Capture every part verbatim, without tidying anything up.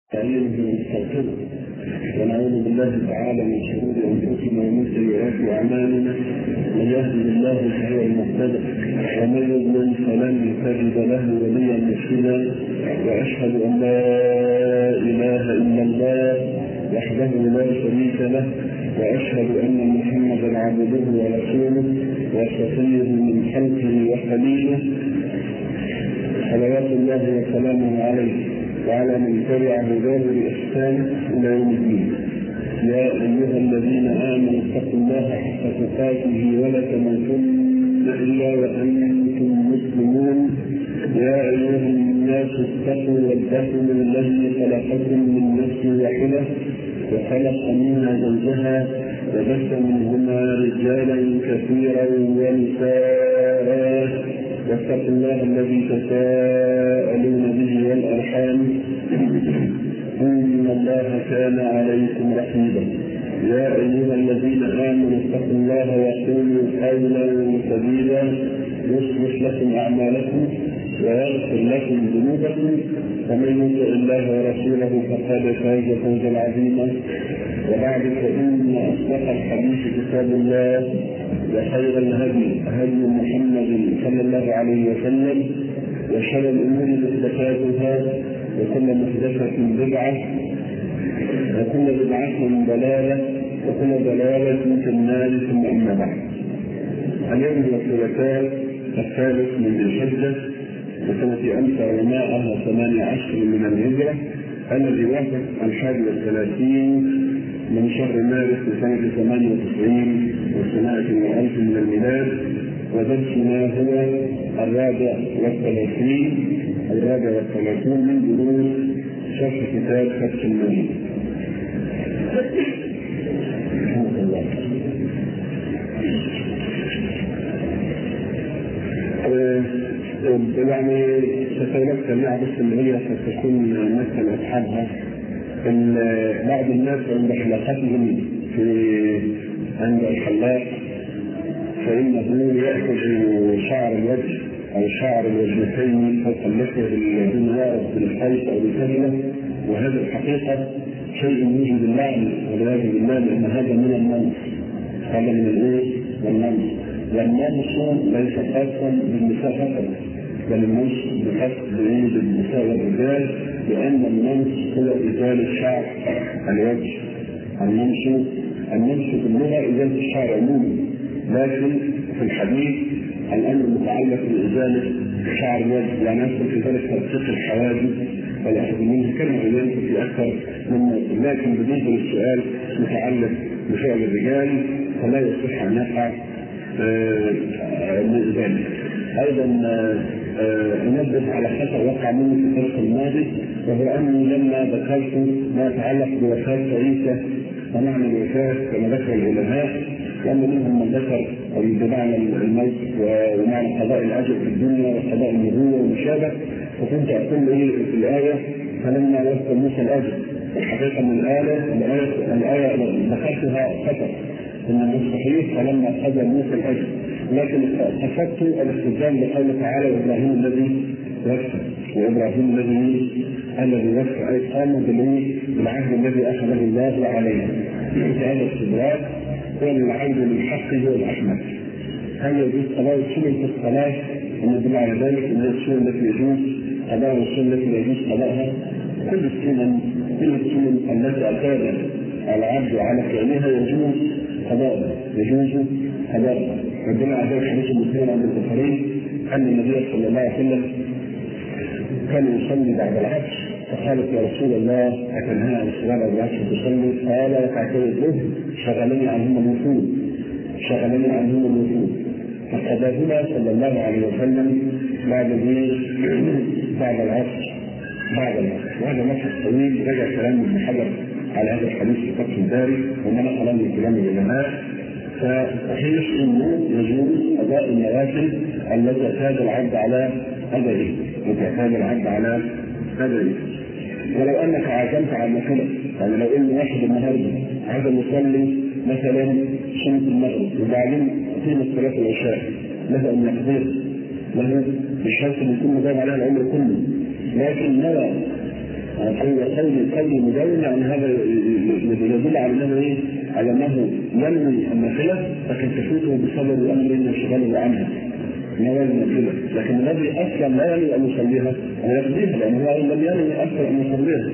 تعلمه ونستغفره ونعوذ بالله تعالى من شرور انفسنا ومن سيئات اعمالنا. من يهده الله فهو المهتدي ومن يضلل فلن تجد له وليا مرشدا. واشهد ان لا اله الا الله وحده لا شريك له واشهد ان محمدا عبده ورسوله وصفيه من خلقه وخليله صلوات الله وسلامه عليه وعلى من تبع هداه بإحسان إلى يوم الدين. يا أيها الذين آمنوا اتقوا الله حق تقاته ولا تموتن إلا وأنتم مسلمون. يا أيها الناس اتقوا ربكم الذي خلقكم من نفس واحدة وخلق منها زوجها وبث منهما رجالا كثيرا ونساء واتقوا الله الذي تساءلون به والأرحام إن الله كان عليكم رقيبا. يا أيها الذين آمنوا اتقوا الله وقولوا قولا سديدا يصلح لكم أعمالكم ويغفر لكم ذنوبكم ومن يطع الله ورسوله فقد فاز فوزا عظيما. وبعد فإن أصدق الحديث كتاب الله وخير الهدي هدي محمد صلى الله عليه وسلم وشر الأمور محدثاتها وكل محدثة بدعة وكل بدعة ضلالة وكل ضلالة في النار. ثم أما بعد، اليوم هو الثلاثاء الثالث من ذي الحجة وسنة ألف ومائة وثمانية عشر من الهجرة الذي وافق الحادي والثلاثين من شهر مارس لسنة ثمانية وتسعين وسنة وألف من الميلاد. ودرسنا هو الرابع والثلاثين الرابع والثلاثين من دروس شرح كتاب فتح المجيد. يعني تساؤلات سريعة بس اللي هي ستكون مثل أصحابها. بعض الناس عند حلاقتهم في عند الحلاق فإنه يأخذ شعر الوجه أو شعر الوجهتين فوق اللحية بالدماء أو بالخيط أو بالكذلة، وهذا الحقيقة شيء يوجد اللعن والعياذ بالله، لأن هذا من المنص. هذا من الإيه؟ والمنص. والمنص ليس خاصا بالنساء فقط، بل المنص بخاص بالنساء والرجال، لأن المنص هو إزالة شعر الوجه. المنص المنص في اللغة إزالة الشعر عموما، لكن في الحديث الأمر متعلق بإزالة شعر الوجه، يعني يدخل في ذلك ترقيق الحواجب والأخذ منه كما بينت في أكثر من موضوع. لكن بالنسبة للسؤال متعلق بفعل الرجال فلا يصح أن يقع من ذلك. أيضا أنبه على خطأ وقع مني في الدرس الماضي، وهو أني لما ذكرت ما يتعلق بوفاة عيسى ومعنى الوفاة كما ذكر العلماء، لأن منهم من ذكر بمعنى الموت ومعنى قضاء الأجر في الدنيا وقضاء النبوة والمشابه، فكنت أقول إيه في الآية فلما وفى موسى الأجر. الحقيقة من الآية الآية الآية ذكرتها خطأ إن الصحيح فلما قضى موسى الأجر، لكن قصدت الاستدلال بقوله تعالى وإبراهيم الذي وفى وإبراهيم الذي الذي وفى أي قام بالعهد الذي أخذه الله عليه. هذا الاستدلال هو العين للحق هو الأحمد. هل يجوز قضاء السنن في الصلاة؟ وندل على ذلك أن السنن التي يجوز قضاء والسنن التي لا يجوز قضاءها. كل السنن كل السنن التي اعتاد العبد على فعلها يجوز قضاءها يجوز قضاءها. ودل على ذلك حديث مسلم عند البخاري أن النبي صلى الله عليه وسلم كان يصلي بعد العصر فقالت يا رسول الله أتنهى عن الصلاة بعد العصر تصلي؟ قال ركعتي الظهر شغلني عنهما الوصول شغلني عنهما الوصول فقضاهما صلى الله عليه وسلم بعد بعد العصر بعد العصر. وهذا مبحث طويل رجع كلام ابن حجر على هذا الحديث في فتح الباري ومنع كلام من كلام العلماء. فصحيح انه يجوز قضاء النوافل التي اعتاد العبد على ادائه التي اعتاد العبد على ادائه. ولو انك عزمت على المسألة، يعني لو ان واحد النهارده عايز يصلي مثلا شمس المغرب وبعدين قيمة صلاة العشاء له ان يقدر له بالشرط ان يكون مدام عليها العمر كله، لكن نوى قول قول قول مدون يعني هذا يدل على انه ايه؟ على انه ينوي النافله لكن تفوته بسبب امر انشغاله عنها. نوى النافله، لكن الذي اصلا لا ينوي ان يصليها هو يقضيها لانه لم ينوي اصلا ان يصليها.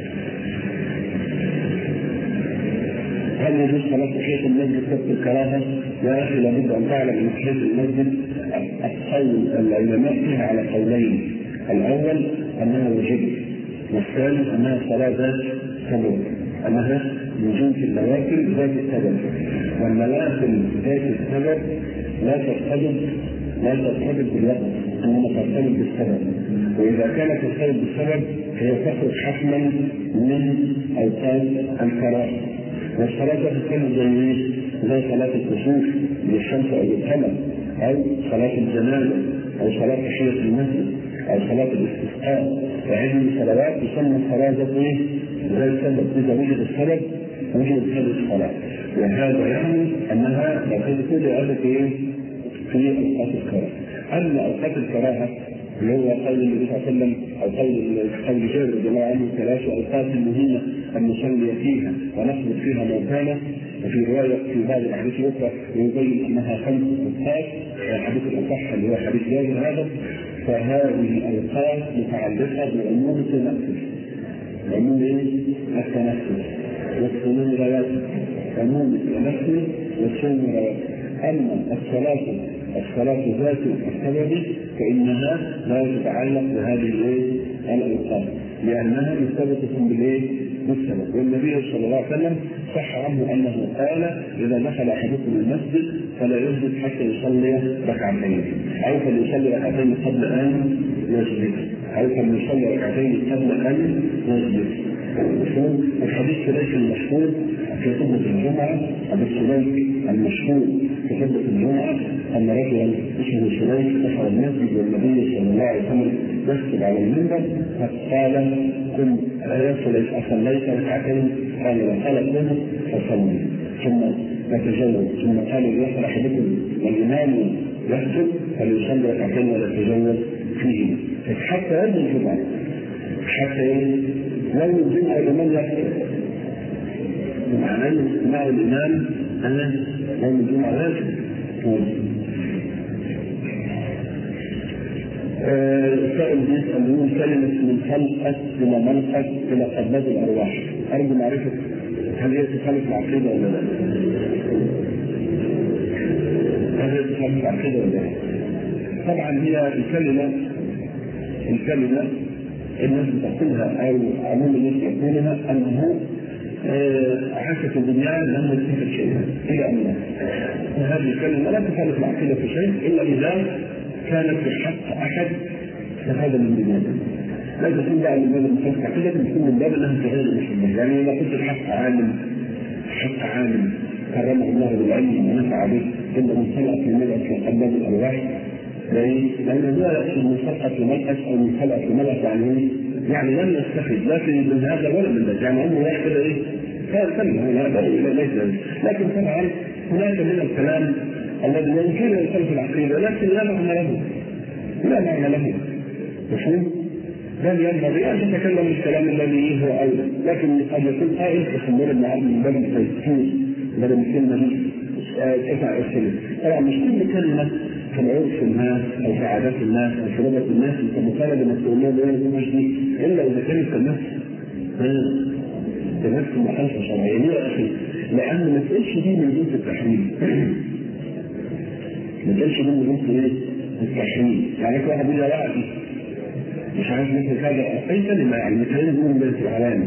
هل يجوز صلاة تحية المسجد تحت الكراهة؟ يا أخي لابد أن تعلم أن تحية المسجد القول العلماء فيها على قولين، الأول أنها واجبة، والثاني أنها صلاة ذات سبب، أنها من جنس النوافل ذات السبب، والنوافل ذات السبب لا ترتبط لا ترتبط بالوقت إنما ترتبط بالسبب، وإذا كانت ترتبط بالسبب هي تخرج حتما من أوقات الكراهة. والصلاة تتكلم زي ايه؟ زي صلاة الكسوف للشمس أو للقمر، أو صلاة الجنازة، أو صلاة تحية المسجد، أو صلاة الاستسقاء، وهذه الصلوات تسمى صلاة ذات ايه؟ زي السبب، إذا وجد السبب وجد هذه الصلاة، وهذا يعني أنها لا تدخل لأهل ايه؟ في أوقات الكراهة. أما أوقات الكراهة اللي هو قول النبي صلى الله عليه وسلم او قول قول جابر رضي الله عنه ثلاث اوقات مهمه ان نصلي فيها ونخرج فيها موتانا، وفي روايه في بعض الاحاديث الاخرى يبين انها خمس اوقات، الحديث الاصح اللي هو حديث جابر هذا، فهذه الاوقات متعلقه بعموم التنفس، بعموم ايه؟ التنفس والصوم رواتب، عموم التنفس والصوم رواتب. اما الصلاه الصلاة ذات السبب فإنها لا تتعلق بهذه الأوقات لأنها مرتبطة بالإيه؟ بالسبب. والنبي صلى الله عليه وسلم صح عنه أنه قال إذا دخل أحدكم المسجد فلا يسجد حتى يصلي ركعتين، أو فليصلي ركعتين قبل أن يسجد، أو فليصلي ركعتين قبل أن يسجد. الحديث ليس المشهور في خطبة الجمعة، أبو سليك المشهور في خطبة الجمعة أن رجلا اسمه سليك دخل المسجد والنبي صلى الله عليه وسلم يكتب على المنبر فقال قم يا سليك أصليت ركعتين؟ قال لا، قال قم فصلي ثم يتجوز، ثم قال ليصل أحدكم والإمام يكتب فليصلي ركعتين ولا يتجوز فيه، حتى يوم الجمعة، حتى يوم الجمعة الإمام يكتب معناه مع الإمام أن يوم الجمعة واجب. سائل بيسأل يقول كلمة من خلقت إلى منقت إلى قبض الأرواح، أرجو معرفة هل هي تخالف العقيدة ولا لا؟ هل هي تخالف العقيدة ولا لا؟ طبعا هي الكلمة الكلمة الناس بتقولها أو عموم الناس يقولها أنه عاشت الدنيا لم يستفد شيئا إلى أن هذه الكلمة لا تخالف العقيدة في شيء إلا إذا كانت في حق أحد فهذا من دنيا. لا تكون بقى من باب المخالفة العقيدة، تكون من باب أنها تغير المسلمين. يعني إذا كنت الحق عالم حق عالم كرمه الله بالعلم ونفع به ثم من خلق في الملأ في قبض الأرواح، لأنه لا يقصد من خلقة في ملأ أو من خلقة في ملأ يعني يعني لم يستفد لا من هذا ولا من ذاك، يعني أمه واحد كده إيه؟ قال كلمة هذا ليس، لكن طبعا هناك من الكلام الذي يمكن أن يكون في العقيدة لكن لا معنى له، لا معنى له، مفهوم؟ بل ينبغي أن تتكلم الكلام الذي هو أولى، لكن قد يكون قائل تخمر المعارض من باب التيسير بدل من كلمة تسع أسئلة. طبعا مش كل كلمة في عرف الناس أو في عادات الناس أو في لغة الناس أنت مطالب أنك تقول لهم إيه مش دي إلا إذا كانت الناس الناس مخالفة شرعية. ليه يا أخي؟ لأن ما تقولش دي من جنس التحريم، ما تقولش دي من جنس إيه؟ التحريم. يعني في واحد يقول يا واحد مش عارف مثل هذا أي كلمة يعني مثلا دي من جنس العلامة،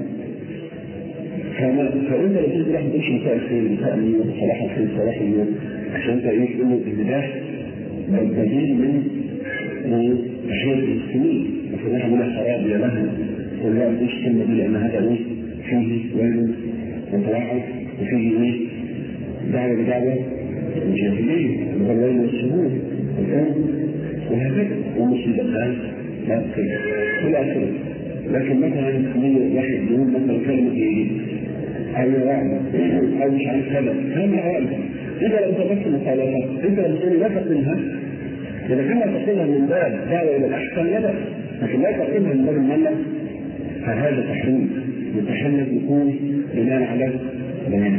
فأنت لو تقول واحد تمشي مساء الخير مساء اليوم صلاح الخير صلاح اليوم عشان أنت إيه تقول له البداية بديل من تحية المسلمين، مثل واحد يقول خراب يا لهو ولا مش كلمة دي لأن هذا إيه فيه ويل وتوعد وفيه إيه دعوة بدعوة الجاهلية والويل والسهول وهكذا ومصيبتان لا كده إلى آخره. لكن مثلا واحد يقول مثلا كلمة إيه أو رعب أو مش عارف هذا هذا رعب، إذا لو تبص مخالفة أنت لو تقول لا تقولها، إذا كان تقولها من باب دعوة إلى الأحسن لا، لكن لا تقولها من باب المنع فهذا تحريم، والتحريم يكون بناء على بيان.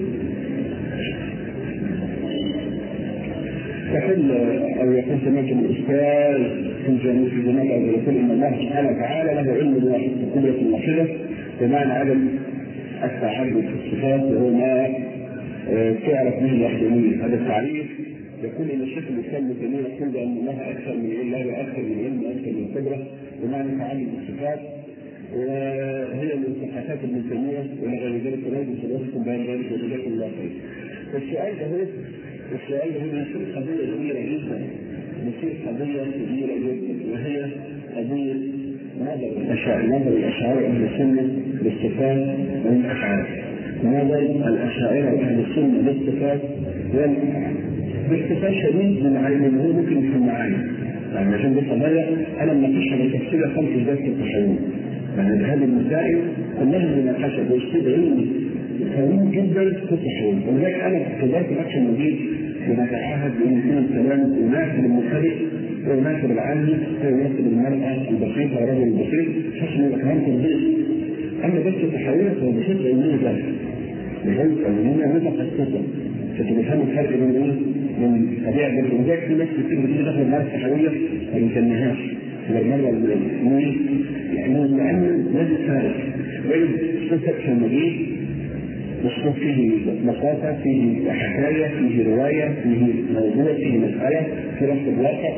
يقول او يقول سمعت الاستاذ في جميع في جماعه يقول ان الله سبحانه وتعالى له علم واحد وقدره واحده بمعنى عدم التعدد في الصفات وهو ما تعرف به الوحدانيه. هذا التعريف يقول ان الشيخ الاسلام ابن تيميه يقول بان الله اكثر من علم، له اكثر من علم واكثر من قدره بمعنى تعدد الصفات، وهي من صفات ابن تيميه والى غير ذلك ونجد سنوصف بين ذلك وجزاكم الله خير. السؤال ده السؤال ده يصير قضيه كبيره جدا، يصير قضيه كبيره جدا، وهي قضيه نظر الاشاعره، نظر الاشاعره اهل السنه للصفات والافعال. نظر الاشاعره اهل السنه للصفات والافعال باختصار شديد من عين هو ممكن في المعاني، يعني عشان بس قضيه انا لما اشرح التفصيل خمس ذات التحول، يعني هذه المسائل كلها مناقشه باسلوب علمي قوي جدا في التحول. ولذلك انا في بدايه الاكشن المجيد بنتعهد بان يكون الكلام يناسب المبتدئ ويناسب العالم ويناسب المراه البسيطه والرجل البسيط حسب الاكرام تنظيف. اما بس التحولات هو بسيط علميه ذلك بحيث علميه متخصصه فتفهموا الفرق بين ايه؟ من طبيعه الجسم. وذلك في ناس كتير بتيجي تاخد المراه التحوليه ما بنسميهاش المره الاولى لانه لانه لازم فارق بين صفه المجيد مصروف فيه مصافة، فيه حكاية، فيه رواية، فيه موضوع، فيه مسألة، في نفس الواقع.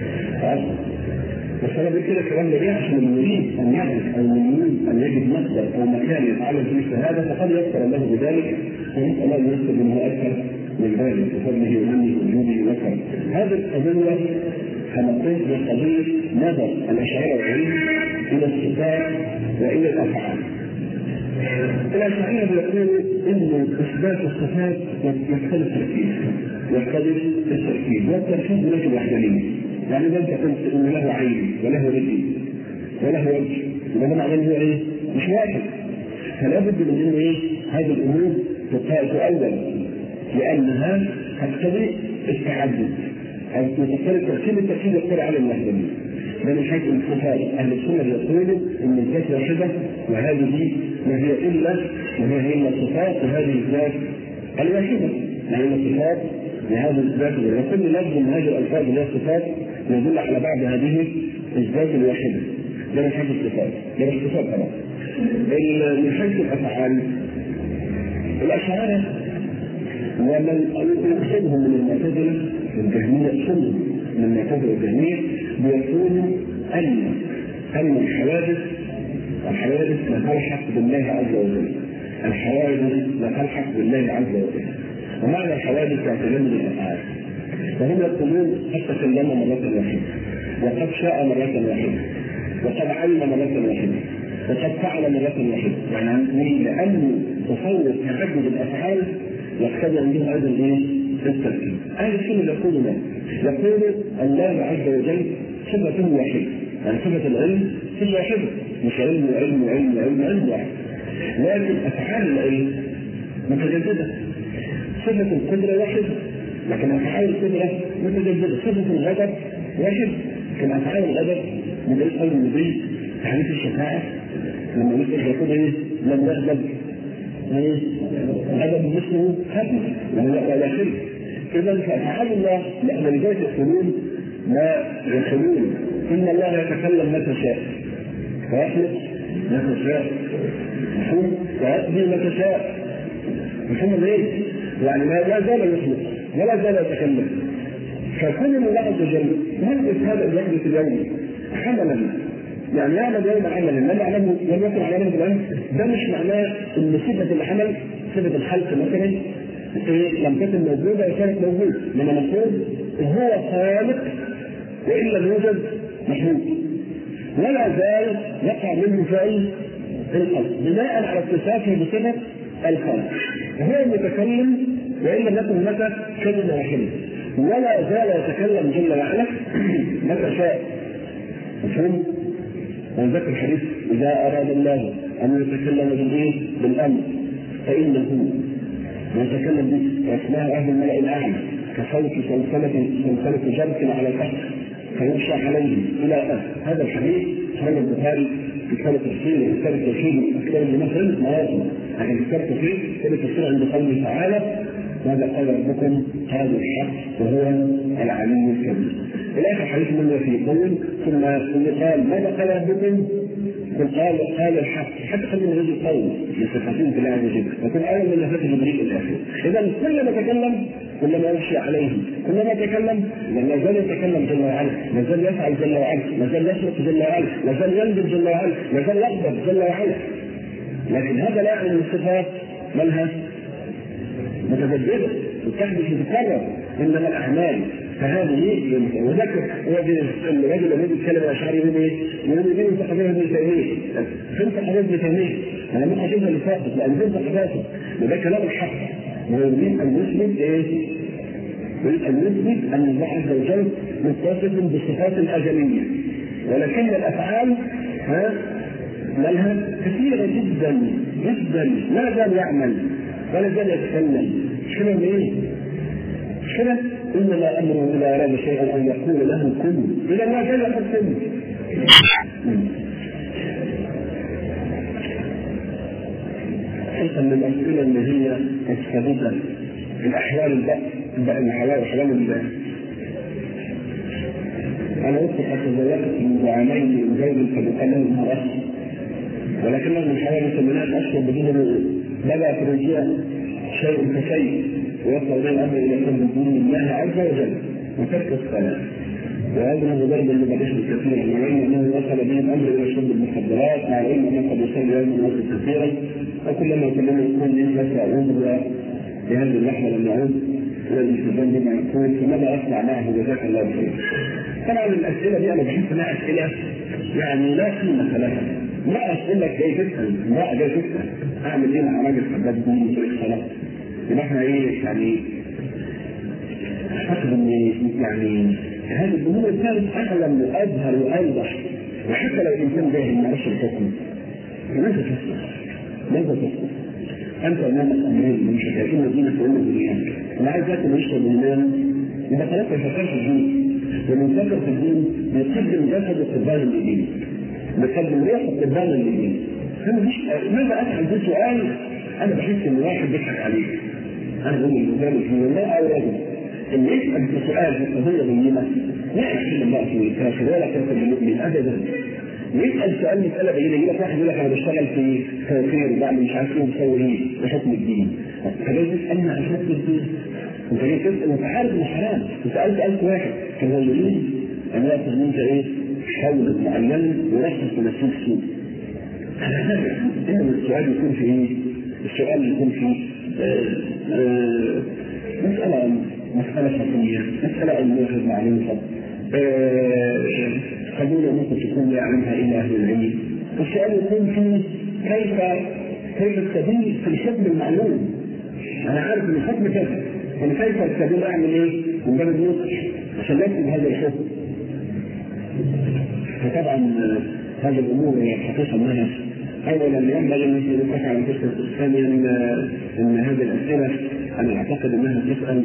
بس أنا بقول كده الكلام ده ليه؟ عشان اللي يريد أن يعرف أو يريد أن يجد مصدر أو مكان يتعلم فيه الشهادة فقد يسر الله بذلك، ونسأل الله أن يسر منه أكثر من ذلك بفضله ومنه وجوده وكرمه. هذه القضية هنقول بقضية نظر الأشاعرة والعلم إلى الصفات وإلى الأفعال. الأشاعرة بيقولوا إن إثبات الصفات يختلف التركيب، يختلف التركيب، والتركيب ليس الوحدانية. يعني إذا أنت قلت إن له عين وله رجل وله وجه، يبقى ده معناه إن هو إيه؟ مش واحد. فلا بد من إن إيه؟ هذه الأمور تؤول لأنها تقتضي التعدد أو تقتضي التركيب، التركيب يقتضي على الوحدانية. ده من حيث الصفات. أهل السنة يقولوا إن الذات واحدة وهذه ما هي إلا ما هي إلا الصفات وهذه الذات الواحدة، ما هي الصفات وهذه الذات الواحدة. وكل لفظ من هذه الألفاظ اللي هي الصفات يدل على بعض هذه الذات الواحدة. ده من حيث الصفات، ده باختصار طبعا. من حيث الأفعال الأشاعرة ومن يقصدهم من المعتزلة والجهمية، يقصدهم من المعتزلة والجهمية بيقولوا أن أن الحوادث الحوادث لا تلحق بالله عز وجل، الحوادث لا تلحق بالله عز وجل. ومعنى الحوادث تعتمد الأفعال، وهم يقولون قد تكلم مرة واحدة، وقد شاء مرة واحدة، وقد علم مرة واحدة، وقد فعل مرة واحدة. يعني لأن تصور تعدد الأفعال يقتضي عندهم أيضا إيه؟ التركيب. أهل السنة يقولون لا، يقول الله عز وجل صفته واحدة، يعني صفة العلم صفة واحدة، مش علم وعلم وعلم وعلم علم واحد، لكن أفعال العلم متجددة. صفة القدرة واحدة لكن أفعال القدرة متجددة. صفة الغضب واحد لكن أفعال الغضب من الأول المضي. تعريف الشفاعة لما نسأل يقول إيه؟ لم يغضب غضب مثله خطأ ولا خير. إذا فأفعال الله لذلك يقولون لا يقولون إن الله يتكلم متى شاء ويخلق متى شاء ويقضي متى شاء. مفهوم ليه؟ يعني لا زال يخلق ولا زال يتكلم. فكل الله عز وجل يحدث هذا اليحدث اليوم حملا، يعني يعمل يوم عملا لم يعلمه لم يكن عمله بالامس. ده مش معناه ان صفه العمل صفه الخلق مثلا لم تكن موجوده وكانت موجوده، انما المفروض هو خالق وان لم يوجد مخلوق، ولا زال يقع منه فعل الخلق بناء على اتصافه بصفه الخلق. هو المتكلم وان لم يكن متى كلمه واحده، ولا زال يتكلم جل وعلا متى شاء. مفهوم؟ ونذكر الحديث إذا أراد الله أن يتكلم بالإيه؟ بالأمر فإنه يتكلم به واسمها أهل الملأ الأعلى كصوت سلسلة سلسلة جرس على الأرض فيغشى عليه إلى أهل. هذا الحديث خرج البخاري كتاب التفسير كتاب التوحيد كتاب اللي مثلا مواطن لكن كتاب التوحيد كتاب التفسير عند قوله تعالى ماذا قال ربكم هذا الحق وهو العلي الكبير. الاخر حديث منه في قول ثم قال ماذا قال ربكم قال قال الحق حتى خلينا نجي القول من صفاتين في الله عز وجل وكل اول من نفاذ جبريل الاخر. اذا كلما تكلم كلما يمشي عليه كلما تكلم ما زال يتكلم جل وعلا ما زال يفعل جل وعلا ما زال يسرق جل وعلا ما زال ينزل جل وعلا ما زال يقبض جل وعلا. لكن هذا لا يعني الصفات مالها متجدده وتحدث وتتكرر انما الاعمال فهذه وذكر الرجل الذي يتكلم الاشعري يقول ايه؟ يقول لي انت حبيب ابن تيميه انت حبيب ابن تيميه انا ما حبيبها اللي فاتت لان انت حبيبها وده كلام الحق ويريد ان يثبت ايه؟ يريد ان يثبت ان الله عز وجل متصف بالصفات الازليه ولكن الافعال ها لها كثيره جدا جدا لا زال يعمل ولا زال يتكلم مش كده ايه؟ مش كده؟ انما امره اذا اراد شيئا ان يقول له كن اذا ما زال قد كن. خصوصا من الاسئله اللي هي الثابته الاحوال البقى الحوار احوال الله. انا قلت حتى زيقت من عامين من زوج فبقال له المراه ولكنه من حوالي ثمانية اشهر بدون بدا في الرجوع شيء كشيء ويصل بين الامر الى كل دين الله عز وجل وترك الصلاه ويضرب ضربا لبدش كثيرا مع انه وصل به الامر الى شرب المخدرات مع العلم انه قد يصلي يوما وقتا كثيرا وكلما كلمه يكون لي بس اعود لهذه اللحظه لم يعود الى الاستخدام بما يكون فماذا اصنع معه جزاك الله خير. طبعا الاسئله دي انا بحس انها اسئله يعني لا قيمه لها. لا اسئله جاي تسال لا جاي تسال اعمل ايه مع راجل حباب دين وطريق صلاه يبقى احنا ايه يعني اعتقد ان يعني هذه الامور كانت اعلم واظهر واوضح وحتى لو الانسان جاهل ما يعرفش الحكم ماذا تسال؟ ماذا تسال؟ انت امامك امرين مش هتلاقيهم الدين في ام الدنيا انا عايز اكل واشرب وينام يبقى خلاص ما يفكرش في الدين ومن فكر في الدين بيقدم جسد القربان للدين بيقدم ريح القربان للدين. ماذا افعل في سؤال انا بحس ان واحد بيضحك عليك انا بقول للرجال في الله او رجل ان يسال في سؤال في قضيه بينه لا يحل الله في كافر ولا كافر بالمؤمن ابدا. يسال سؤال مساله بينه يقول لك واحد يقول لك انا بشتغل في توفير وبعمل مش عارف ايه وبسوي ايه بحكم الدين فده تسالني عن حكم الدين انت ليه تسال وانت عارف انه حرام وسالت ألف واحد كانوا يريد ان ياخذ منك ايه حول معين ورشح في نفسك سوء. إنما السؤال يكون في إيه؟ السؤال يكون في آآ آآ مسألة مسألة شخصية، مسألة علمية معروفة، قضية ممكن تكون لا يعلمها إلا أهل العلم. السؤال يكون في كيف كيف السبيل في الحكم المعلوم. أنا عارف إن الحكم كذا، يعني كيف السبيل أعمل إيه؟ من باب النصح عشان يكتب هذا الحكم. فطبعا هذه الامور هي الحقيقه منها اولا ينبغي ان يتفق على القصه الثانيه ان ان هذه الاسئله انا اعتقد انها تسال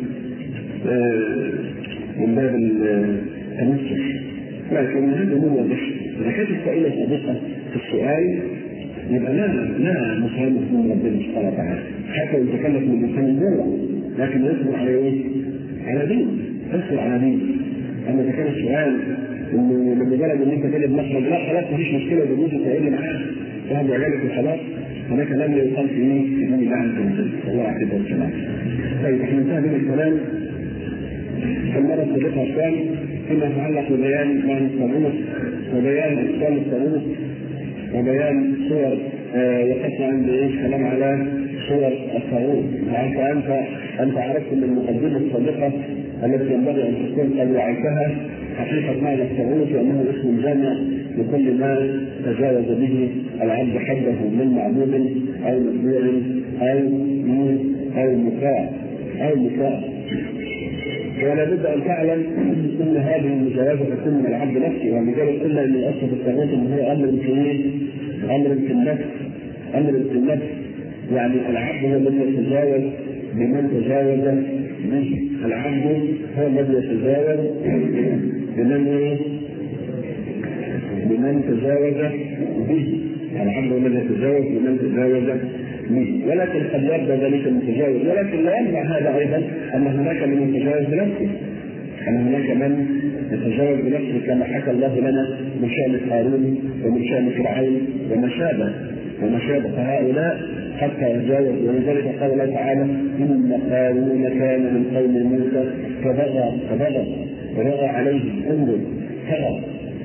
من باب التنصح لكن هذا هو واضح اذا كانت السائله صادقه في السؤال يبقى لا لا مخالف من ربنا سبحانه وتعالى حتى لو تكلف من الانسان جوه لكن يصبر على ايه؟ على دين يصبر على دين. اما اذا كان السؤال انه بمجرد ان انت تجد مخرج لا خلاص مفيش مشكله بجوز تقول معاه وهذا ذلك وخلاص هناك لم يقال في ايه في دين الله عز وجل الله عز وجل. طيب احنا انتهى من الكلام في المره السابقه الثاني فيما يتعلق ببيان معنى الصالونس وبيان اقسام الصالونس وبيان صور وقفنا عند ايه كلام على صور الصالون. وانت انت انت عرفت من المقدمه السابقه التي ينبغي ان تكون قد وعيتها حقيقة معنى الصالونس وأنه اسم جامع لكل ما تجاوز به العبد حده من معبود أو متبوع أو مين أو مطاع أو مطاع. ولا بد أن تعلم أن هذه المجاوزة تكون من العبد نفسه ولذلك قلنا أن الأصل في الصالونس أنه هو أمر في أمر في النفس أمر في النفس يعني العبد هو الذي يتجاوز بمن تجاوز به. العبد هو الذي يتجاوز بمن بمن من تجاوز به، العبد هو الذي يتجاوز بمن تجاوز به، ولكن قد يبدا ذلك المتجاوز، ولكن لا يمنع هذا ايضا ان هناك من يتجاوز بنفسه، ان هناك من يتجاوز بنفسه كما حكى الله لنا من شان قارون ومن شان فرعون وما شابه وما شابه، فهؤلاء حتى يتجاوز. ولذلك قال الله تعالى: ان قارون كان من قوم موسى فبغى فبغى فبغى عليهم، انظر طغى.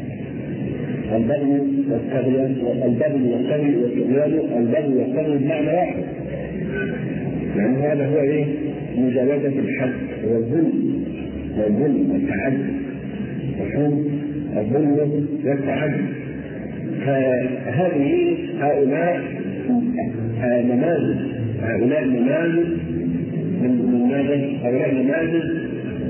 البغي والطغيان، البغي والطغي والطغيان، البغي والطغي بمعنى واحد، يعني هذا هو ايه؟ مجاوزة الحد والظلم والظلم والتعدي، وحول الظلم والتعدي. فهذه هؤلاء نماذج، هؤلاء نماذج من ماذا؟ هؤلاء نماذج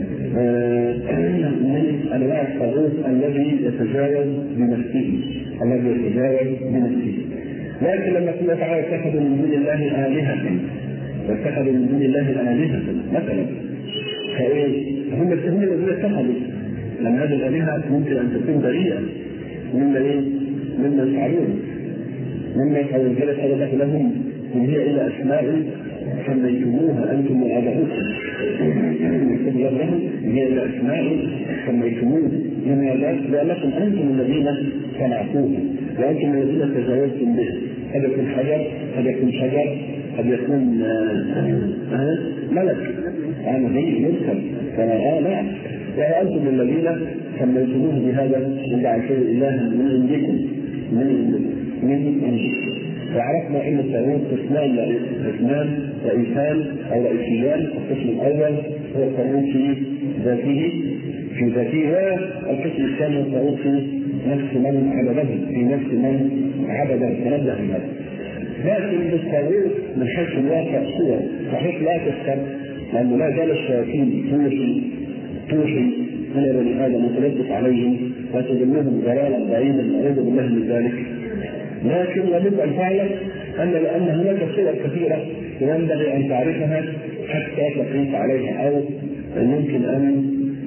من انواع الطاغوت الذي يتجاوز بنفسه، الذي يتجاوز بنفسه. لكن لما الله تعالى اتخذوا من دون الله آلهة، واتخذوا من دون الله آلهة مثلا، فايه؟ هم هم الذين اتخذوا، لأن هذه الآلهة ممكن أن تكون بريئة مما ايه؟ مما يفعلون، مما يفعلون. ذلك قال الله لهم: إن هي إلا أسماء سميتموها أنتم وآباؤكم. يقول لهم: إن هي إلا أسماء سميتموها لأنكم أنتم الذين صنعتوها وأنتم الذين تجاوزتم به. قد يكون حجر، قد يكون شجر، قد يكون آه ملك، أنا هي مرسل، فأنا لا، وأنتم الذين سميتموه بهذا من بعد شيء الله من عندكم من من عندكم. وعرفنا ان الطاغوت قسمان قسمان رئيسان او رئيسيان. القسم الاول هو الطاغوت في ذاته في ذاته والقسم الثاني هو الطاغوت في نفس من عبده في نفس من عبده تنبه هذا. لكن الطاغوت من حيث الواقع صور صحيح لا تذكر، لانه لا زال الشياطين توحي توحي الى بني ادم وتلبس عليهم وتدلهم ضلالا بعيدا نعوذ بالله من ذلك. لكن لابد ان تعلم ان لان هناك صور كثيره ينبغي ان تعرفها حتى تقيس عليها، او يمكن ان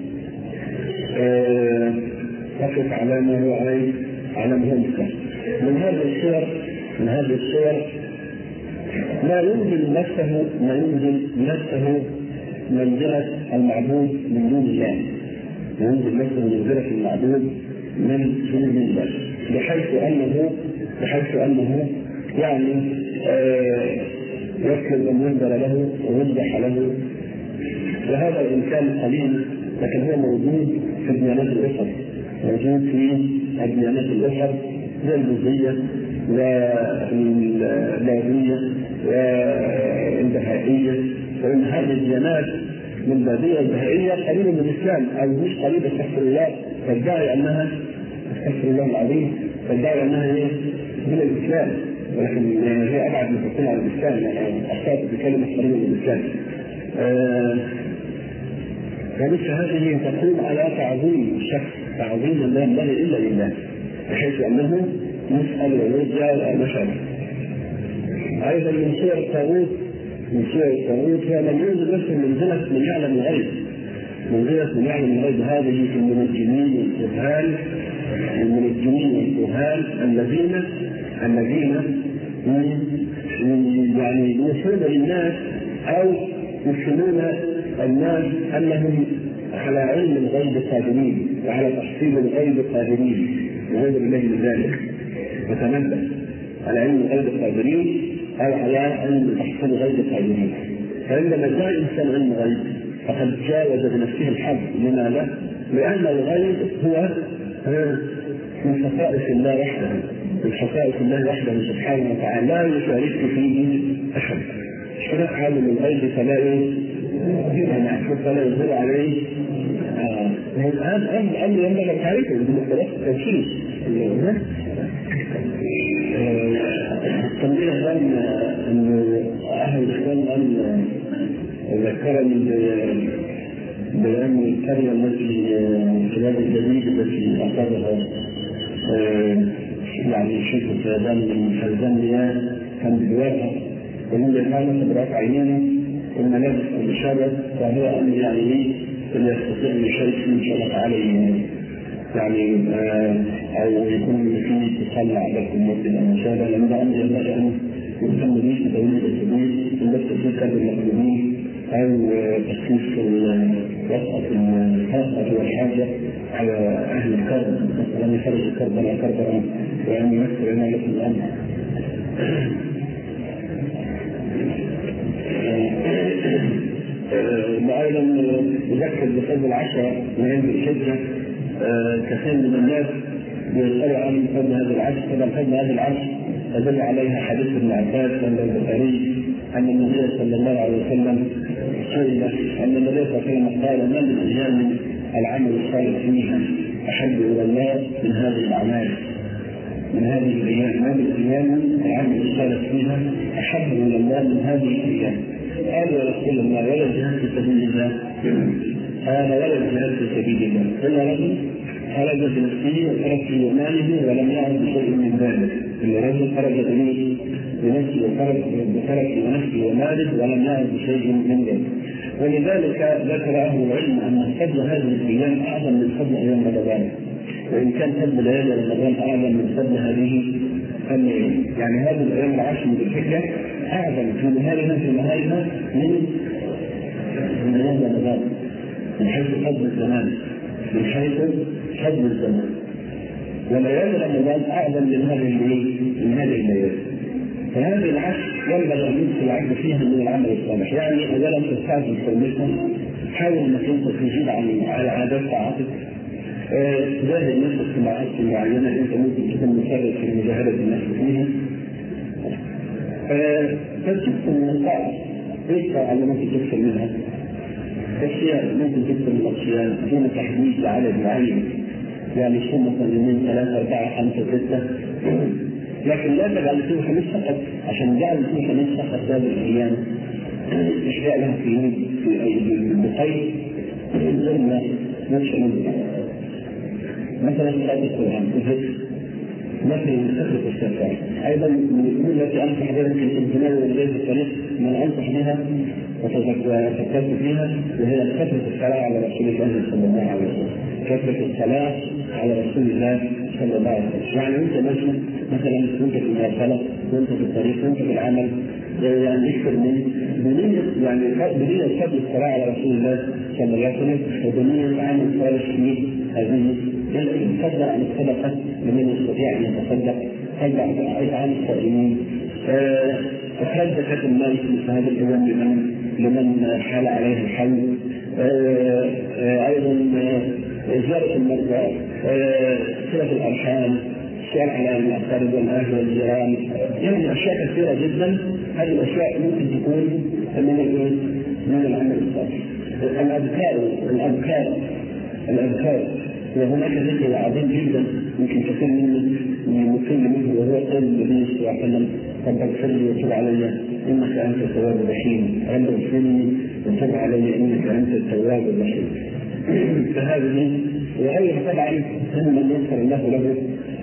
تقف على ما هو عليه على ما هو مستحيل. من هذه الصور من هذه الصور ما ينزل نفسه ما ينزل نفسه منزله المعبود من دون الله، ينزل نفسه منزله المعبود من دون الله، بحيث انه بحيث انه يعني آه يطلب ان ينذر له ويذبح له. وهذا الانسان قليل، لكن هو موجود في الديانات الاخرى، موجود في الديانات الاخرى زي البوذيه واللاهوتيه والبهائيه، وان هذه الديانات من الباديه البهائيه قليله من الاسلام، او مش قليله استغفر الله، تدعي انها استغفر الله العظيم تدعي انها هي من الاسلام، ولكن هي ابعد من تكون عن الاسلام، يعني اخطات بكلمه قريبه من الاسلام. فمثل هذه تقوم على تعظيم الشخص، تعظيم لا ينبغي الا لله، بحيث انه يسال ويرجع ومشابه. ايضا من صور الطاغوت من صور الطاغوت هو من ينزل نفسه منزله من يعلم الغيب، منزله من يعلم الغيب. هذه في المنجمين والكهان المنجمين والكهان الذين الذين يعني يوصون للناس او يوصلون الناس انهم على علم الغيب قادرين وعلى تحصيل الغيب قادرين، نعوذ بالله من ذلك. وتنبه على علم الغيب قادرين او على علم تحصيل الغيب قادرين. فعندما جاء الانسان علم الغيب فقد جاوز بنفسه الحد. لماذا؟ لان الغيب هو من خصائص الله وحده، من خصائص الله وحده سبحانه وتعالى، لا يشارك فيه احد. شرع عالم الغيب فلا فلا يظهر عليه. الان امر ينبغي تعريفه بالنسبه للتوحيد. تنبيه ان اهل الاسلام ان ذكرني بأن القرية التي الشباب الجديد التي أعتبرها يعني شيخ السيدان من تنزانيا كان بواقع ومن يفعل خبرات عينيه الملابس المشابه، فهو أمر يعني اللي يستطيع أن يشارك فيه إن شاء الله تعالى يعني او يكون في تصلى على المسجد او ما شابه، لان ده امر ينبغي ان يهتم به في توليد الحدود بس في كتاب المقدمين او تخفيف وسط الخاصه والحاجه على اهل الكرب، مثلا يخرج الكرب على كربا وان يمثل لنا مثل الامر. وايضا يذكر بفضل العشره من عند الحجه. كثير من الناس يسألوا عن فضل هذا العشر. طبعا فضل هذا العشر يدل عليها حديث ابن عباس عند البخاري ان النبي صلى الله عليه وسلم سئل ان النبي صلى الله عليه وسلم قال: ما من ايام العمل الصالح فيها احب الى الله من هذه الاعمال، من هذه الايام، ما من ايام العمل الصالح فيها احب الى الله من هذه الايام. قال: يا رسول الله ولا الجهاد في سبيل الله؟ قال: ولا الجهاد في سبيل الله الا رجل خرج بنفسه وخرج في ماله ولم يعد بشيء من ذلك. ان رجل خرج بنفسه وخرج بنفسه وماله ولم يعد بشيء من ذلك. ولذلك ذكر اهل العلم ان فضل هذه الايام اعظم من فضل ايام رمضان، وان كان فضل ليالي رمضان اعظم من فضل هذه الايام. يعني هذه الايام العشر من الحجه اعظم في نهارها في نهارها من من ايام رمضان من حيث فضل الزمان، من حيث فضل الزمان. وليالي رمضان اعظم من هذه من هذه الليالي. فهذه العشر ينبغي ان يدخل العبد فيها من العمل الصالح. يعني اولا تستعجل سنتها، حاول انك انت تزيد على عادات طاعتك، تجاهد نفسك في مواقف معينه انت ممكن تكون مسرع في مجاهده النفس فيها. فتكتب من الطاعه، ايش الطاعه اللي ممكن تكتب منها؟ اشياء ممكن تكتب من الاشياء دون تحديد لعدد معين، يعني سنه يومين ثلاثه اربعه خمسه سته، لكن لا تجعل فيه خميس فقط، عشان جعل فيه خميس فقط هذه الايام اشياء لها في في بقيد غير ما نشأ مثلا قراءة القرآن، الذكر، مثل كثرة الشفاعة. أيضا من الأمور التي أنصح بها يمكن الانتماء إليه الطريق من أنصح بها وفكرت فيها، وهي كثرة الصلاة على رسول الله صلى الله عليه وسلم. كثرة الصلاة على رسول الله صلى الله عليه وسلم. يعني أنت ماشي مثلا وأنت في المواصلة وأنت في الطريق وأنت في العمل، يعني يكثر من بنية يعني بنية فضل الصلاة على رسول الله صلى الله عليه وسلم، وبنية عمل صالح في هذه يفضل عن الصدقة لمن يستطيع أن يتصدق، فضل عن الصائمين، إخراج زكاة المال في هذا الأيام لمن لمن حال عليه الحول، أيضا زيارة المرضى، صلة الأرحام، السؤال على الأقارب والأهل والجيران. يعني أشياء كثيرة جدا. هذه الأشياء ممكن تكون من من العمل الصالح. الأذكار الأذكار الأذكار وهناك ذكر عظيم جدا يمكن كثير من المسلم منه، وهو قول النبي صلى الله عليه وسلم: رب اغفر لي وتب علي انك انت التواب الرحيم، رب اغفر لي وتب علي انك انت التواب الرحيم. فهذه وغيرها طبعا هم من يغفر الله له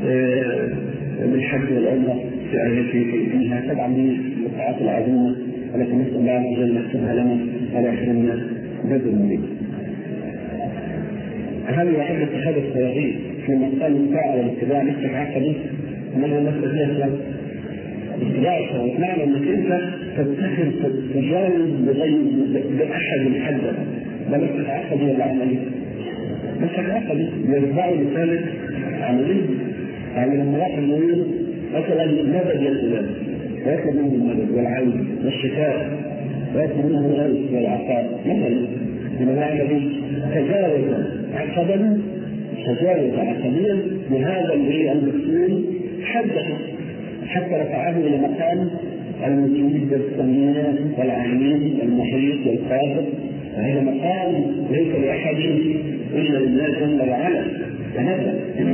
بالحج والعمره في فيها، طبعا من الطاعات العظيمه التي نسال الله عز وجل يكتبها لنا ولا يحرمنا بذل منها. هل يحب اتخاذ الصيادين في مقام الطاعه والاتباع مثل عقدي؟ انه مثل فيها اسلام اتباع الصيادين، معنى انك انت تتخذ تجاوز بغير باحد الحد، ده مثل عقدي ولا عملي؟ مثل عقدي يتبع لثالث عملي. يعني لما واحد يقول مثلا مدد يا فلان ويطلب منه المدد والعون والشفاء ويطلب منه الغيث والعطاء مثلا، بمعنى تجاوز عقدا تجاوز عقديا بهذا الشيء المسؤول حده حتى رفعه الى مقام المجيد والسميع والعليم والمحيط والقادر. وهذا مقام ليس لاحد الا لله جل وعلا. فهذا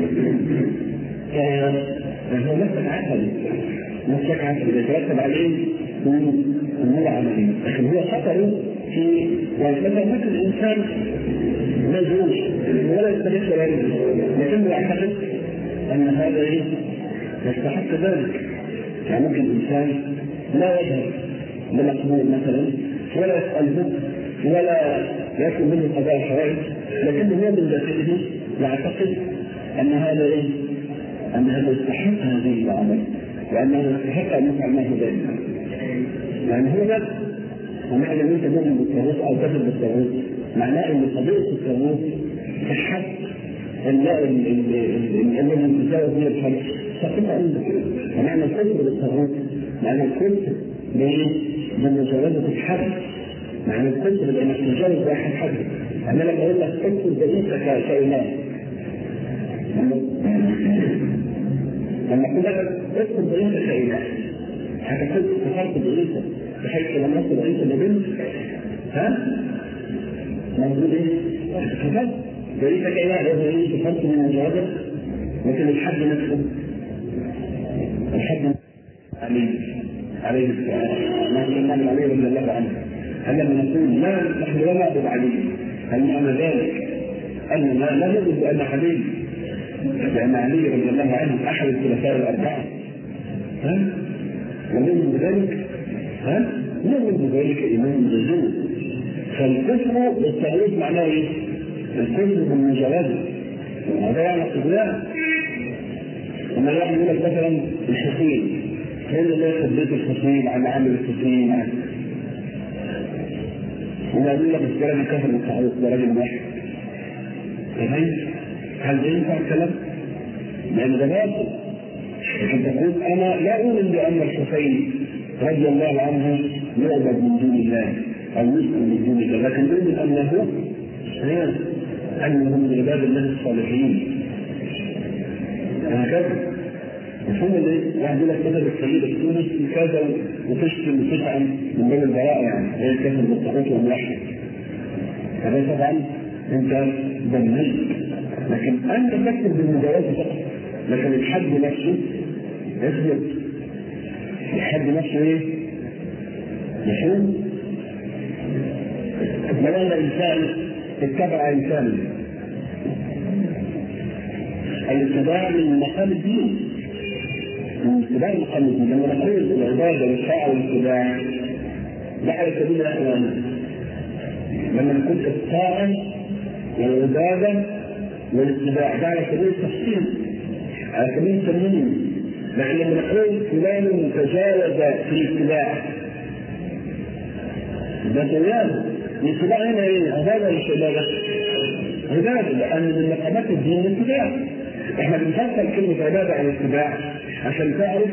هو مسك عقدي مسك عقدي يترتب عليه امور عمليه، لكن هو خطره في يعني مثلا مثل الانسان مجروح ولا يستحق ولا يجوز، لكنه يعتقد ان هذا ايه يستحق ذلك. يعني ممكن الانسان لا يذهب لمقبول مثلا ولا يساله ولا يطلب منه قضاء الحوائج، لكنه هو من ذاته يعتقد أن هذا إيه؟ أن هذا يستحق هذه العمل، وأنه يستحق أن يفعل معه ذلك. يعني هو نفس ومعنى أن أنت مؤمن بالطاغوت أو كفر بالطاغوت معناه أن قضية الطاغوت تحق الذي تساوي فيه الحق تقوم عندك. ومعنى الكفر بالطاغوت معنى الكفر بمجرد الحد، معنى الكفر بأنك تجرد واحد حد. أنا لما أقول لك تكفر بريسك كإله، لما أقول لك تكفر بريسك كإله هتكون كفرت بريسك بحيث لما يصل عيسى ببنت ها موجود ايه؟ كفرت بريسك كإله لازم ايه؟ كفرت من مجرد. لكن الحد نفسه الحد عليه عليه السلام ما سلم عليه رضي الله عنه. هل لما نقول لا نحن لا نعبد عليه هل معنى ذلك أن لا نجد بأن علي لأن علي رضي الله عنه أحد الخلفاء الأربعة ها ومن ذلك ها ومن ذلك إمام الجنة. فالكفر بالتعريف معناه إيه؟ الكفر بالمجرد هذا يعني الطغيان. لما الواحد يقول لك مثلا الحسين كان لا يثبت الحسين عن عمل الحسين عن وما يقول لك الكلام كفر بالتعريف ده راجل واحد. هل ده ينفع الكلام؟ لأن ده باطل. لكن تقول أنا لا أؤمن بأن الحسين رضي الله عنه يعبد من دون الله أو يسلم من دون الله، لكن أؤمن أنه أنه من عباد الله الصالحين. هكذا مفهوم اللي واحد يقول لك مثل السيد التونسي كذا وتشتم وتطعن من بين البراء يعني هي كافر بالطاغوت والملحد. هذا طبعا أنت ضمني، لكن أنت تكتب بالمجاوزة فقط. لكن الحد نفسه يثبت. الحد نفسه ايه؟ مفهوم؟ لو ان الانسان اتبع انسانا الاتباع من مقام الدين، من اتباع مقام الدين. لما نقول العباده والطاعه والاتباع ده على سبيل الاخوان، لما نقول الطاعه والعباده والاتباع ده على سبيل التفصيل على سبيل التمييز. لكن لما نقول فلان تجاوز في الاتباع ده طغيان. الاتباع هنا ايه؟ عباده ولا عباده؟ عباده، لان من مقامات الدين الاتباع. احنا بنفصل كلمه عباده عن الاتباع عشان تعرف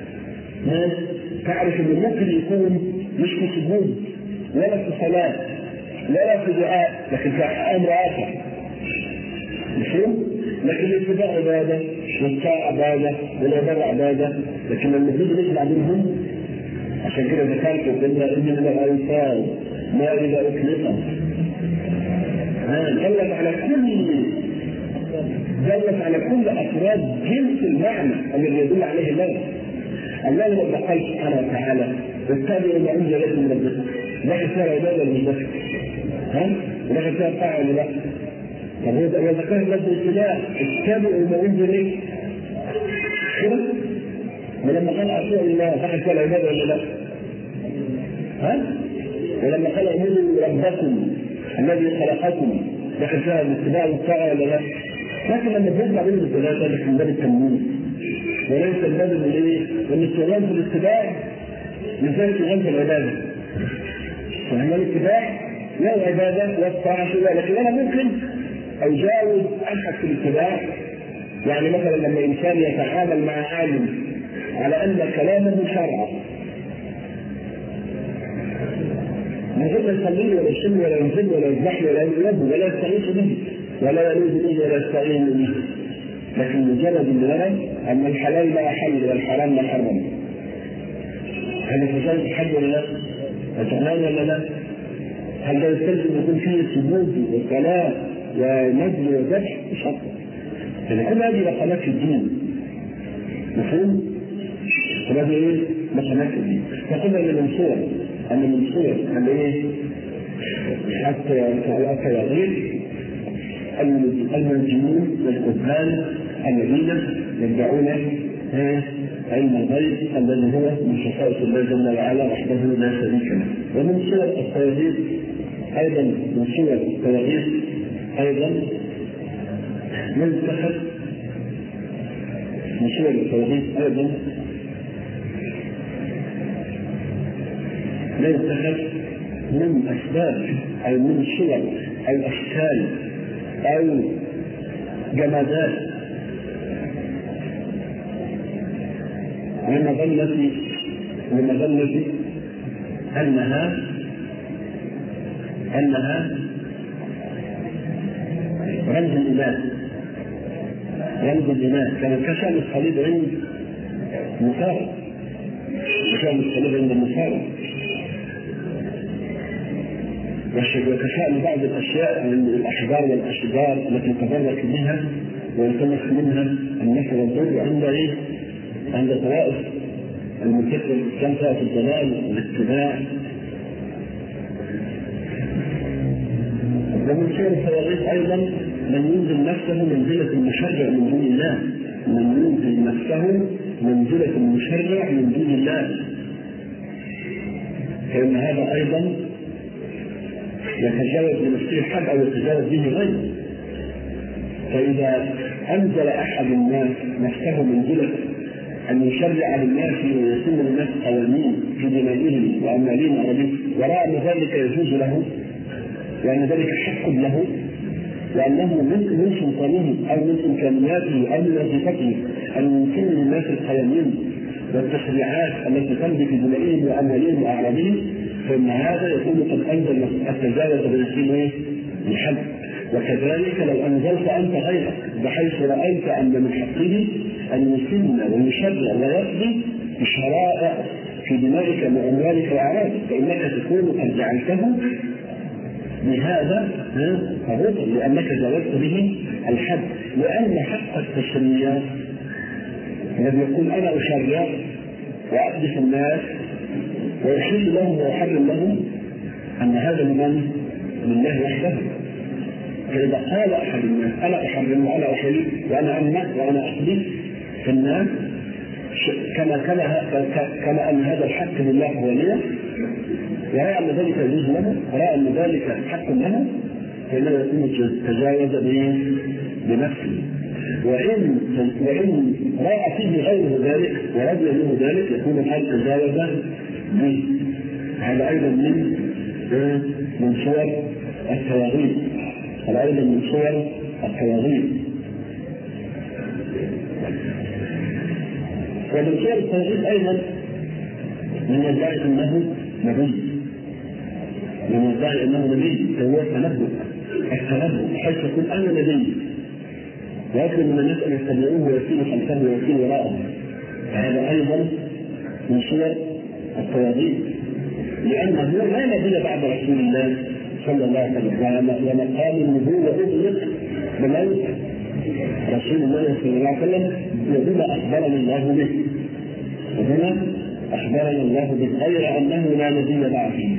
تعرف ان ممكن يكون مش في سجود ولا في صلاه ولا في دعاء، لكن في امر اخر. مفهوم؟ لكن الاتباع عباده والطاعه عباده والعباده عباده، لكن المفروض نجمع بينهم. عشان كده ذكرت وقلنا ان من الالفاظ ما اذا اطلقت دلت على كل دلت على كل افراد جنس المعنى الذي يدل عليه الله. الله لما قال سبحانه وتعالى اتبعوا ما انزل اليكم من ربكم، لكن فيها عباده للبشر ها ولكن فيها طاعه ولا لا؟ فهو ذكر لفظ الاتباع اتبعوا ما انزل اليكم كده. ولما قال اطيعوا الله دخل فيها العباده ولا لا؟ ها؟ ولما قال اعبدوا ربكم الذي خلقكم دخل فيها الاتباع والطاعه ولا لا؟ لكن لما بيطلع بين الثلاثه ده من باب التمييز وليس الباب الايه؟ ان الشغلان في الاتباع مش زي الشغلان في العباده. فهنا الاتباع لا العباده والطاعه لا، لكن انا ممكن اجاوز احد في الاتباع. يعني مثلا لما انسان يتعامل مع عالم على ان كلامه شرع من غير ما يصلي ولا يشم ولا ينزل ولا يذبح ولا يلد ولا يستغيث به ولا يلوذ به ولا يستعين به، لكن مجرد ان يرى ان الحلال لا يحل والحرام لا يحرم. هل تجاوز الحد ولا لا؟ وتغنى ولا لا؟ هل ده يستلزم يكون فيه سجود وصلاه ونذر وذبح؟ مش اكثر. كل هذه مقامات في الدين. مفهوم؟ وهذه ايه؟ مقامات في الدين. فقلنا ان من صور ان من صور ان ايه؟ حتى التواضيع المنجمون والكهان الذين يدعون علم الغيب الذي هو من خصائص الله جل وعلا وحده لا شريك له. ومن صور التواضيع ايضا من صور التواضيع ايضا من اتخذ من صور التوحيد أيضا لا يتخذ من أسباب أو من صور أو أشكال أو جمادات لمظلة لمظلة أنها أنها رمز الإله رمز الإله كما كشف الصليب عند النصارى كشف الصليب عند النصارى وكشف بعض الأشياء من الأحجار والأشجار التي تبرك بها ويلتمس منها النفع والضر عند إيه؟ عند طوائف المنتشرة الإسلام في الضلال والاتباع. ومن صور التواريخ أيضا من ينزل نفسه منزلة المشرع من دون الله، من ينزل نفسه منزلة المشرع من دون الله، فإن هذا أيضا يتجاوز بنفسه الحد أو يتجاوز به غيره. فإذا أنزل أحد الناس نفسه منزلة أن يشرع للناس ويسن للناس قوانين في دمائهم وأموالهم ورأى أن ذلك يجوز له وأن ذلك حق له وأنه من سلطانه أو من إمكانياته أو من وظيفته أن يسن للناس القوانين والتشريعات التي تمضي في دمائهم وأموالهم وأعراضهم، فإن هذا يكون قد أنزل التجاوز بنفسه الحد. وكذلك لو أنزلت أنت غيرك بحيث رأيت أن من حقه أن يسن ويشرع ويقضي بشرائع في دمائك وأموالك وأعراضك، فإنك تكون قد جعلته بهذا الرجل لأنك جاوزت به الحد. لأن حق التشريع الذي يقول أنا أشرع وأقضي في الناس ويحل لهم ويحرم لهم أن هذا لمن؟ لله وحده. فإذا قال أحد الناس أنا أحرم وأنا أحل وأنا أمنع وأنا أقضي في الناس كما كما كما أن هذا الحق لله هو لي ورأى أن ذلك يجوز له ورأى أن ذلك حق له، فإنه يكون تجاوز بنفسه. وإن وإن رأى فيه غيره ذلك ورضي منه ذلك يكون الحق تجاوز به. هذا أيضا من من صور التواغيث هذا أيضا من صور التواغيث ومن صور التواغيث أيضا من يدعي أنه نبي من يدعي أنه نبي فهو التنبؤ التنبؤ حيث يقول أنا نبي ويطلب من الناس أن يتبعوه ويسيروا خلفه ويسيروا وراءه. هذا أيضا من صور التواغيث لأنه لا نبي بعد رسول الله صلى الله عليه وسلم ومقام النبوة أطلق بموت رسول الله صلى الله عليه وسلم وبما أخبرنا الله به وبما أخبرنا الله به غير أنه لا نبي بعده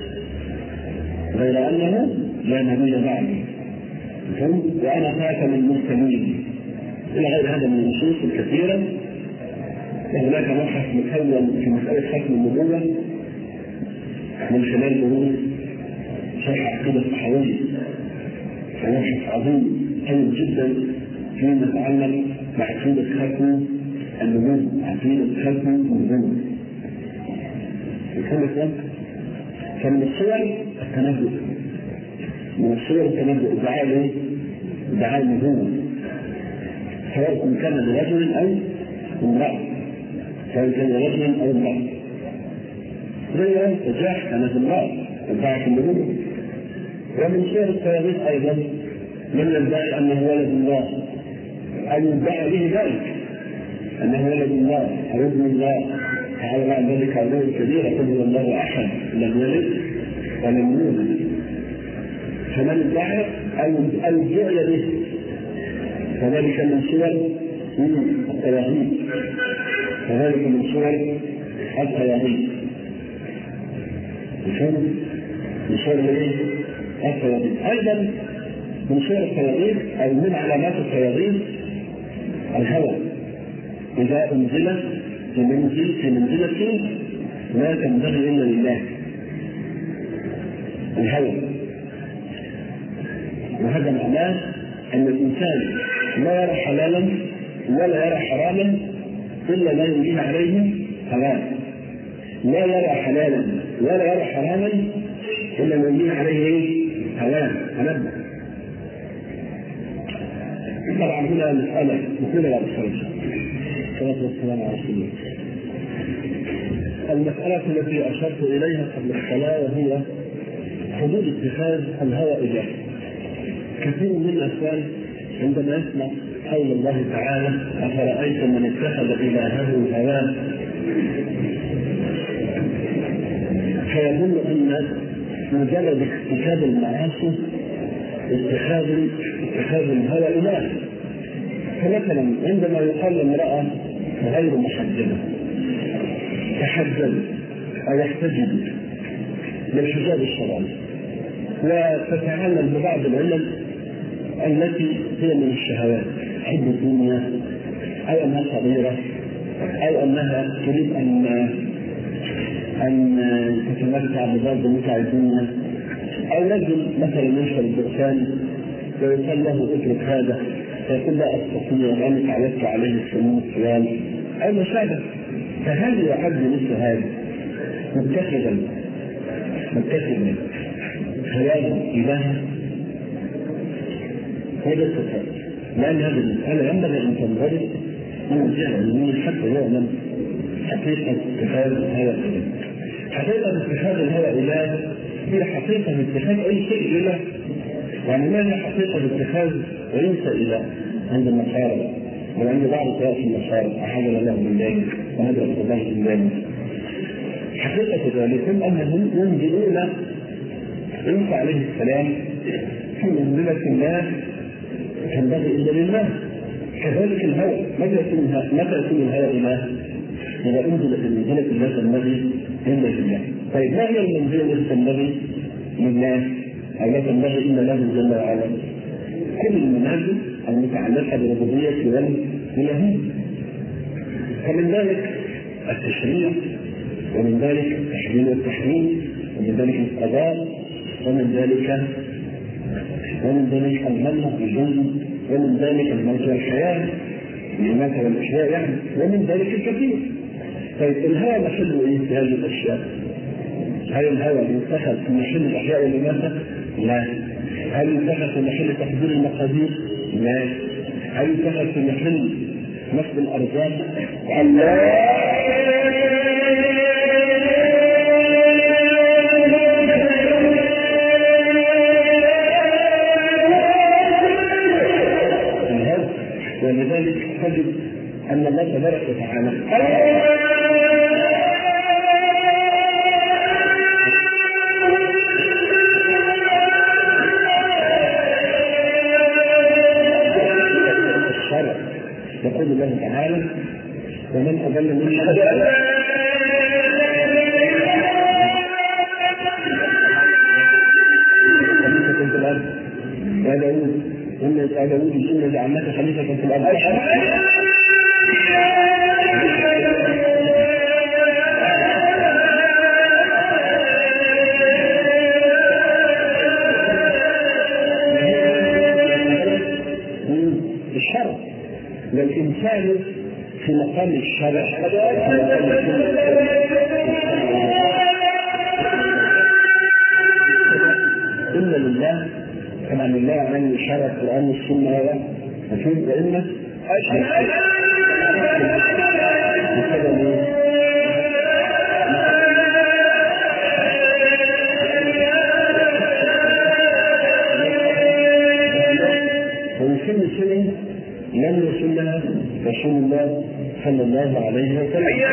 غير أنه لا نبي بعده وأنا خاتم المرسلين إلى غير هذا من النصوص الكثيرة. وهناك مبحث مكون في مسألة ختم النبوة من خلال دروس شرح عقيدة الصحوية، مبحث عظيم قوي جدا فيما يتعلق بعقيدة ختم النبوة عقيدة ختم النبوة. فمن الصور التنبؤ من الصور التنبؤ ادعاء ايه؟ ادعاء النبوة سواء كان لرجل أو امرأة سواء كان لرجل أو امرأة. زي نجاح كانت امرأة ادعت النبوة. ومن صور التواريخ أيضا من يدعي أنه ولد الله أو يدعي به ذلك أنه ولد الله أو ابن الله تعالى عن ذلك علوم كبيرة قل هو الله أحد لم يلد ولم يولد. فمن ادعى أو ادعي به فذلك من صور التواغيث فذلك من صور التواغيث من صور التواغيث. أيضا من صور التواغيث أو من علامات التواغيث الهوى إذا أنزلت في منزل في منزلة لا تنبغي إلا لله الهوى. وهذا معناه أن الإنسان لا يرى حلالا ولا يرى حراما الا ما يجيب عليه حلال، لا يرى حلالا ولا يرى حراما الا ما يجيب عليه ايه؟ حلال. هنبدا طبعا هنا مساله مثيره للخير. الصلاه والسلام على رسول الله. المساله التي اشرت اليها قبل الصلاه وهي حدود اتخاذ الهوى إله. كثير من الأسئلة عندما يسمع قول الله تعالى أفرأيتم من اتخذ إلهه هواه فيظن أن مجرد اتخاذ المعاصي اتخاذ اتخاذ الهوى إله. فمثلا عندما يقال امرأة غير محجبة تحجب أو يحتجب للحجاب الشرعي وتتعلم ببعض العلل التي هي من الشهوات، حب الدنيا او انها صغيره او انها تريد ان ان تتمتع ببعض متع الدنيا، او رجل مثلا ينشر الدخان ويقال له اترك هذا فيقول لا استطيع ان تعودت عليه السنين الطوال او ما شابه. فهل يعد مثل هذا متخذا متخذا هواه إلها؟ هذا التفاؤل، لأن هذه المسألة ينبغي أن تنضبط من الجهة العلمية حتى يعلم حقيقة اتخاذ الهوى إله. حقيقة اتخاذ الهوى إله هي حقيقة اتخاذ أي شيء إله. يعني ما هي حقيقة اتخاذ عيسى إله عند النصارى وعند بعض طوائف النصارى أحاول الله من ذلك وهذا الله من ذلك؟ حقيقة ذلك أنهم ينزلون عيسى عليه السلام في منزلة لا تنبغي إلا لله. كذلك الهوى متى يكون متى يكون الهوى إله؟ إذا أنزل في منزلة لا تنبغي إلا لله. طيب ما هي المنزلة التي تنبغي لله أو لا تنبغي إلا له جل وعلا؟ كل المنازل المتعلقة بالربوبية والإلهية. فمن ذلك التشريع ومن ذلك التحليل والتحريم ومن ذلك القضاء ومن ذلك ومن ذلك المنع والجنب ومن ذلك الموت والحياة الإماتة والإحياء يعني ومن ذلك الكثير. طيب الهوى محل إيه في هذه الأشياء؟ هل الهوى يتخذ في محل الإحياء والإماتة؟ لا. هل يتخذ في محل تقدير المقادير؟ لا. هل يتخذ في محل نصب الأرزاق؟ لا. ولذلك تجد أن الله تبارك وتعالى الشرع يقول الله تعالى ومن أضل من خليفة في الأرض يا داود إن داود إن جعلناك خليفة في الأرض. الشرع للإنسان في مقام الشرع إن لله طبعا لله عن شرع القرآن والسنة هذا مفهوم وإن ويسن سنة لم يسنها رسول الله صلى الله عليه وسلم.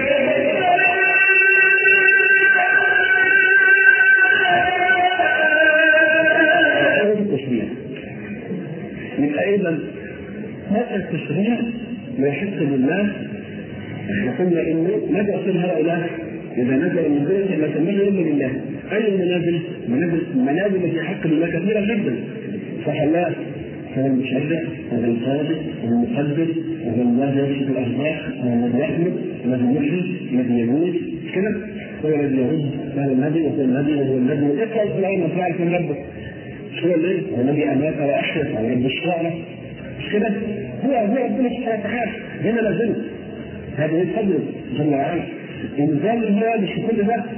أيضا هذا التشريع ما يحس بالناس. احنا قلنا انه ماذا يصير هؤلاء اذا نزل منزله لا تنبغي الا لله؟ اي المنازل؟ منازل المنازل في حق الله كثيره جدا. صح الله؟ هو المشرع وهو القاضي وهو المقدر وهو الله يكشف الارزاق وهو الذي يخلق وهو يحيي الذي يموت كذا هو الذي يرد وهو النبي وهو النبي وهو الذي اقرا القران وفعل في ربك هو الذي هو الذي امات واحيا على رب الشعراء مش كده؟ هو هو ربنا سبحانه وتعالى هنا لازم هذا الفضل جل وعلا. انزال الهوى مش في كل ده،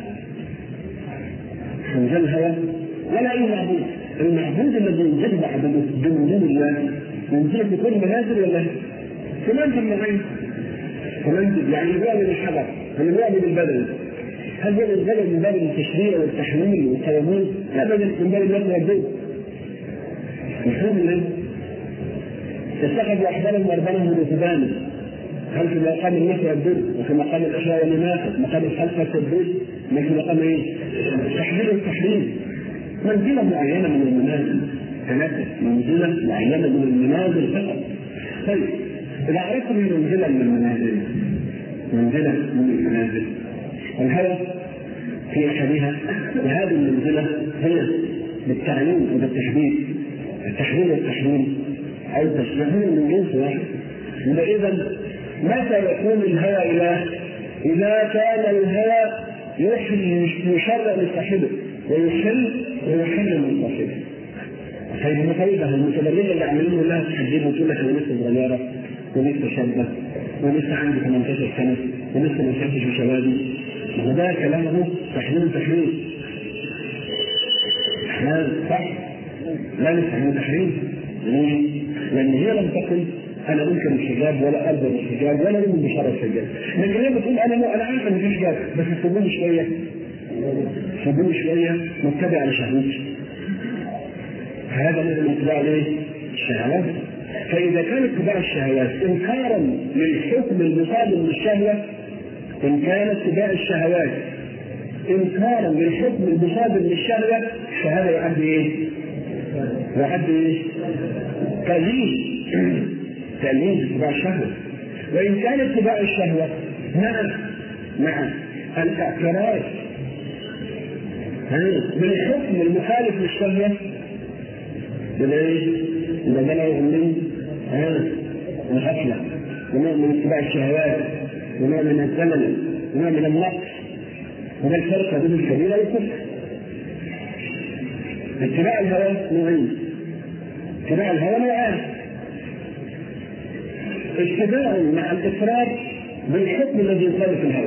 انزال الهوى ولا اي معبود. المعبود الذي ينزل بوجود الله ينزل في كل منازل ولا في منزل معين؟ في منزل يعني يبقى من الحجر ويبقى من البدن. هل هو البدن من باب التشريع والتحليل والقوانين؟ لا، بدل من باب النظر والدين. مفهوم منه؟ اتخذوا احبارهم وربانهم رهبانا. هل في مقام النفع والدين وفي مقام الاشياء والمنافع مقام الخلق والدين؟ ما في مقام ايه؟ تحليل والتحليل. منزله معينه من المنازل، ثلاثه منزله معينه من المنازل فقط. طيب اذا عرفتم منزله من المنازل، منزله من المنازل الهوى في احدها، وهذه المنزله هي بالتعيين وبالتحديد، التحليل والتحليل او تشبهون من جنس واحد. اذا متى يكون الهوى اله؟ اذا كان الهوى يشرع لصاحبه ويحل ويحرم لصاحبه. طيب المتوجه المتبرجه اللي عاملين لها تحديد وتقول لك انا لسه صغيره ولسه شابه ولسه عندي ثمانية عشر سنه ولسه ما شفتش بشبابي، وده كلامه تحليل تحريم. لا صح، لا نستحيل تحريم. ليه؟ لان هي لم تكن انا انكر الحجاب ولا ارضى الحجاب ولا من بشاره الحجاب، لكن هي بتقول انا انا عارفه ان في حجاب بس سيبوني شويه سيبوني شويه متبع على شهوتي. هذا من اتباع الايه؟ الشهوات. فاذا كان اتباع الشهوات انكارا للحكم المصادم للشهوه، ان كان اتباع الشهوات انكارا للحكم المصادم للشهوه، فهذا يعد ايه؟ يعد ايه؟ تأليف تأليف اتباع الشهوة. وإن كان اتباع الشهوة مع مع الاعتراف بالحكم المخالف للشهوة بالايه؟ إذا بلغ من الغفلة ونوع من اتباع الشهوات ونوع من الزمن ونوع من النقص، وده الفرق بين الكبيرة والكفر. اتباع الهوى نوعين، اتباع الهوى نوعان: اتباع مع الإفراد بالحكم الذي يخالف الهوى،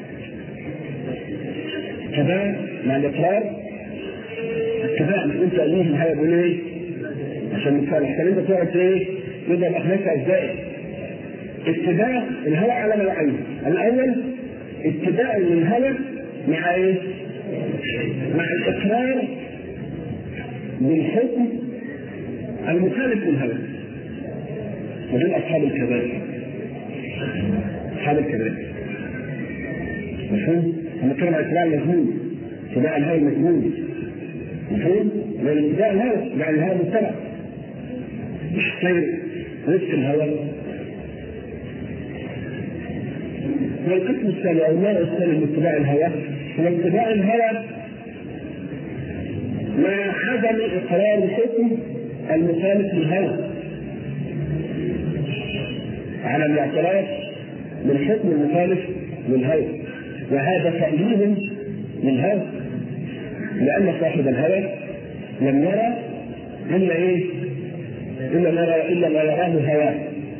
اتباع مع الإفراد، اتباع انت قليه الهوى بيقول ايه؟ عشان نتصالح، كان انت تقعد ايه؟ يبقى الاخلاق ازاي؟ اتباع الهوى على نوعين: الاول اتباع للهوى مع ايه؟ مع الإقرار بالحكم المخالف للهوى. ودول أصحاب الكبائر، أصحاب الكبائر. مفهوم؟ هم كانوا اتباع المجنون، اتباع الهوى المجنون. مفهوم؟ لأن اتباع الهوى مع الهوى متبع مش سير وفق الهوى. والقسم الثاني أو النوع الثاني من اتباع الهوى هو اتباع الهوى مع عدم إقرار الحكم المخالف للهوى، على الاعتراف بالحكم المخالف للهوى، وهذا تأليل للهوى، لأن صاحب الهوى لم يرى إلا إيه؟ إلا ما يرى إلا ما يراه هواه،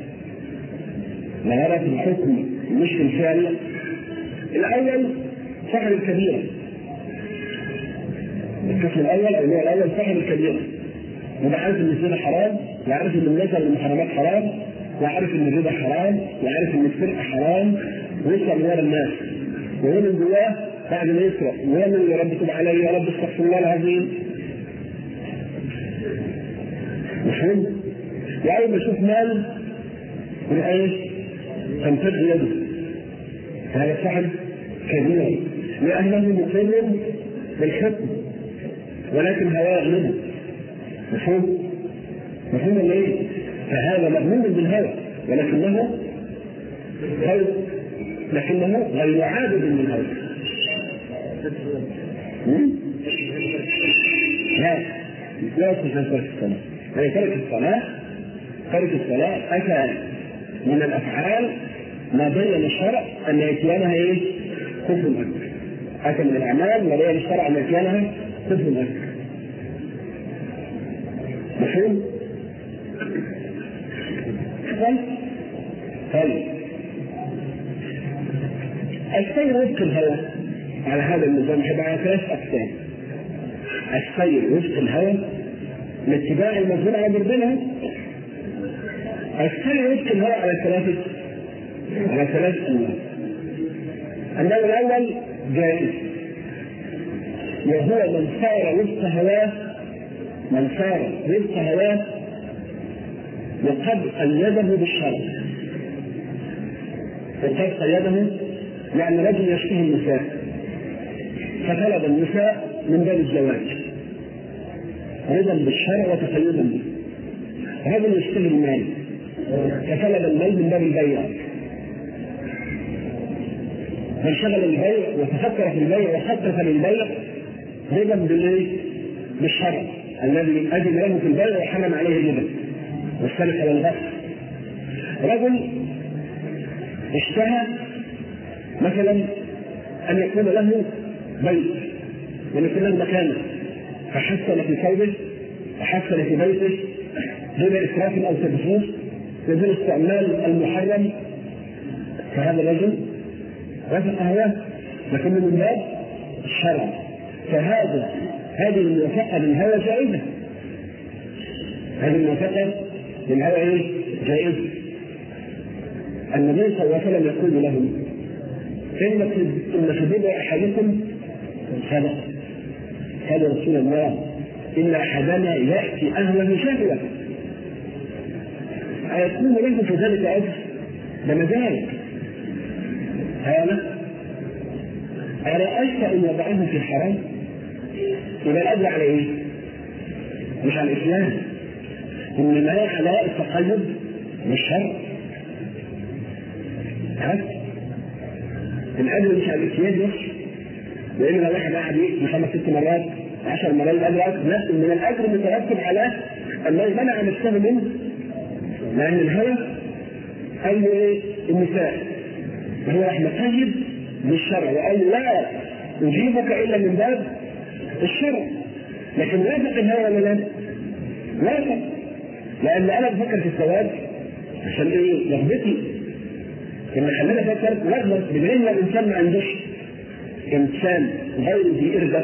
ما يرى في الحكم مش في الفعل. الأول صاحب الكبيرة، القسم الأول أو النوع الأول صاحب الكبيرة، وده عارف إن الزنا حرام، وعارف إن النزل المحرمات حرام، وعارف إن الربا حرام، وعارف إن السرقة حرام، ويسرق من ورا الناس، وهو من جواه بعد ما يسرق ويعمل يا رب تب علي يا رب استغفر الله العظيم. مفهوم؟ وأول ما يشوف مال من إيش؟ تنفذ يده، هذا صاحب كبير لأنه مقر بالحكم ولكن هواه يغلبه. مفهوم؟ مفهوم ولا ايه؟ فهذا مغلوب بالهوى ولكنه هوى، لكنه غير عابد للهوى. لا لا يستطيع ترك الصلاة، هي ترك الصلاة ترك الصلاة أتى من الأفعال ما بين الشرع أن يتيانها إيه؟ كفر أكبر. أتى من الأعمال ما بين الشرع أن يتيانها كفر أكبر. مفهوم؟ حصل؟ طيب السير وفق الهوى على هذا النظام هيبقى على ثلاث أقسام. السير وفق الهوى لاتباع المسؤول عن ربنا. السير وفق الهوى على ثلاثة على ثلاث أنواع. النوع الأول جائز، وهو من سار وفق هواه من سار وفق هواه وقد قيده بالشرع. وقد قيده يعني رجل يشتهي النساء فطلب النساء من باب الزواج رضا بالشرع وتقيدا به. رجل يشتهي المال فطلب المال من باب البيع فانشغل البيع وتفكر في البيع وخطط للبيع رضا بالشرع الذي أذن له في البيع وحرم عليه الربا والسرقة والغصب. رجل اشتهى مثلا أن يكون له بيت وأن يكون له مكانه فحسن في ثوبه وحسن في بيته دون إسراف أو تبذير ودون استعمال المحرم، فهذا الرجل وافق هواه لكن من باب الشرع. فهذا هذه الموافقة للهوى جائزة. هذه الموافقة للهوى ايه؟ جائزة. النبي صلى الله عليه وسلم يقول لهم إن إن في بضع أحدكم صدقة. قال رسول الله إن أحدنا يأتي أهله شهوة أيكون له في ذلك أجر؟ بمزاج. هذا أرأيت إن وضعه في الحرام يبقى الأجر على إيه؟ مش على الإسلام، إنما على التقيد بالشرع. الأجر مش على الإسلام بس، لأن لو واحد قاعد يأتي خمس ست مرات عشر مرات الأجر نفس من الأجر مترتب على أنه منع نفسه منه، لأن الهوى قال له إيه؟ النساء هو راح مقيد بالشرع وقال لا أجيبك إلا من باب الشرع. لكن وافق الهوى ولا لا؟ وافق، لأن أنا بفكر في الزواج عشان إيه؟ رغبتي. إن خلينا أفكر رغبة بدليل الإنسان ما عندوش إنسان غير ذي إرادة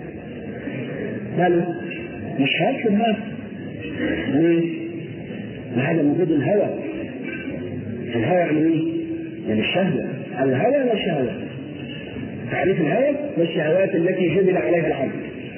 ماله مش هيكتب هذا. ليه؟ لهذا موجود الهوى. الهوى يعني إيه؟ يعني الشهوة. الهوى والشهوة، تعريف الهوى والشهوات التي جبل عليها العبد.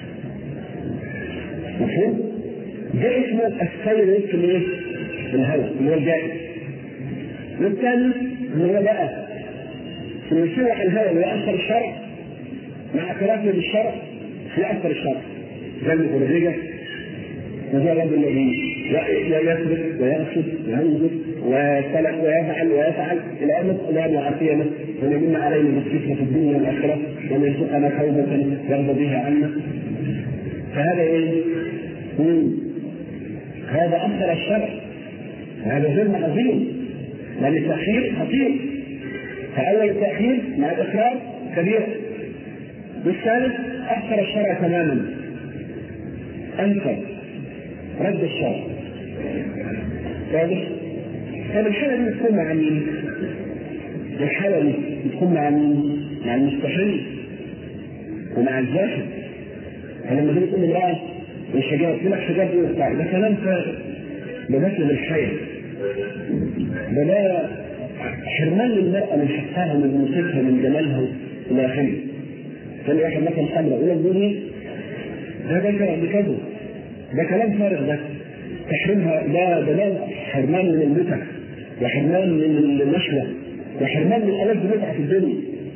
مفهوم؟ ده اسمه السير وفق الايه؟ الهوى اللي هو الجائز. والثاني اللي هو بقى في يسوع الهوى ويأثر الشرع مع اعترافه بالشرع يأثر الشرع زي المخرجة وزي الرب الذي يسرق ويرشد وينزل ويسلك ويفعل ويفعل الى ان لا يعافينا ويمن علينا بالفتنه في الدنيا والاخره ويرزقنا توبه يرضى بها عنا. فهذا ايه؟ هذا اثر الشرع. هذا ظلم عظيم لان التاخير خطير. فاول التاخير مع الاقرار كبير. والثالث اثر الشرع تماما، انكر رد الشرع. واضح؟ طب الحالة دي بتكون مع مين؟ الحالة دي بتكون مع مين؟ مع المستحيل ومع الجاهل. فلما تيجي تقول امرأة الحجاب يقول لك حجاب ايه وبتاع، ده كلام فارغ. ده مثل الحياة. ده لا حرمان للمرأة من حقها من موسيقها من جمالها إلى آخره. كان واحد مثلا حمراء يقول لك دي ده ده كلام بكذا. ده كلام فارغ. ده تحريمها ده ده حرمان من المتع وحرمان من النشوة وحرمان من ألذ متعة في الدنيا.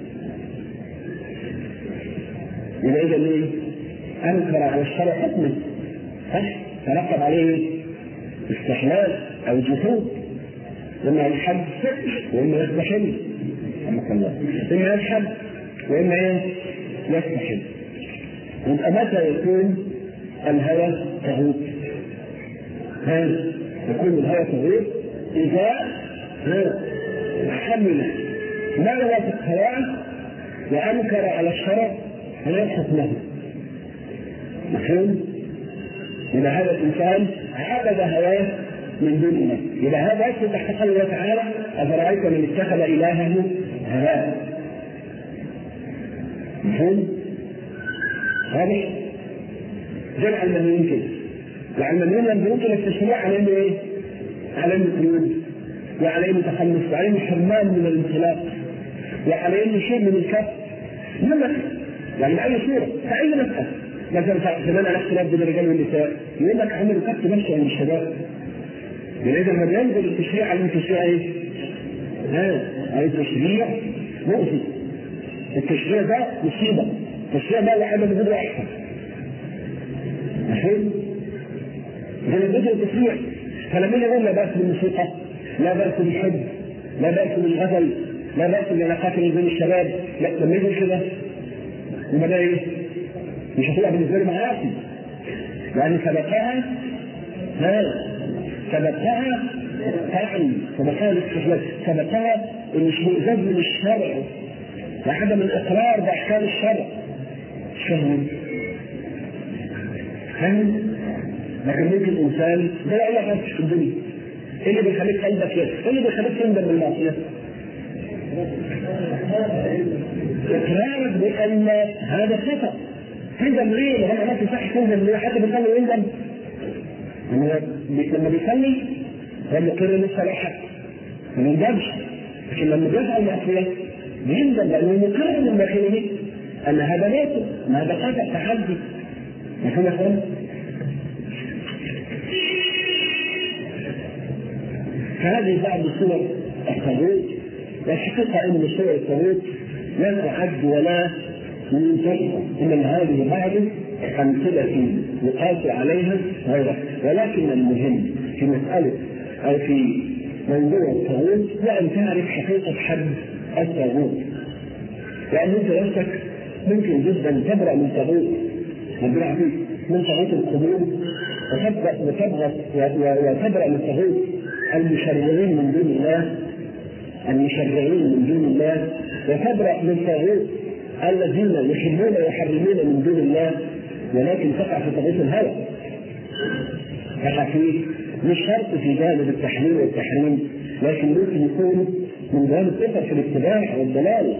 يبقى إذا ليه؟ أنكر على الشرع حكمه صح؟ ترتب عليه استحلال أو جحود. إما يحب وإما يستحل. إما يشحب وإما إيه؟ يستحل. يبقى متى يكون الهوى تغوط؟ هذا يكون الهوى تغوط إذا حمل ما يوافق هواه وأنكر على الشرع غير حكمه. مفهوم؟ إذا هذا الإنسان عبد هواه من دون الله. إذا هذا يدخل تحت قول الله تعالى أفرأيت من اتخذ إلهه هواه. مفهوم؟ هذا جمع المنوين كده. يعني المنوين لما يمكن التشريع على انه ايه؟ على انه قيود، وعلى انه تخلص، وعلى انه حرمان من الانطلاق، وعلى انه شيء من الكف. انما يعني باي صوره فاي مساله مثلا زمان على اختلاف بين الرجال والنساء يقول لك عمل كف نفسه عند الشباب. يعني اذا ما بينزل التشريع على التشريع ايه؟ ها اي تشريع مؤذي. التشريع ده مصيبه. التشريع ده واحد من غير احسن. مفهوم؟ زي ما بيجي التشريع فلما يقول لا بأس بالموسيقى، لا بأس بالحب، لا بأس بالغزل، لا بأس بالعلاقات بين الشباب، لا لما يقول كده يبقى ده ايه؟ مش هتبقى بالنسبه لي معاصي. يعني سبقها ها سبقها فعل، سبقها الاستحلال، سبقها الاشمئزاز من الشرع وعدم الاقرار باحكام الشرع. فاهم؟ فاهم؟ لكن ممكن الانسان ده لا يعرف في الدنيا. ايه اللي بيخليك قلبك كده؟ ايه اللي بيخليك تندم بالمعصيه؟ اقرارك بان هذا خطا. تندم ليه؟ لما انا ما صح تندم ليه؟ حتى بيصلي يندم. لما بيصلي هو مقر لسه لا حق ما يندمش، لكن لما بيفعل معصيه بيندم لانه مقر من داخله ان هذا باطل، ان هذا خطا تحدي. مفهوم يا اخوان؟ فهذه بعض صور الطاغوت. والحقيقه ان صور الطاغوت لا تعد ولا ينتهي، ان هذه بعض امثله يقاس عليها غيرها. ولكن المهم في مساله او في موضوع الطاغوت هو ان تعرف حقيقه حد الطاغوت. لان انت نفسك ممكن جدا تبرأ من طاغوت ربنا يعافيك، من طاغوت القبور، وتبرأ وتبرأ من طاغوت المشرعين من دون الله، المشرعين من دون الله، وتبرأ من طاغوت الذين يحبون ويحرمون من دون الله، ولكن تقع في طاغوت الهوى. تقع فيه مش شرط في جانب التحليل والتحريم، لكن ممكن يكون من جانب اخر في الاتباع والضلال.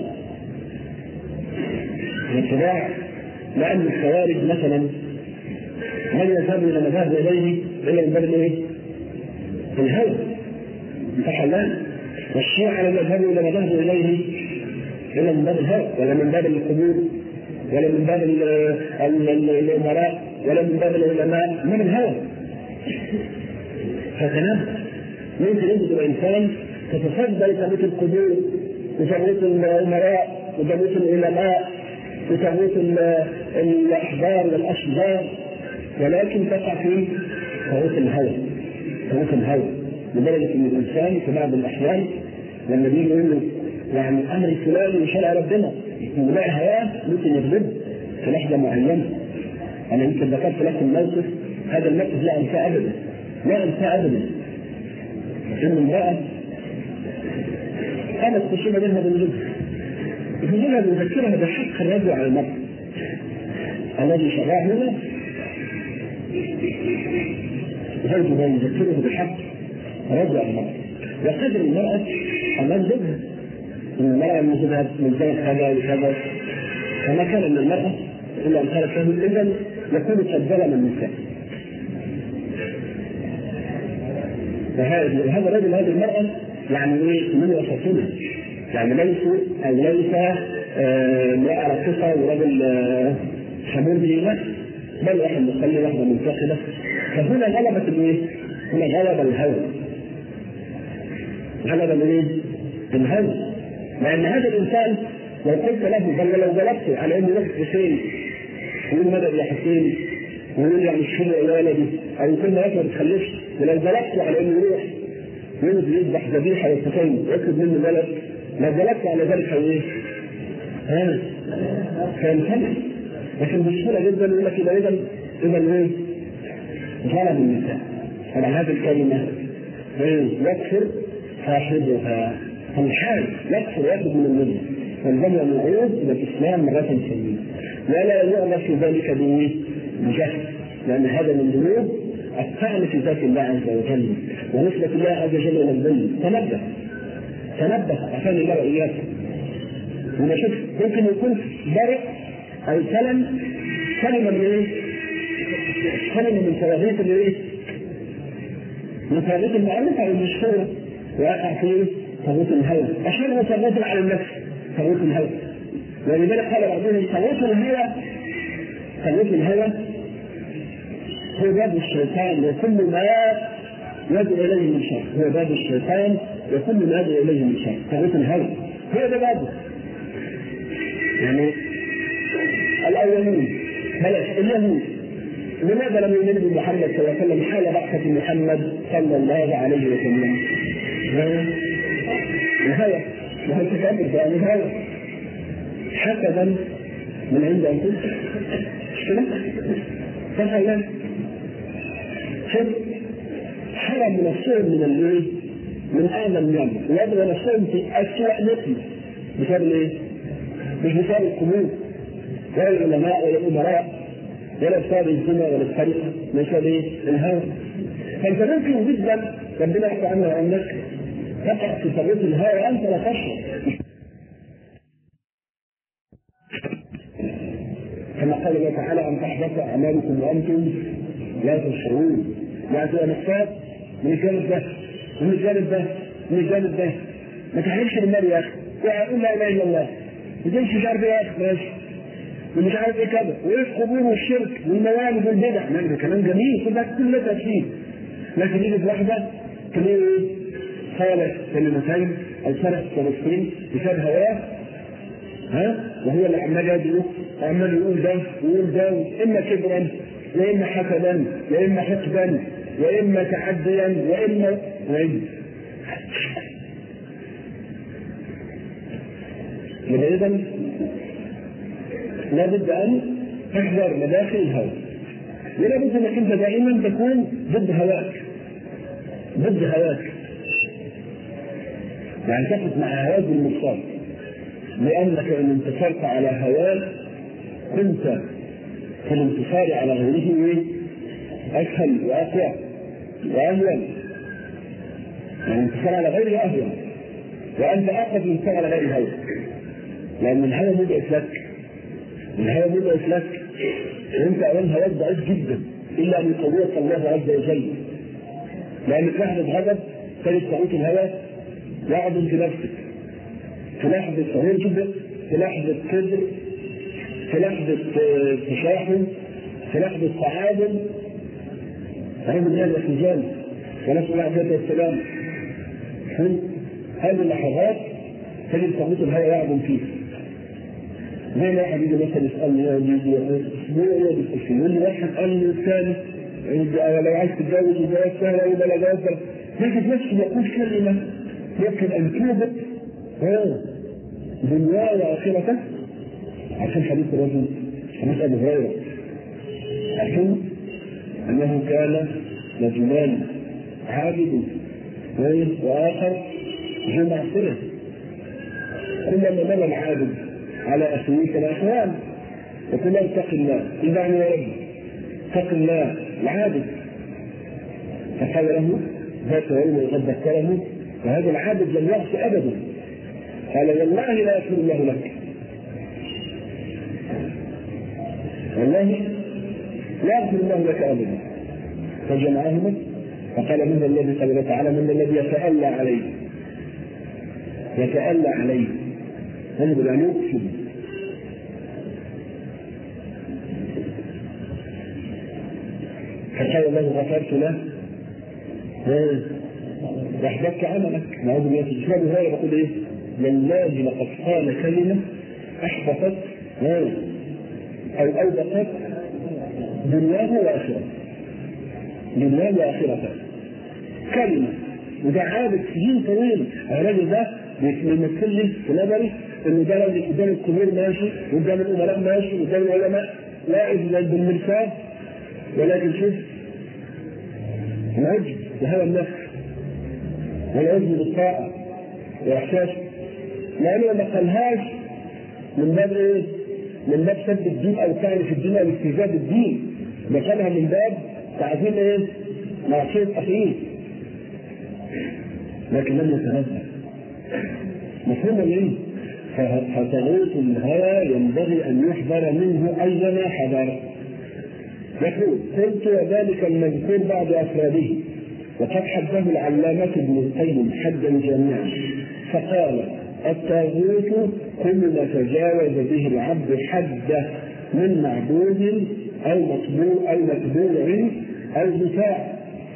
الاتباع لأن الخوارج مثلا من يذهب إلى مذهب إليه إلا من باب إيه؟ الهوى. صح ولا؟ والشيعة لا يذهبوا إلى مذهب إليه إلا من باب الهوى، ولا من باب القبور، ولا من باب الأمراء، ولا من باب العلماء، من الهوى. فتنام ممكن يجد الإنسان تتصدى لتابوت القبور وتابوت الأمراء وتابوت العلماء وتابوت الأحبار والأشجار، ولكن تقع في طاغوت الهوى. طاغوت الهوى لدرجة أن الإنسان في بعض الأحيان لما بيجي يقول له يعني أمر الفلاني وشرع ربنا ولا هواه ممكن يغلب في لحظة معينة. أنا يمكن ذكرت لكم موقف، هذا الموقف لا أنساه أبدا، لا أنساه أبدا. إن امرأة قامت تشيل منها بالجزء، يقولها بيذكرها بحق الرجل على المرأة الذي شرعه له، زوجها يذكره بحق الرجل على المرأة وقدر المرأة أمام زوجها، إن المرأة المزوجة من زوج هذا وكذا، فما كان من المرأة إلا أن قالت له إذن يكون قد ظلم النساء. وهذا الرجل هذه المرأة يعني إيه من وسطنا، يعني ليسوا أو ليس امرأة رقيقة ورجل حمول بالله، بل واحد مصلي واحدة منتقدة. فهنا غلبت الإيه؟ هنا غلب الهوى، غلب الإيه؟ الهوى. لأن هذا الإنسان لو قلت له بل لو جلبته على إنه نفس حسين يقول مدد يا حسين ويقول يعني الشيء يا ولدي أو يقول ما يكره تخلفش، ولو جلبته على إنه يروح ينزل يذبح ذبيحة للحسين ويأخذ منه ولد، لو جلبته على ذلك إيه؟ ها؟ فينتبه. لكن بسهولة جدا يقول لك إذا إذا إذا إيه؟ ظلم النساء. طبعا هذه الكلمة يكفر صاحبها، فالحال يكفر يأخذ من المدة، فالجمع يعود إلى الإسلام مرة ثانية، ولا يعرف ذلك بجهل، لأن هذا من ذنوب الطعن في ذات الله عز وجل ونسبة الله عز وجل إلى الظل. تنبه تنبه عشان الله وإياك. وما شوف ممكن يكون برئ أو سلم كلمة من إيه؟ كلمة من ثوابت الإيه؟ من ثوابت المؤلف أو المشهورة ويقع في ثوابت الهوى. أشهرها ثوابت على النفس ثوابت الهوى. ولذلك قال بعضهم ثوابت الهوى ثوابت الهوى هو باب الشيطان وكل ما يدعو إليه من شر. هو باب الشيطان وكل ما يدعو إليه من شر. ثوابت الهوى هو ده بابه. يعني الأولين بلاش اليهود لماذا لم يؤمنوا بمحمد صلى الله عليه وسلم حال بعثة محمد صلى الله عليه وسلم؟ الهوى وهو تكبر في الهوى حسدا من عند أنفسهم. شنو؟ فهلا شوف حرم من الصوم من الليل من أعلى النعمة ويبغى الصوم في أسوأ نقمة بسبب إيه؟ مش بسبب القبور ولا العلماء ولا الأمراء ولا بسبب الزنا ولا السرقة بسبب إيه؟ الهوى. فأنت ممكن جدا ربنا يحكي عنه وعنك تقع في طريق الهوى وأنت لا تشعر. كما قال الله تعالى أن تحبط أعمالكم وأنتم لا تشعرون. يعني تبقى مختار من الجانب ده من الجانب ده من الجانب ده ما تحرمش بالنار يا أخي وأقول لا إله إلا الله وتمشي مش عارف إيه يا أخي ماشي ومش عارف إيه كذا وإيه القبور والشرك والموالد والبدع. نعم ده كلام جميل كل ده كل ده تفسير. لكن يجي في واحدة تلاقي إيه صالح كلمتين أو صالح فلسطين بسبب هواه ها وهو اللي عمال يدعو وعمال يقول ده ويقول ده إما كبرا وإما حسدا وإما حقدا وإما تعديا وإما وإما إذا لابد أن تحذر مداخل الهوى ولا بد أنك أنت دائما تكون ضد هواك ضد هواك يعني تقف مع هواك بالمقصاد لأنك إن انتصرت على هواك كنت كالانتصار على غيره أسهل وأقوى وأهون. يعني انتصار على غيره أهون وأنت أقف الانتصار على غير هواك لأن الهوى مضعف لك الهوى مضعف لك وأنت أولا هواك ضعيف جدا إلا أن يقويك الله عز وجل لأن في لحظة غضب تجد صوت الهوى يعظم في نفسك في لحظة صغير جدا في لحظة كبر في لحظة تشاحن في لحظة تعادل هذه هذا الحجاب ونسأل الله عليه السلام. هذه اللحظات تجد صوت الهوى يعظم فيه زي ما واحد يجي مثلا يسألني يا جيدي يقول لي واحد قال لي الثاني لو عايز تتجوز وجواز سهل ولا جواز يجد نفسه يقول كلمة يمكن أن توبت دنياه وآخرته عشان حديث الرجل حديث أبي هريرة عشان أنه كان رجلان عابد وآخر ذو معصية كلما مل العابد على أخويه كالأخوان وكلما اتق الله إذا يا رب اتق الله العابد فقال له ذات يوم وقد ذكره وهذا العابد لم يعص أبدا قال والله لا يغفر الله لك والله لا يغفر الله لك أبدا. فجمعهما فقال من الذي قال تعالى من الذي يتألى عليه يتألى عليه هذا يعني يقسم فقال الله غفرت له واحببت عملك نعوذ بالله الإسلام هذا يقول إيه لله لقد قال كلمة أحبطت أو أوبقت دنياه وآخرته دنياه وآخرته كلمة وده عابد سنين طويل الراجل ده بيمثل لي في نظري إنه ده لو قدام الكبير ماشي وقدام الأمراء ماشي وقدام العلماء واقف بالمرصاد ولكن شوف العجب وهوى النفس والعجب بالطاعة وإحساس لأنه ما قالهاش من باب إيه؟ من باب سد الدين أو تعرف الدين أو استهزاء بالدين ده قالها من باب تعظيم إيه؟ معصية أخيه لكن لم يتنزل. مفهوم ليه؟ فطاغوت الهوى ينبغي أن يحذر منه أينما حذر. يقول قلت وذلك المذكور بعد أفراده وقد حده العلامة ابن القيم حدا جامعا فقال الطاغوت كل ما تجاوز به العبد حده من معبود أو مطبوع أو متبوع أو دفاع.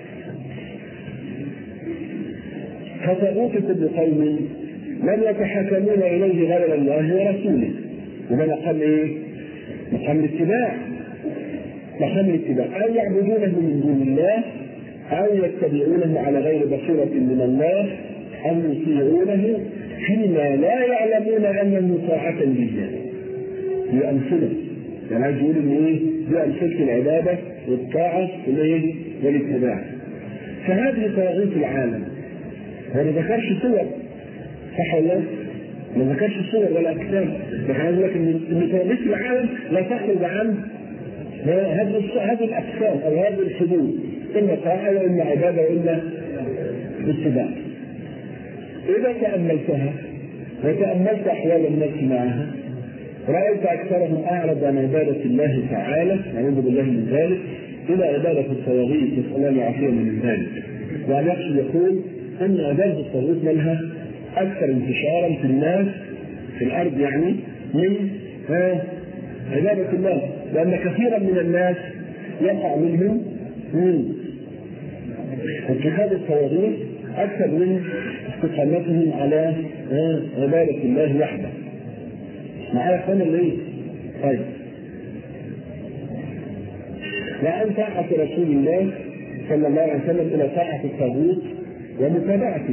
فطاغوت كل قوم من يتحكمون إليه غير الله ورسوله. وده مقام إيه؟ مقام الاتباع. مقام الاتباع أو يعبدونه من دون الله أو يتبعونه على غير بصيرة من الله أو يطيعونه فيما لا يعلمون أنه طاعة لله. بأمثلة يعني عايز يقول إن إيه؟ بأمثلة العبادة والطاعة والإيه؟ والاتباع. فهذه طاغوت العالم. هو ما ذكرش صور صح ولا ما ذكرش الصور ولا أجسام، لكن عايز لك إن طاغوت العالم لا تخرج عن هذه هذه الأجسام أو هذه الحدود، إما طاعة وإما عبادة وإما اتباع. إذا تأملتها وتأملت أحوال الناس معها رأيت أكثرهم أعرض عن عبادة الله تعالى نعوذ بالله من ذلك إلى عبادة الطواغيت نسأل الله العافية من ذلك. وعن يقصد يقول أن عبادة الطاغوت منها أكثر انتشارا في الناس في الأرض يعني من عبادة الله، لأن كثيرا من الناس يقع منهم من اتخاذ الطواغيت أكثر من استقامتهم على عبادة الله وحده. معايا فهم اللي طيب وأن طاعة رسول الله صلى الله عليه وسلم إلى طاعة الطاغوت ومتابعته.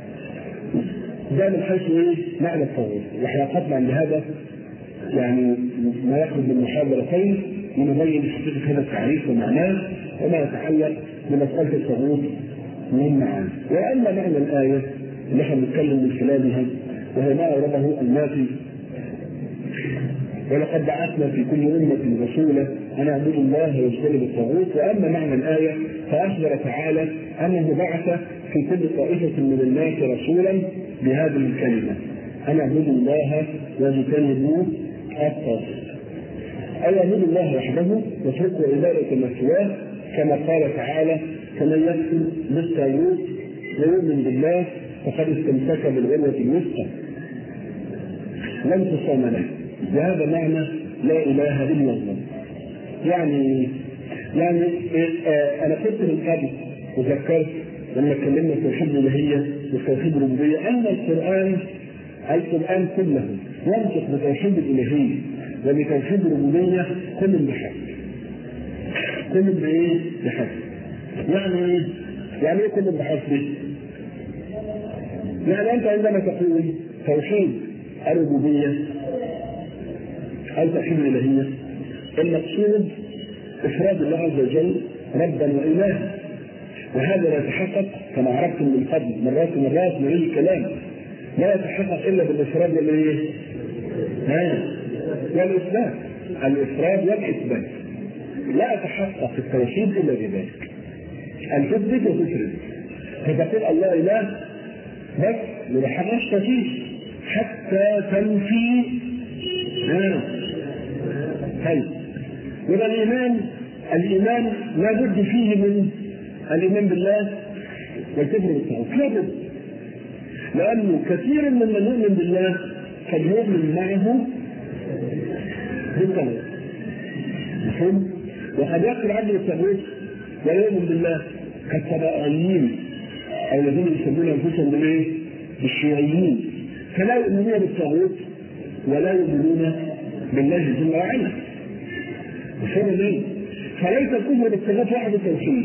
ده من حيث ايه؟ معنى الطاغوت. واحنا قطعا عند هذا يعني ما يخرج من محاضرتين لنبين حقيقة هذا التعريف ومعناه وما يتعلق بمسألة الطاغوت من معاني. وأما معنى الآية اللي احنا بنتكلم من خلالها وهو ما أورده النافي ولقد بعثنا في كل أمة رسولا أن اعبدوا الله واجتنبوا الطاغوت. وأما معنى الآية فأخبر تعالى أنه بعث في كل طائفة من الناس رسولا بهذه الكلمة أن اعبدوا الله واجتنبوا الطاغوت، أي اعبدوا الله وحده واتركوا عبادة ما سواه كما قال تعالى فمن يكفر بالطاغوت ويؤمن بالله فقد استمسك بالعروة الوثقى لا انفصام له. وهذا معنى لا اله الا الله. يعني يعني آه انا كنت من قبل وذكرت لما اتكلمنا في توحيد الالوهيه وتوحيد الربوبيه ان القران القران كله ينطق بتوحيد الالوهيه وبتوحيد الربوبيه كل بحق كل بايه؟ بحق. يعني ايه؟ يعني ايه كل بحق؟ يعني انت عندما تقول توحيد الربوبيه أو توحيد الإلهية المقصود إفراد الله عز وجل ربا وإلها، وهذا لا يتحقق كما عرفتم من قبل مرات مرات نعيد الكلام لا يتحقق إلا بالإفراد والإيه؟ والإثبات. الإفراد والإثبات لا يتحقق في التوحيد إلا بذلك أن تثبت وتفرد. فتقول الله إله بس ما حققش فيه حتى تنفي آه. طيب يبقى الإيمان الإيمان لا بد فيه من الإيمان بالله والكفر بالطاغوت لا بد، لأنه كثير من من يؤمن بالله قد يؤمن معه بالطاغوت مفهوم؟ وقد يكفر عبد الطاغوت ولا يؤمن بالله كالطبائعيين أو الذين يسمون أنفسهم بالإيه؟ بالشيوعيين، فلا يؤمنون بالطاغوت ولا يؤمنون بالله جل وعلا. مفهوم ليه؟ فليس الكفر بالطاغوت وحده توحيد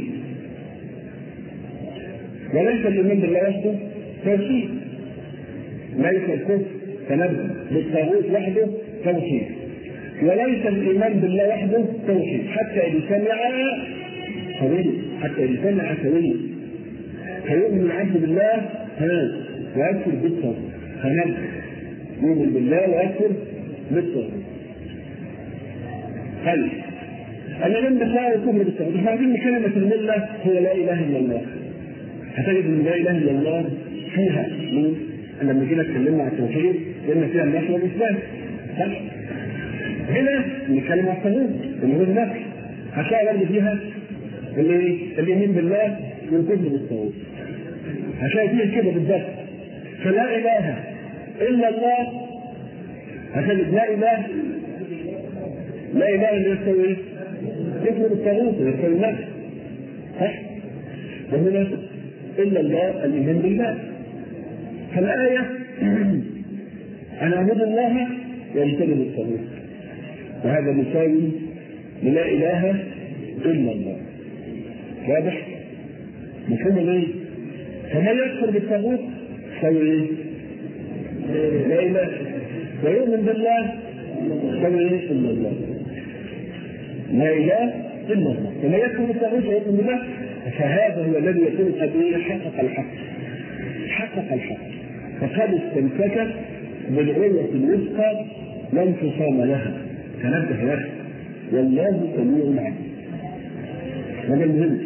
وليس الايمان بالله وحده توحيد. ليس الكفر تنبه بالطاغوت وحده توحيد وليس الايمان بالله وحده توحيد حتى إذا سمع سويا حتى إذا سمع سويا فيؤمن العبد بالله ها ويكفر بالطاغوت فنبه يؤمن بالله ويكفر بالطاغوت. هل الإيمان بالله والكفر بالطاغوت. احنا عايزين كلمة الملة هي لا إله إلا الله. هتجد إن لا إله إلا الله فيها مين؟ أنا لما جينا اتكلمنا عن التوحيد قلنا فيها النفي والإثبات. صح؟ هنا نتكلم عن الطاغوت اللي هو النفي. هتلاقي برضه فيها اللي الإيمان بالله والكفر بالطاغوت. هتلاقي فيها كده بالضبط. فلا إله إلا الله هتجد لا إله لا إله إلا يستوي إيه؟ كفر بالطاغوت يستوي النفي. صح؟ وهنا إلا الله الإيمان بالله. فالآية أنا أعبد الله واجتنب الطاغوت، وهذا مساوي للا إله إلا الله. واضح؟ مفهوم ليه؟ فما يكفر بالطاغوت يساوي إيه؟ لا إله، ويؤمن بالله يساوي إيه؟ إلا الله. لا إله إلا الله. فما يكفر بالطاغوت ويؤمن بالله فهذا هو الذي يكون قد حقق الحق. حقق الحق فقد استمسك بالعروة الوثقى لا انفصام لها. تنبه له والله سميع عليم. هذا المهم.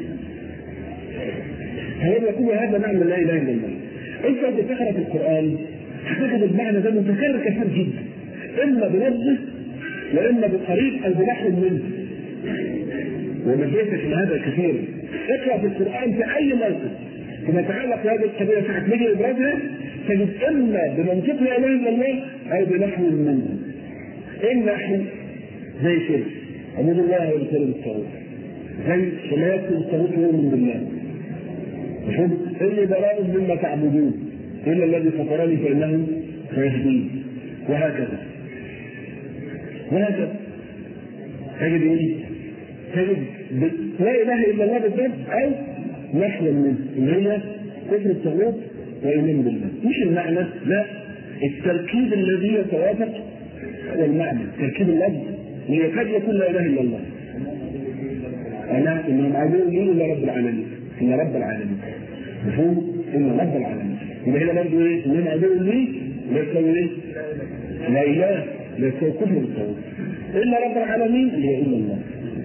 فهذا يقول هذا معنى لا اله الا الله. انت بتقرا في القران هتجد المعنى ده متكرر كثير جدا، اما بلفظه واما بقريب او بنحو منه. ونبهتك لهذا كثيرا. اقرا في القران في اي موقف فيما يتعلق بهذه القضيه ساعه نيجي ابرازها تجد اما بمنطق لا اله الا الله او بنحو منه. اما احنا زي كده اعبد الله واجتنب الطاغوت، زي وما يكفر الطاغوت ويؤمن بالله. مفهوم؟ اني براء مما تعبدون الا الذي فطرني فانه سيهدين. وهكذا وهكذا تجد ايه؟ تجد لا اله الا الله بالذات او نحو منه اللي هي كفر الطاغوت وايمان بالله. مش المعنى، لا، التركيب الذي يتوافق هو المعنى، تركيب اللفظ ليكاد يكون لا اله الا الله. انا انهم عدو لي الا رب العالمين، الا رب العالمين. مفهوم؟ الا رب العالمين. يبقى هنا برضه ايه؟ انهم عدو لي لا يساوي ايه؟ لا اله لا يساوي كفر بالطاغوت. الا رب العالمين اللي هي الا الله.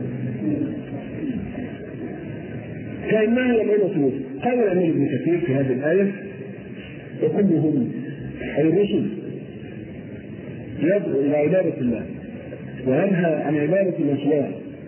كأنها العروة الوثقى. قال الأمير ابن كثير في هذه الآية وكلهم أي الرسل يدعو إلى عبادة الله وينهى عن عبادة الأشياء.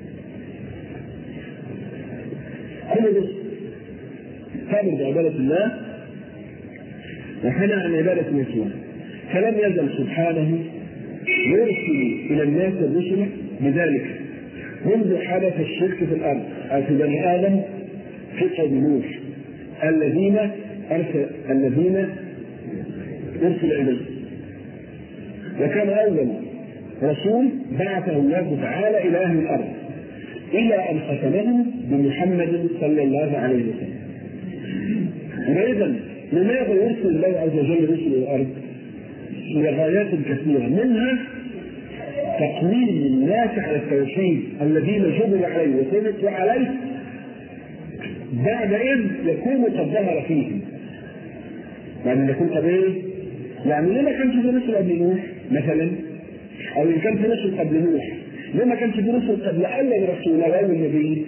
كل الرسل تأمر بعبادة الله وحنى عن عبادة الأشياء، فلم يزل سبحانه يرسل إلى الناس الرسل بذلك منذ حدث الشرك في الأرض أو في بني آدم في قوم نوح الذين أرسل الذين أرسل إليه. وكان أول رسول بعثه الله تعالى إلى أهل الأرض إلى أن ختمهم بمحمد صلى الله عليه وسلم. وإذا لماذا يرسل الله عز وجل رسل إلى الأرض؟ لغايات كثيرة، منها تقويم الناس على التوحيد الذين جبلوا عليه وثبتوا عليه بعد إذ يكون قد ظهر فيهم. يعني يكون قد إيه؟ يعني ليه ما كانش في رسل قبل نوح مثلا؟ أو إن كان في رسل قبل نوح، ليه ما كانش في رسل قبل أول رسول أو أول نبي؟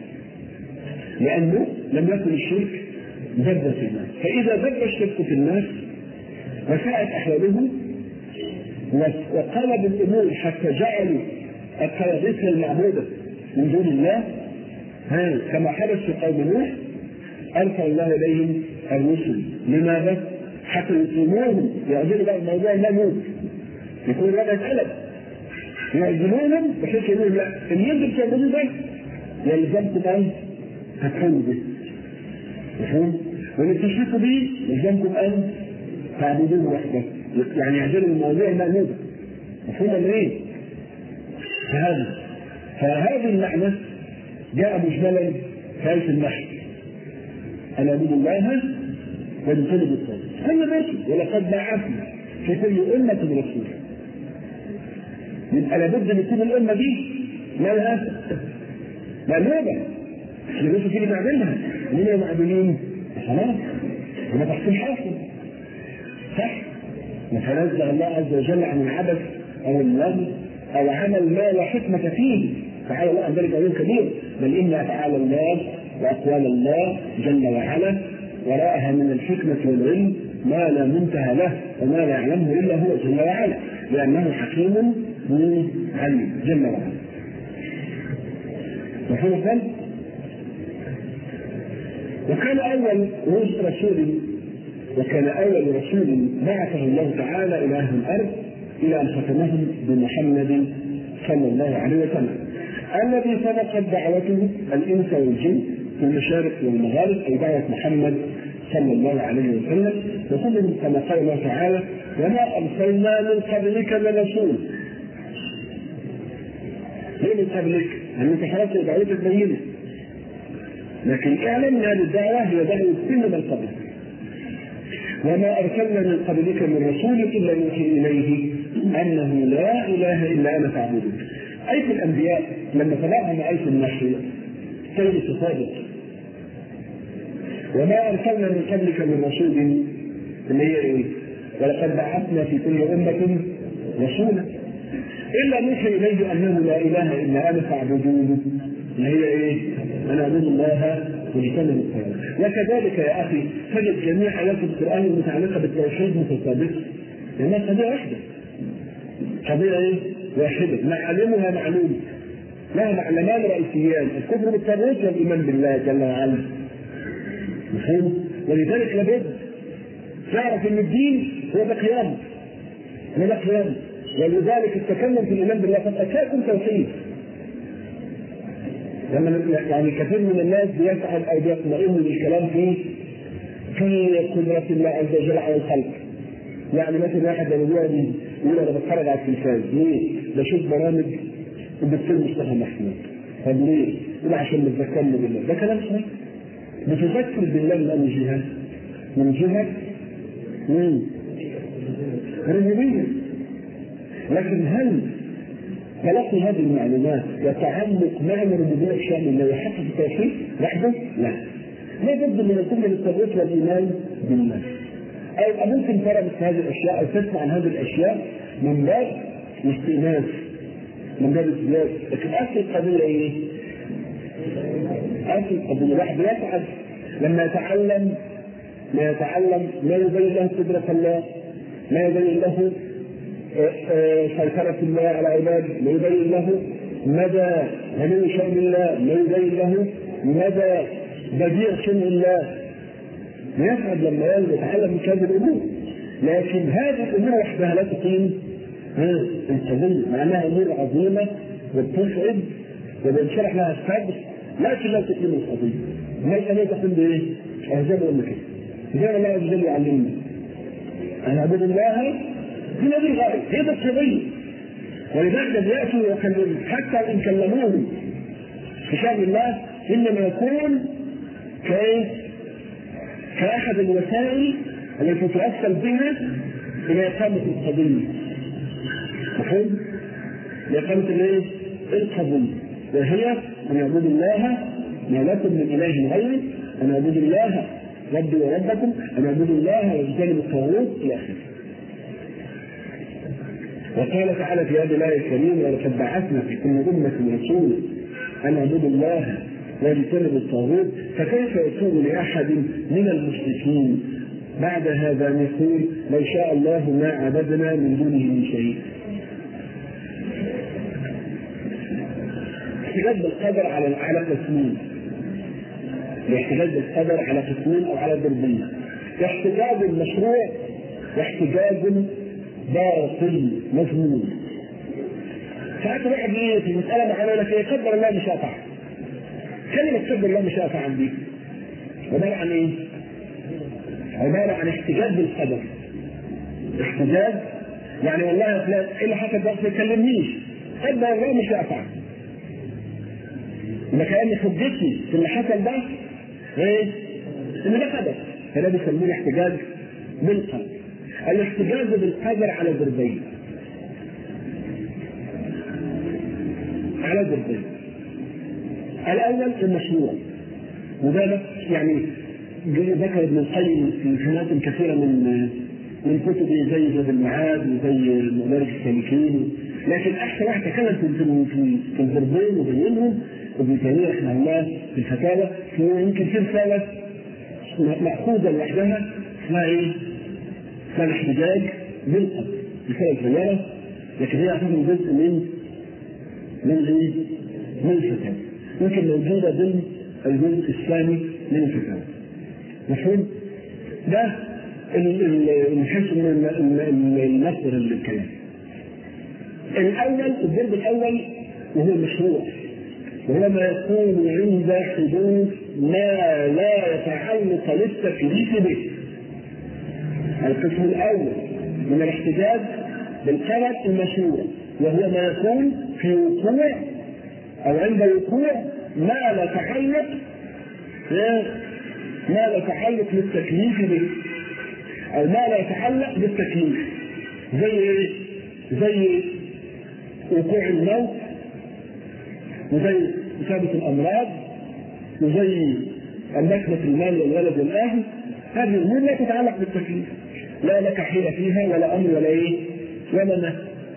لأنه لم يكن الشرك ذب في الناس، فإذا ذب الشرك في الناس وساءت أحوالهم وقلب الأمور حتى جعلوا الطواغيت المعبودة من دون الله ها كما حدث في قوم نوح، أرسل الله إليهم الرسل. لماذا؟ حتى يقيموهم يعزلوا بقى الموضوع لا موت، يكون هذا اتقلب يعزلوهم بحيث يقولوا لا اللي ينزل تعبدوا ده يلزمكم أن تكفروا به. مفهوم؟ واللي تشركوا به يلزمكم أن تعبدوه وحده، يعني يعزلوا الموضوع لا موت. مفهوم ولا إيه؟ فهذا فهذا المعنى جاء مجملا في آية النحل أن اعبدوا الله واجتنبوا الطاغوت. كل رسل ولقد بعثنا في كل أمة رسولا. يبقى لابد ان تكون الأمة دي مالها مقلوبة. الرسل دي اللي بعملها مين المعبودين؟ خلاص هما تحصيل حاصل صح؟ فتنزه الله عز وجل عن العبث أو اللغو أو عمل ما لا حكمة فيه تعالى الله عن ذلك علو كبير، بل إن تعالى الله وأقوال الله جل وعلا وراءها من الحكمة والعلم ما لا منتهى له وما لا يعلمه إلا هو جل وعلا، لأنه حكيم عليم جل وعلا. وحفظا وكان أول رسول وكان أول رسول بعثه الله تعالى إلى أهل الأرض إلى أن ختمهم بمحمد صلى الله عليه وسلم، الذي سبقت دعوته الإنس والجن في المشارق والمغارب، أي دعوة محمد صلى الله عليه وسلم. وكلهم كما قال الله تعالى: وما أرسلنا من قبلك من رسول. ليه من قبلك؟ أن أنت خلاص دعوتك بينة، لكن اعلم أن هذه الدعوة هي دعوة كل من قبلك. وما أرسلنا من قبلك من رسول إلا يوحي إليه أنه لا إله إلا أنا فاعبدون. آية الأنبياء لما تبعهم آية النحل سيد صادق: وما أرسلنا من قبلك من رسول، اللي هي إيه؟ ولقد بعثنا في كل أمة رسولا إلا يوحي إليه أنه لا إله إلا أنا فاعبدون، اللي هي إيه؟ أنا أعبد الله واجتنب الطاغوت. وكذلك يا أخي تجد جميع آيات القرآن المتعلقة بالتوحيد متطابقة، لأنها قضية واحدة، قضية إيه؟ واحدة، معلمها معلوم، لها معلمان رئيسيان: الكفر بالطاغوت والإيمان بالله جل وعلا. مفهوم؟ ولذلك لابد تعرف أن الدين هو ده قيام، هو ده قيام، ولذلك التكلم في الإيمان بالله فقط لا يكون توحيد. يعني كثير من الناس بيسأل أو بيطمئن بالكلام فيه في قدرة الله عز وجل على الخلق. يعني مثلا واحد لما يقول يقول أنا بتفرج على التلفاز، ليه؟ بشوف برامج الدكتور مصطفى محمود. طب ليه؟ يقول عشان بتذكرني بالله. ده كلام صحيح. بتذكر بالله من أي جهة؟ من جهة مين؟ الربوبية. لكن هل تلقي هذه المعلومات يتعلق معنى الربوبية بشأن الله يحقق التوحيد وحده؟ لا. لا بد من الكل للتوحيد والإيمان بالله. أو ممكن ترى مثل هذه الأشياء أو تسمع عن هذه الأشياء من باب الاستئناس، من باب الزيادة، لكن أصل القضية إيه؟ أصل القضية واحد يسعد لما يتعلم ما يتعلم ما يبين له قدرة الله، ما يبين له سيطرة الله على عباده، ما يبين له مدى غني شأن الله، ما يبين له مدى بديع شأن الله. يسعد لما يتعلم من هذه الأمور، لكن هذه الأمور وحدها لا تقيم القضية، مع أنها أمور عظيمة وبتسعد وبينشرح لها الصدر، لكن لا تقيم القضية. ما القضية تقوم بإيه؟ أهزام أمك زي الله عز وجل يعلمنا أن أعبد الله في هذه الغاية، هي القضية. ولذلك يأتوا ويكلمون حتى إن كلموهم في شأن الله إنما يكون كإيه؟ كأحد الوسائل التي توصل بها إلى إقامة القضية. مفهوم؟ لإقامة الإيه؟ القضية، وهي أن يعبدوا الله ما لكم من إله غيره، أن يعبدوا الله ربي وربكم، أن يعبدوا الله واجتنبوا الطاغوت إلى آخره. وقال تعالى في هذه الآية الكريمة: ولقد بعثنا في كل أمة رسولا أن اعبدوا الله واجتنبوا الطاغوت، فكيف يكون لأحد من المشركين بعد هذا أن يقول لو شاء الله ما عبدنا من دونه من شيء؟ احتجاج بالقدر على على قسمين، الاحتجاج بالقدر على قسمين أو على ضربين: احتجاج مشروع واحتجاج باطل مذموم. ساعات واحد يجي في مسألة معينة لك إيه؟ قدر الله مش هيقع. كلمة قدر الله مش هيقع عندي عبارة عن إيه؟ عبارة عن احتجاج بالقدر. احتجاج يعني والله يا فلان إيه اللي حصل ده؟ ما يكلمنيش، قدر الله مش هيقع. إذا كان حجتي في اللي حصل ده إيه؟ إن ده قدر، فده بيسموه احتجاج بالقدر. الاحتجاج بالقدر على ضربين، على ضربين. الأول المشروع، وده يعني ذكر ابن القيم في حلقات كثيرة من من كتبه زي زاد المعاد وزي مدارج السالكين لكن احسن واحد تكلم في في في الضربين وبينهم ابن تيميه رحمه الله في الفتاوى، يمكن في رساله مأخوذه لوحدها اسمها ايه؟ اسمها الاحتجاج بالقدر، رساله صغيره لكن هي اعتبر جزء من من ايه؟ من الفتاوى، يمكن موجوده ضمن الجزء الثاني من الفتاوى. مفهوم؟ ده نحس من المصدر للكلام. الاول الضرب الاول وهو المشروع، وهو ما يكون عند حدوث ما لا يتعلق للتكليف به. القسم الاول من الاحتجاج بالقدر المشروع، وهو ما يكون في وقوع او عند وقوع ما لا يتعلق ما لا يتعلق للتكليف به او ما لا يتعلق بالتكليف. زي ايه؟ زي وقوع الموت، وزي إصابة الأمراض، وزي النكبة المال والولد والأهل. هذه الأمور لا تتعلق بالتكليف، لا لك حيلة فيها ولا أمر ولا إيه ولا نهي.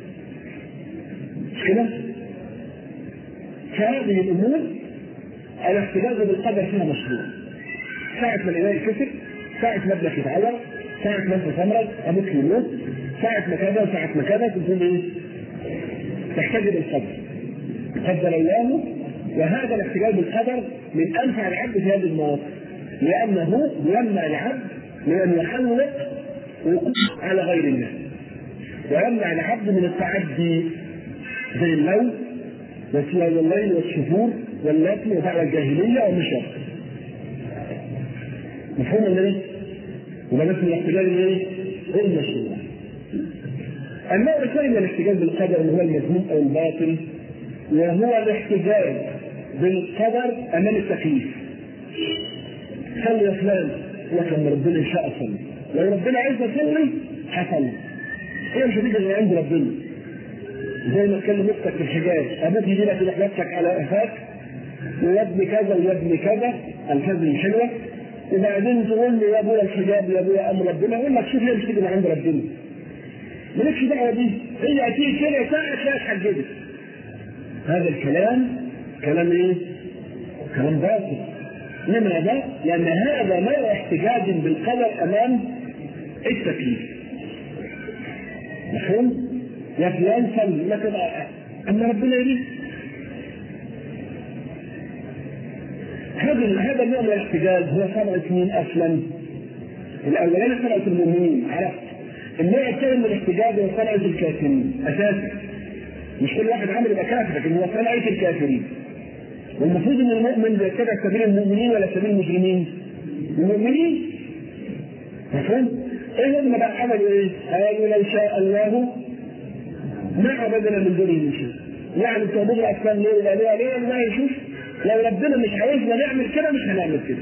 مش كده؟ فهذه الأمور الاحتجاج بالقدر فيها مشروع. ساعة ما الإله يكسر، ساعة ما ابنك يتعور، ساعة ما أنت تمرض، أبوك يموت، ساعة ما كذا وساعة ما كذا، تقول إيه؟ تحتاج بالقدر. قدر الله، وهذا الاحتجاج بالقدر من أنفع العبد في هذه المواقف، لأنه يمنع العبد من أن يحلق وقوع على غير الله، ويمنع العبد من التعدي زي اللون وسواد الليل والشفور واللاتي وفعل الجاهلية والنشر. مفهوم ولا ايه؟ وده اسمه الاحتجاج الايه؟ المشروع. النوع الثاني من الاحتجاج بالقدر اللي هو المذموم او الباطل، وهو الاحتجاج بالقدر امام التكليف. صلي يا فلان، لكن ربنا ان شاء صلي، لو ربنا عايز اصلي هصلي، هي مش هتيجي غير عند ربنا. زي ما تكلم اختك في الحجاج، ابوك يجي لك يروح لابسك على قفاك ويا ابني كذا ويا ابني كذا، الفاظ حلوه، وبعدين تقول له يا ابويا الحجاب يا ابويا امر ربنا، يقول لك شوف ليه مش تيجي من عند ربنا؟ مالكش دعوه بيه، هي هتيجي كده ساعه تلاقيها اتحجبت. هذا الكلام كلام ايه؟ كلام باطل. لماذا؟ لان هذا ما احتجاج بالقدر امام التكليف. مفهوم؟ يا فلان صلي، لكن اما ربنا يريد. هذا هذا النوع من الاحتجاج هو صنعة مين اصلا؟ الاولاني صنعة المؤمنين، عرفت؟ النوع الثاني من الاحتجاج هو صنعة الكافرين اساسا. مش كل واحد عامل يبقى كافر، لكن هو صنعة الكافرين. والمفروض ان المؤمن بيتبع سبيل المؤمنين ولا سبيل المجرمين؟ المؤمنين. مفهوم؟ ايه هم بقى عملوا ايه؟ قالوا لو شاء الله ما عبدنا من دونه من شيء. يعني تعبدوا الاصنام ليه ولا ليه ليه الله يشوف؟ لو ربنا مش عايزنا نعمل كده مش هنعمل كده.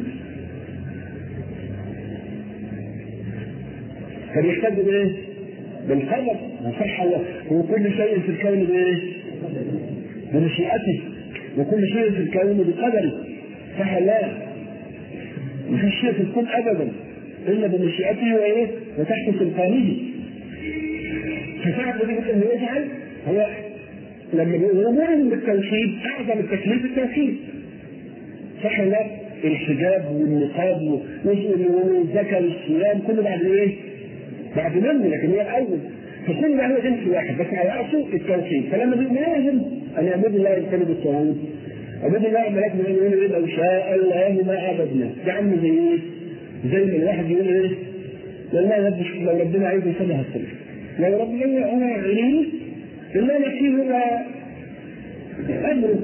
فبيحتاج بايه؟ بالقدر. صح الله، وكل شيء في الكون بايه؟ بمشيئته، وكل شيء في الكون بقدره. صح الله، مفيش شيء في الكون ابدا الا بمشيئته وايه؟ وتحت سلطانه. فساعة ما تيجي انه يفعل، هو لما بيؤمن بالتوحيد اعظم التكليف التوحيد. صح الله، الحجاب والنقاب والزكاة والصيام كله بعد ايه؟ بعد منه، لكن هو الاول. فكل ده هو جنس واحد بس على راسه التوحيد. فلما بيؤمن ان يعبد الله يجتنب الطاغوت، عبد الله الملائكه يقولوا ايه؟ لو شاء الله ما عبدنا. ده عامل زي ايه؟ زي ما الواحد يقول ايه؟ والله يا ابني لو ربنا عايز يسمى هالصلاه، لو ربنا انا عيني الا نفسي هو امره.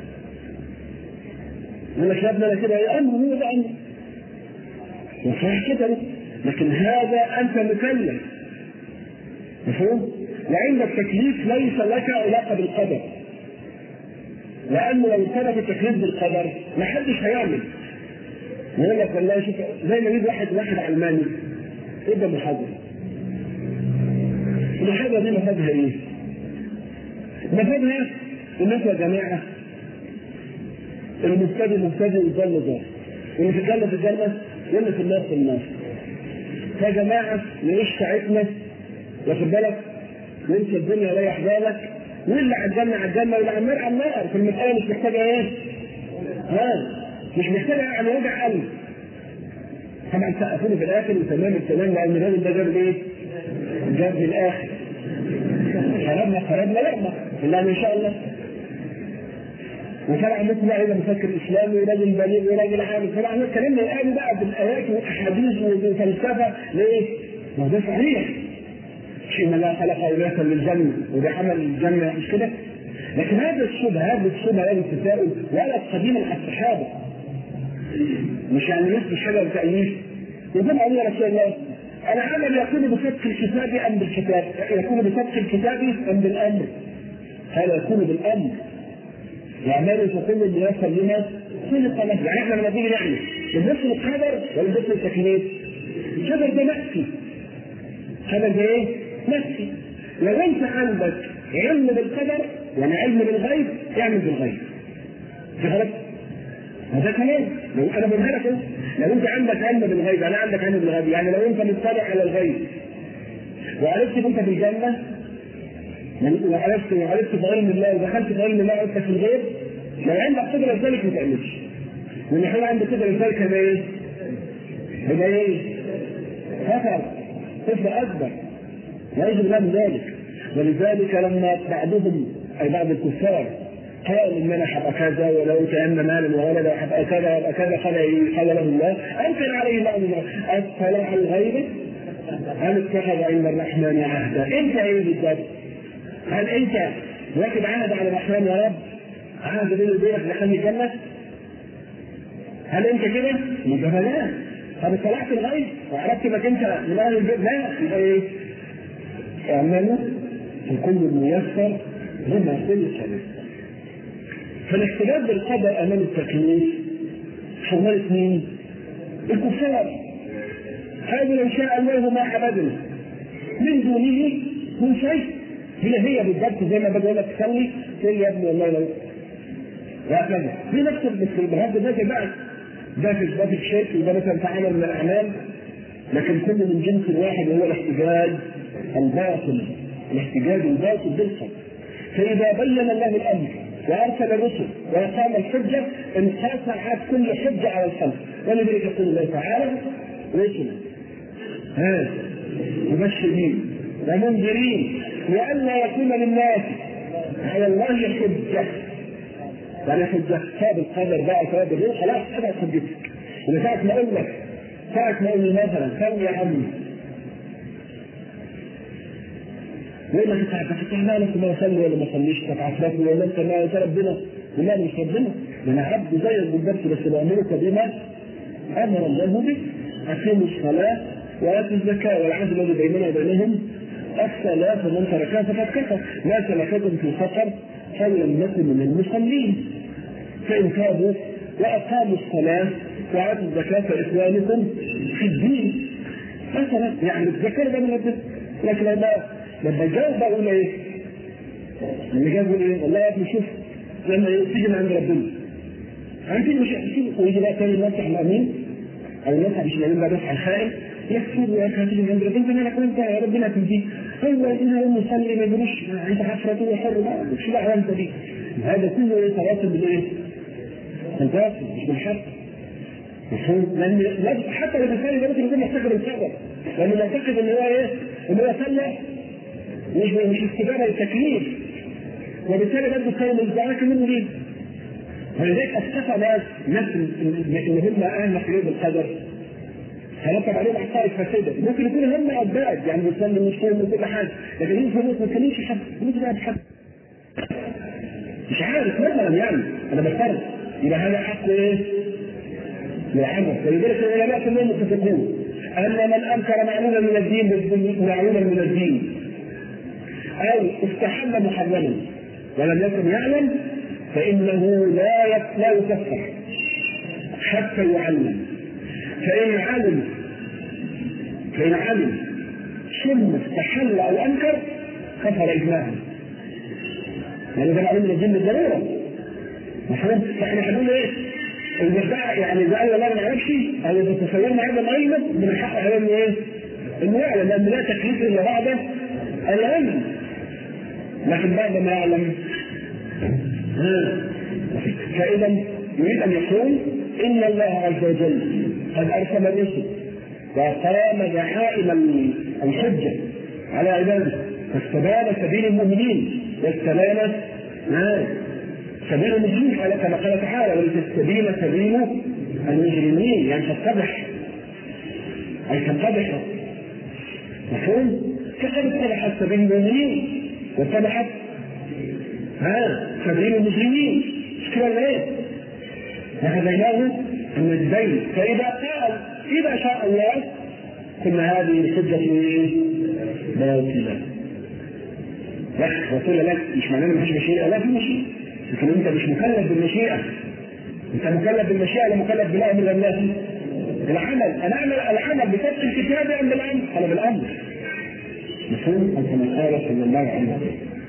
انا شابنا كده يا امره هو ده امره. وصحيح كده، لكن هذا انت مكلف. مفهوم؟ وعند التكليف ليس لك علاقه بالقدر، لانه لو ثبت التكليف بالقدر ما حدش هيعمل. يقول لك والله شوف، زي ما يجيب واحد واحد علماني يبدا محاضره. المحاضره دي مفادها ايه؟ مفادها ان انتوا يا جماعه المبتدئ مبتدئ والضال ضال، واللي في الجنه في الجنه واللي في النار في النار. يا جماعه نعيش ساعتنا، واخد بالك؟ وانت الدنيا ريح بالك، واللي على الجنه على الجنه واللي على النار على النار. في المساله مش محتاجه ايه؟ ها مش محتاجه يعني وجع قلب. طبعا سقفوني في الاخر وتمام التمام لان الراجل ده جاب ايه؟ جاب في الاخر. خربنا خربنا لعبه بالله ان شاء الله. وطبعا مثل بقى مفكر اسلامي وراجل بليغ وراجل عالم. طبعا اتكلمنا الان بقى بالايات والاحاديث والفلسفه ليه؟ ما ده صحيح. شيء ما لا خلق اولاد للجنه وده عمل الجنه مش كده؟ لكن هذا الشبهه هذا الشبهه هذا التساؤل ولد قديما على الصحابه. مش يعني نصف الشجر تأييس. يقول عليه رسول الله العمل يكون بصدق الكتاب ام بالكتاب؟ يكون بصدق الكتاب ام بالامر؟ قال يكون بالامر. يعملوا في كل الميسر لما خلق له. يعني احنا لما نيجي نعمل نبص للقدر ولا نبص للتكليف؟ القدر ده نفسي. القدر ده ايه؟ نفسي. لو انت عندك علم بالقدر يعني علم بالغيب اعمل بالغيب. فهمت؟ هذا كلام. لو انا بقول لك لو انت عندك علم بالغيب انا عندك علم بالغيب يعني لو انت مطلع على الغيب وعرفت انت في الجنه وعرفت وعرفت في علم الله ودخلت في علم الله وانت في الغيب لو عندك قدره لذلك ما تعملش. وان يكون عندك قدره لذلك هذا ايه؟ هذا ايه؟ خطر كفر اكبر يعوذ بالله من ذلك. ولذلك لما بعضهم اي بعض الكفار قال ان انا حبقى كذا ولو كان مالا وولدا وحبقى كذا وابقى كذا قال له الله انكر عليه الله اطلع على الغيب هل اتخذ عند الرحمن عهدا؟ انت ايه بالذات؟ هل انت واخد عهد على الرحمن يا رب؟ عهد بيني وبينك دخلني الجنه؟ هل انت كده؟ يبقى لا. طب اطلعت الغيب وعرفت انك انت من اهل البيت؟ لا. يبقى ايه؟ اعملوا في كل ميسر لما خلق له. فالاحتجاج بالقدر امام التكليف حملت مين؟ الكفار. هذا لو شاء الله ما عبدنا من دونه من شيء. هي هي بالضبط زي ما بقول لك صلي تقول يا ابني والله لو وهكذا. في نفس بهذا ده بقى ده في اثبات الشرك وده مثلا تعامل من الاعمال لكن كل من جنس واحد وهو الاحتجاج الباطل. الاحتجاج الباطل بالقدر. فاذا بين الله الامر وارسل الرسل واقام الحجه انقطعت كل حجه على الخلق. ولذلك يقول الله تعالى رسلا ها مبشرين ومنذرين لئلا يكون للناس على الله حجه. يعني حجه صاب القدر بقى صاب الروح خلاص ابعد حجتك. من ساعه ما اقول لك ساعه ما اقول لي مثلا سوي يا عمي وإلا انت هتفتح مالك وما يصلي ولا ما يصليش تتعصبني ولا انت ما يا ربنا ولا مش ربنا. انا عبد زيك بالضبط بس بامرك بما امر الله به. اقيموا الصلاه واتوا الزكاه والعهد الذي بيننا وبينهم الصلاه فمن تركها فقد كفر. ما سلككم في سقر فلم نكن من المصلين. فان تابوا واقاموا الصلاه واتوا الزكاه فاخوانكم في الدين. مثلا يعني الزكاه ده من الدين. لكن لما لما جاوب بقول ايه؟ لما جاوب بقول ايه؟ والله يا ابني شوف لما تيجي من عند ربنا عندي مش هتسيب ويجي بقى تاني نصح الامين او نصح مش الامين بقى نصح الخائن يكتب يا اخي هتيجي من عند ربنا انا كنت يا ربنا تنتهي هو انها يوم يصلي ما يقولوش انت حفرته وحر لا مش دعوه انت بيه. هذا كله يتواصل بالايه؟ التواصل مش بالحق. لان حتى لو بيصلي ده ممكن يكون محتاج بالقدر لانه معتقد ان هو ايه؟ ان هو صلى مش مش استجابه للتكليف وبالتالي برضه كانوا مزعجين منه ليه؟ ولذلك اختفى ناس ناس اللي هم اهل حلول القدر هنطلب عليهم عقائد فاسده ممكن يكونوا هم عباد يعني بيصلي مش فاهم كل حاجه لكن يمكن ما يتكلمش حد ممكن يقعد حد مش عارف مثلا يعني انا بفترض يبقى هذا حق ايه؟ للعمل. فلذلك العلماء كلهم متفقون ان من انكر معلوما من الدين معلوما من الدين او استحل محرما ولم يكن يعلم فانه لا لا يكفر حتى يعلم. فان علم فان علم ثم استحل او انكر كفر اجماعا. يعني ده معلوم من الدين بالضروره. احنا هنقول ايه؟ المدعي يعني اذا قال لا ما نعرفش او اذا تصورنا هذا العلم من الحق على ايه؟ انه يعلم لان لا تكليف الا بعد العلم. لكن بعد ما يعلم فإذا يريد أن يقول إن الله عز وجل قد أرسل الرسل وقام دعائم الحجة على عباده، فاستبان سبيل المؤمنين واستبان سبيل المجرمين كما قال تعالى ولتستبين سبيل المجرمين، يعني تتضح أي تتضح مفهوم؟ كيف اتضحت سبيل المؤمنين واتضحت ها سبيل المجرمين؟ مش كده ولا ايه؟ وهديناه النجدين، فإذا قال إذا شاء الله قلنا هذه الحجة باطلة. لا وقول لك مش معناه مفيش مشيئة، لا في مشيئة، لكن أنت مش مكلف بالمشيئة. أنت مكلف بالمشيئة ولا مكلف بالأمر ولا بالنهي؟ العمل، أنا أعمل العمل بفتح الكتاب أم بالأمر؟ أنا بالأمر. مفهوم؟ أو كما قال صلى الله عليه وسلم.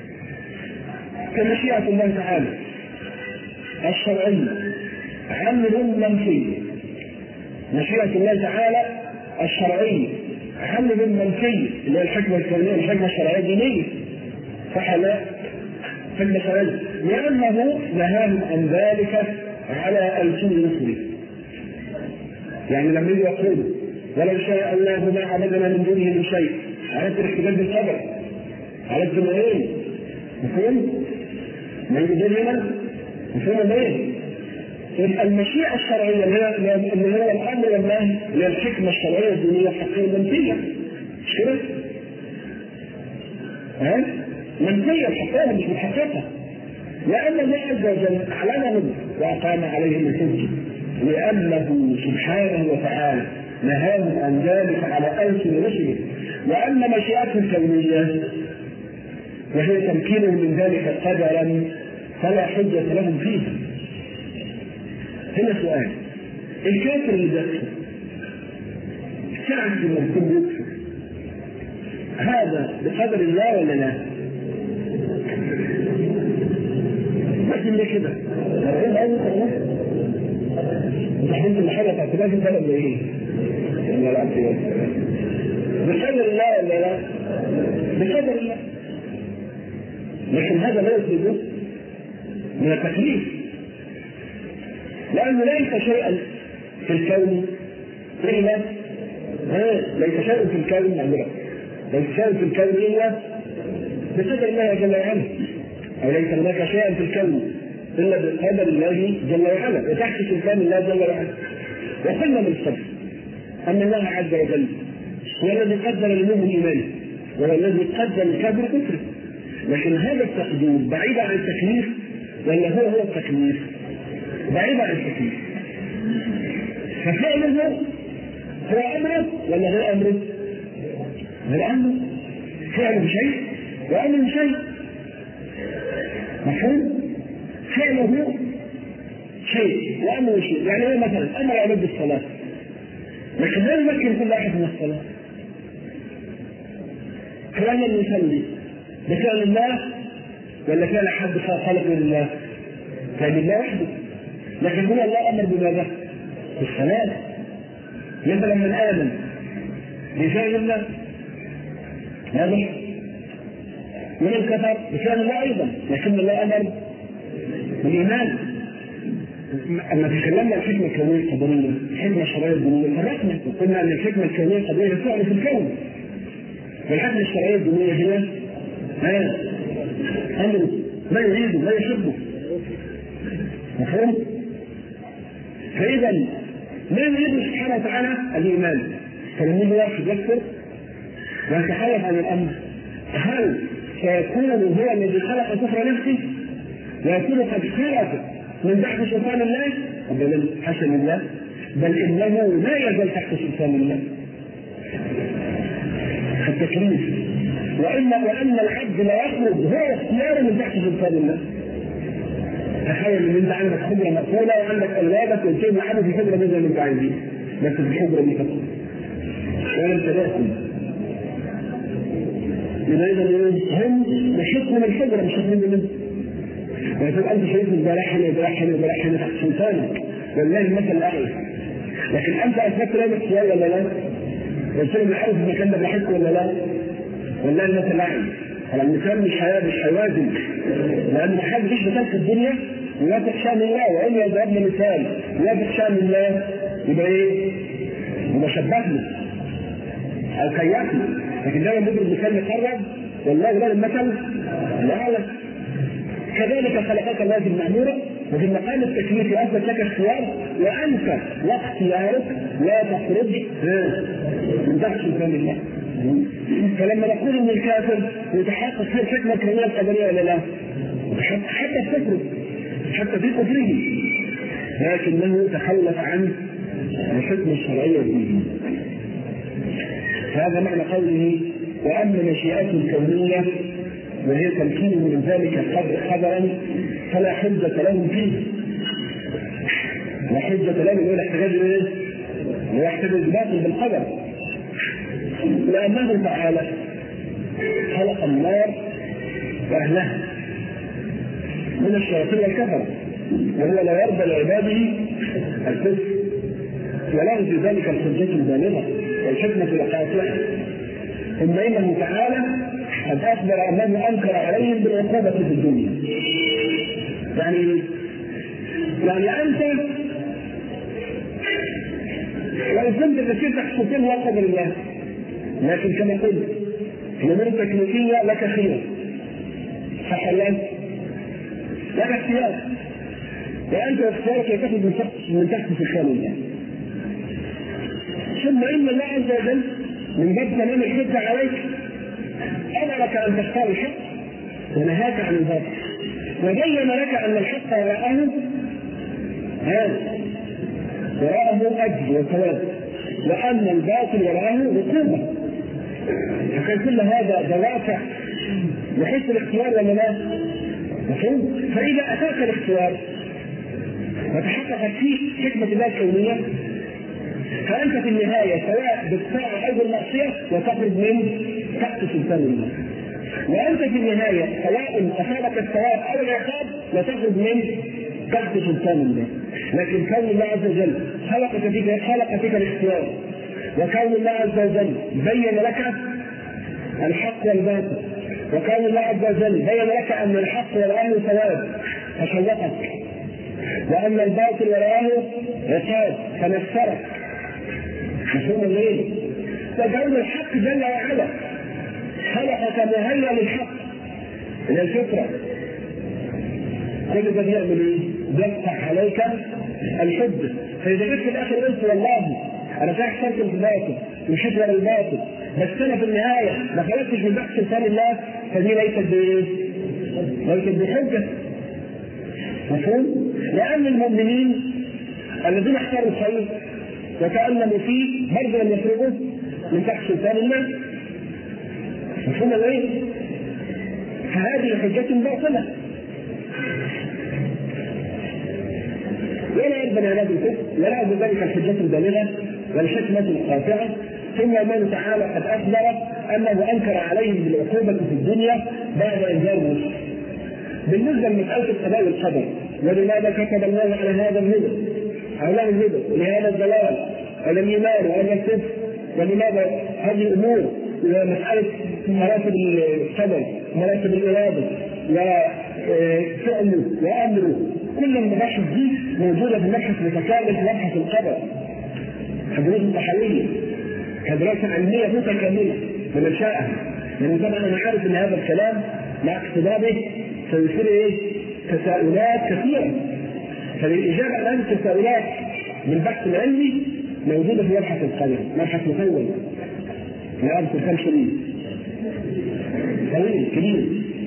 كمشيئة الله تعالى الشرعية عمل منفي، مشيئة الله تعالى الشرعية عمل منفي اللي هي الحكمة الكونية، الحكمة الشرعية الدينية، صح لا؟ حكمة شرعية، لأنه نهاهم عن ذلك على ألسن رسله. يعني لما يجي يقول ولو شاء الله ما عبدنا من دونه من شيء، عرفت الاحتجاج بالصبر، عرفت العين، مفهوم؟ ما يقول هنا مفهوم ليه؟ المشيئة الشرعية اللي هي الأمر والنهي اللي هي الحكمة الشرعية الدينية حقيقة منفية، مش كده؟ ها؟ منفية حقيقة مش محققة، لأن الله عز وجل أعلنهم وأقام عليهم الحجة، لأنه سبحانه وتعالى نهاهم عن ذلك على ألسن رسله، وأن مشيئته الكونية وهي تمكينهم من ذلك قدرا فلا حجة لهم فيه. هنا سؤال، الكافر اللي بيكفر ساعة لما يكون بيكفر هذا بقدر الله ولا لا؟ لكن ليه كده؟ مرحوم أول خلاص؟ انت حلت الحاجة تعتبرها في البلد ايه؟ ولا لا بقدر الله ولا لا؟ بقدر الله. لكن هذا لا يخرجه من التكليف، لأنه ليس شيئا في الكون إلا ليس شيء في الكون معذرة ليس شيء في الكون إلا بقدر الله جل وعلا، أو ليس هناك شيئا في الكون إلا بقدر الله جل وعلا وتحت سلطان الله جل وعلا. وقلنا من قبل أن الله عز وجل هو الذي قدر للمؤمن إيمانه وهو الذي قدر الكافر كفره، لكن هذا التقدير بعيد عن التكليف ولا هو هو التكليف؟ بعيد عن التكليف. ففعله هو أمره ولا غير أمره؟ غير أمره، فعله شيء وأمره شيء، مفهوم؟ فعله شيء وأمره شيء، يعني هو مثلا أمر عبد الصلاة لكن لا يمكن كل واحد من الصلاة، كان يصلي بفعل الله ولا فعل حد خلق لله؟ كان الله وحده، لكن هو الله أمر بماذا؟ بالصلاة. مثلا من آمن بفعل الله واضح؟ ومن كفر بفعل الله أيضا، لكن الله أمر بالإيمان. أما تكلمنا عن الحكمة الكونية القدرية، الحكمة الشرعية الدينية، فرقنا وقلنا أن الحكمة الكونية القدرية فعل في الكون، والحكمة الشرعية الدينية هي ها أمر ما يريده ما يحبه، مفهوم؟ فإذا ما يريد سبحانه وتعالى الإيمان، فلما يجي واحد يكفر ويتخلف عن الأمر، هل سيكون هو الذي خلق كفر نفسه ويكون قد خرج من تحت سلطان الله؟ أبدا حسن الله، بل إنه لا يزال تحت سلطان الله التكليف، وإن وأن العبد لا يخرج هو اختياره من تحت سلطان الله. تخيل ان انت عندك خبره مقفوله وعندك اولادك وتجيب معاهم في خبره زي ما انت عايزين، بس في الخبره دي فقط ولم تداخل. يبقى اذا هم بحكم من الخبره مش حكم منه. ويقول انت شايف البلاح هنا البلاح هنا البلاح هنا تحت سلطانك والله المثل الاعلى، لكن انت اثبت له الاختيار ولا لا؟ قلت له عارف المكان ده بحكم ولا لا؟ والله المثل الاعلى. على المثال مش مش هيوازن، لأن ما حدش مثال في الدنيا يوافق شأن الله، وإن ضربنا مثال يوافق شأن الله يبقى إيه؟ يبقى شبهنا أو كيفنا، لكن دايما بنضرب مثال مقرب والله له المثل الأعلى. كذلك خلقك الله في المأمورة، وفي المقام التكليفي أثبت لك اختيار، وأنت واختيارك لا تخرج من تحت سلطان الله. فلما نقول ان الكافر يتحقق في الحكمه الكونيه القدريه ولا لا؟ حتى في كفره، حتى في كفره، لكنه تخلف عن الحكمه الشرعيه به. هذا معنى قوله واما مشيئته الكونيه وهي تمكينه من ذلك قدرا فلا حجه لهم فيه. لا حجه لهم ولا احتجاج ايه؟ ولا يحتجج باطل بالقدر، لأنه تعالى خلق النار وأهلها من الشياطين والكفر، وهو لا يرضى لعباده الكفر، وله في ذلك الحجة البالغة والحكمة القاطعة. ثم إنه تعالى قد أخبر أنه أنكر عليهم بالعقوبة في الدنيا. يعني يعني أنت لو كنت بتصير تحت سلطان وقدر الله، لكن كما قلت الامور التكليفيه لك خير، صح ولا لا؟ لك اختيار، وانت اختيارك يتخذ من تحت من تحت سلطان الله. ثم ان الله عز وجل من باب تمام الحجه عليك امرك ان تختار الحق ونهاك عن الباطل، وبين لك ان الحق وراءه هذا وراءه اجر وثواب، وان الباطل وراءه عقوبه. فكان كل هذا دوافع بحيث الاختيار ولا لا؟ مفهوم؟ فاذا اتاك الاختيار وتحققت فيه حكمه الله الكونيه فانت في النهايه سواء بالطاعه او بالمعصيه وتخرج من تحت سلطان الله، وانت في النهايه سواء اصابك الثواب او العقاب وتخرج من تحت سلطان الله. لكن كون الله عز وجل خلق فيك خلق فيك الاختيار، وكون الله عز وجل بين لك الحق والباطل، وكون الله عز وجل بين لك ان الحق وراءه ثواب فشوقك، وان الباطل وراءه عقاب فنفرك. مفهوم الليل؟ فكون الحق جل وعلا خلقك مهيئا للحق الى الفطره، كل ده بيعمل ايه؟ بيفتح عليك الحجه. فاذا جيت في الاخر قلت والله انا فاهم حسنت الباطل ومشيت ورا الباطل، بس انا في النهايه ما خرجتش من تحت سلطان الله، فدي ليست بايه؟ ليست بحجه. مفهوم؟ لان المؤمنين الذين اختاروا الخير وتألموا فيه برضه لم يخرجوا من تحت سلطان الله. مفهوم ولا ايه؟ فهذه حجة باطلة. ولا يرضى لعباد الكفر ولا يرضى ذلك الحجة البالغة والحكمة القاطعة. ثم الله تعالى قد أخبر أنه أنكر عليهم بالعقوبة في الدنيا بعد إنذار الرسل. بالنسبة لمسألة القضاء والقدر، ولماذا كتب الله على هذا الهدى أو له الهدى ولهذا الضلال ولا الإيمان ولا الكفر، ولماذا هذه الأمور ومسألة مراتب القدر مراتب الإرادة وفعله وأمره، كل المباحث دي موجودة في مبحث متكامل في مبحث القدر، كدراسة تحليلية كدراسة علمية متكاملة لمن شاءها. لأن طبعا أنا عارف أن هذا الكلام مع اقتضابه سيصير إيه؟ تساؤلات كثيرة، فللإجابة عن التساؤلات من البحث العلمي موجودة في مبحث القدر، مبحث مطول لا أذكر كم شريط طويل كبير.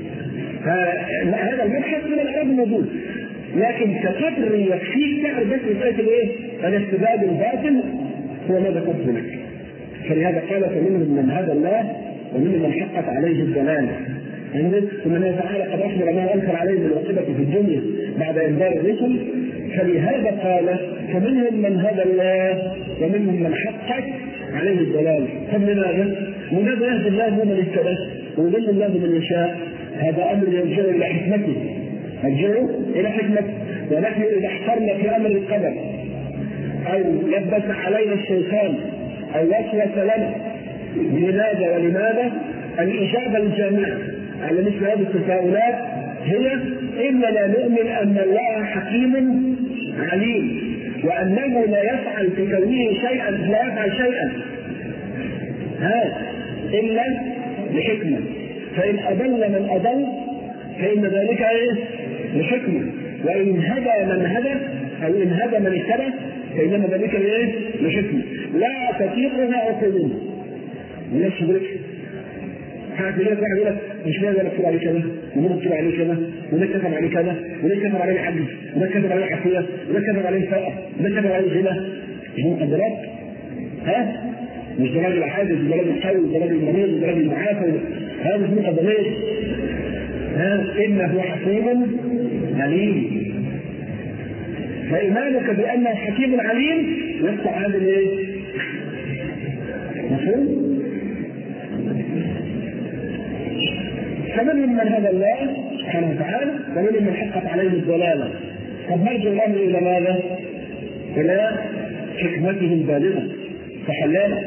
فهذا المبحث من العرب موجود، لكن كقدر يكفيك تعرف بس مسألة الإيه؟ الاستبداد الباطل هو ماذا قصد لك. فلهذا قال فمنهم من هدى الله ومنهم من حقت عليه الضلالة. ثم الله تعالى قد أخبر أنه أنكر عليه بالعقوبة في الدنيا بعد إنذار الرسل، فلهذا قال فمنهم من هدى الله ومنهم من حقت عليه الضلالة. فلماذا؟ لماذا يهدي الله من اهتدى ويضل الله من يشاء؟ هذا أمر يرجع إلى حكمته، يرجع إلى حكمته. ونحن إذا احترنا في أمر القدر أو لبس علينا الشيطان أو وسوس لنا بلماذا ولماذا، الإجابة الجامعة على مثل هذه التساؤلات هي إننا نؤمن أن الله حكيم عليم، وأنه لا يفعل في كونه شيئا لا يفعل شيئا ها إلا لحكمة، فإن أضل من أضل فإن ذلك إيه؟ لحكمة، وإن هدى من هدى أو إن هدى من اهتدى فإنما ذلك إيه؟ لحكمة لا تطيقها عقولنا. الناس تدرك حاجة لك واحد يقول لك مش لازم نكتب عليه كذا ونكتب عليه كذا ونكتب عليه كذا ونكتب عليه حج ونكتب عليه عافية ونكتب عليه فقر ونكتب عليه غنى. دي مقدرات ها؟ مش ده راجل حادث ده راجل قوي ده راجل مريض ده راجل معافى، هذا مش مقدرات. ها إنه حكيم عليم، فإيمانك بأنه حكيم عليم يفتح هذا الايه؟ مفهوم؟ فمنهم من هدى الله سبحانه وتعالى ومنهم من حقت عليه الضلالة. قد نرجع الأمر إلى ماذا؟ إلى حكمته البالغة فحلاله.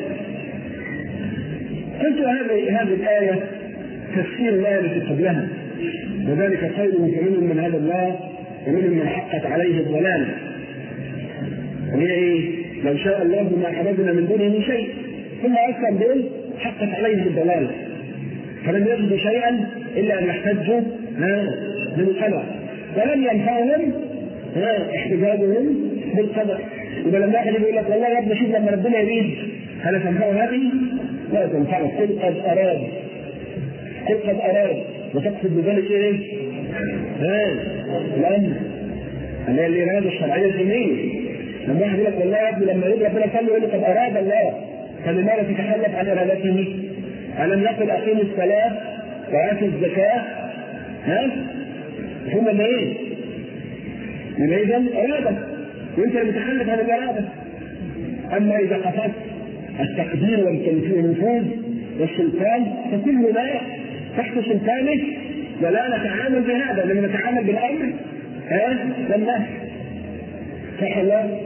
قلت هذه هذه الآية تفسير الآية التي قبلها، وذلك قوله فمنهم من هدى الله ومنهم من حقت عليه الضلالة. وهي إيه؟ لو شاء الله ما عبدنا من دونه من شيء، ثم أصلا دول حقت عليهم الضلالة فلم يجدوا شيئا إلا أن يحتجوا بالقدر، ولم ينفعهم احتجاجهم بالقدر. يبقى لما واحد يقول لك والله يا ابني شوف لما ربنا يريد هل تنفعه هذه؟ لا تنفعه. قل قد أراد قل قد أراد وتقصد بذلك إيه؟ ها الأمر اللي هي الإرادة الشرعية الدينية. لما واحد يقول لك والله يا ابني لما يريد ربنا صلى يقول لك قد أراد الله، فلماذا تتخلف عن إرادته؟ ألم يقل أقيم الصلاة وآتوا الزكاة؟ ها؟ ثم ما إيه؟ يبقى إذن إرادة وأنت المتخلف عن الإرادة. أما إذا قصدت التقدير والنفوذ والسلطان فكل ما تحت سلطانه ولا نتعامل بهذا، لما نتعامل بالأمر ها والنهي. صح الله؟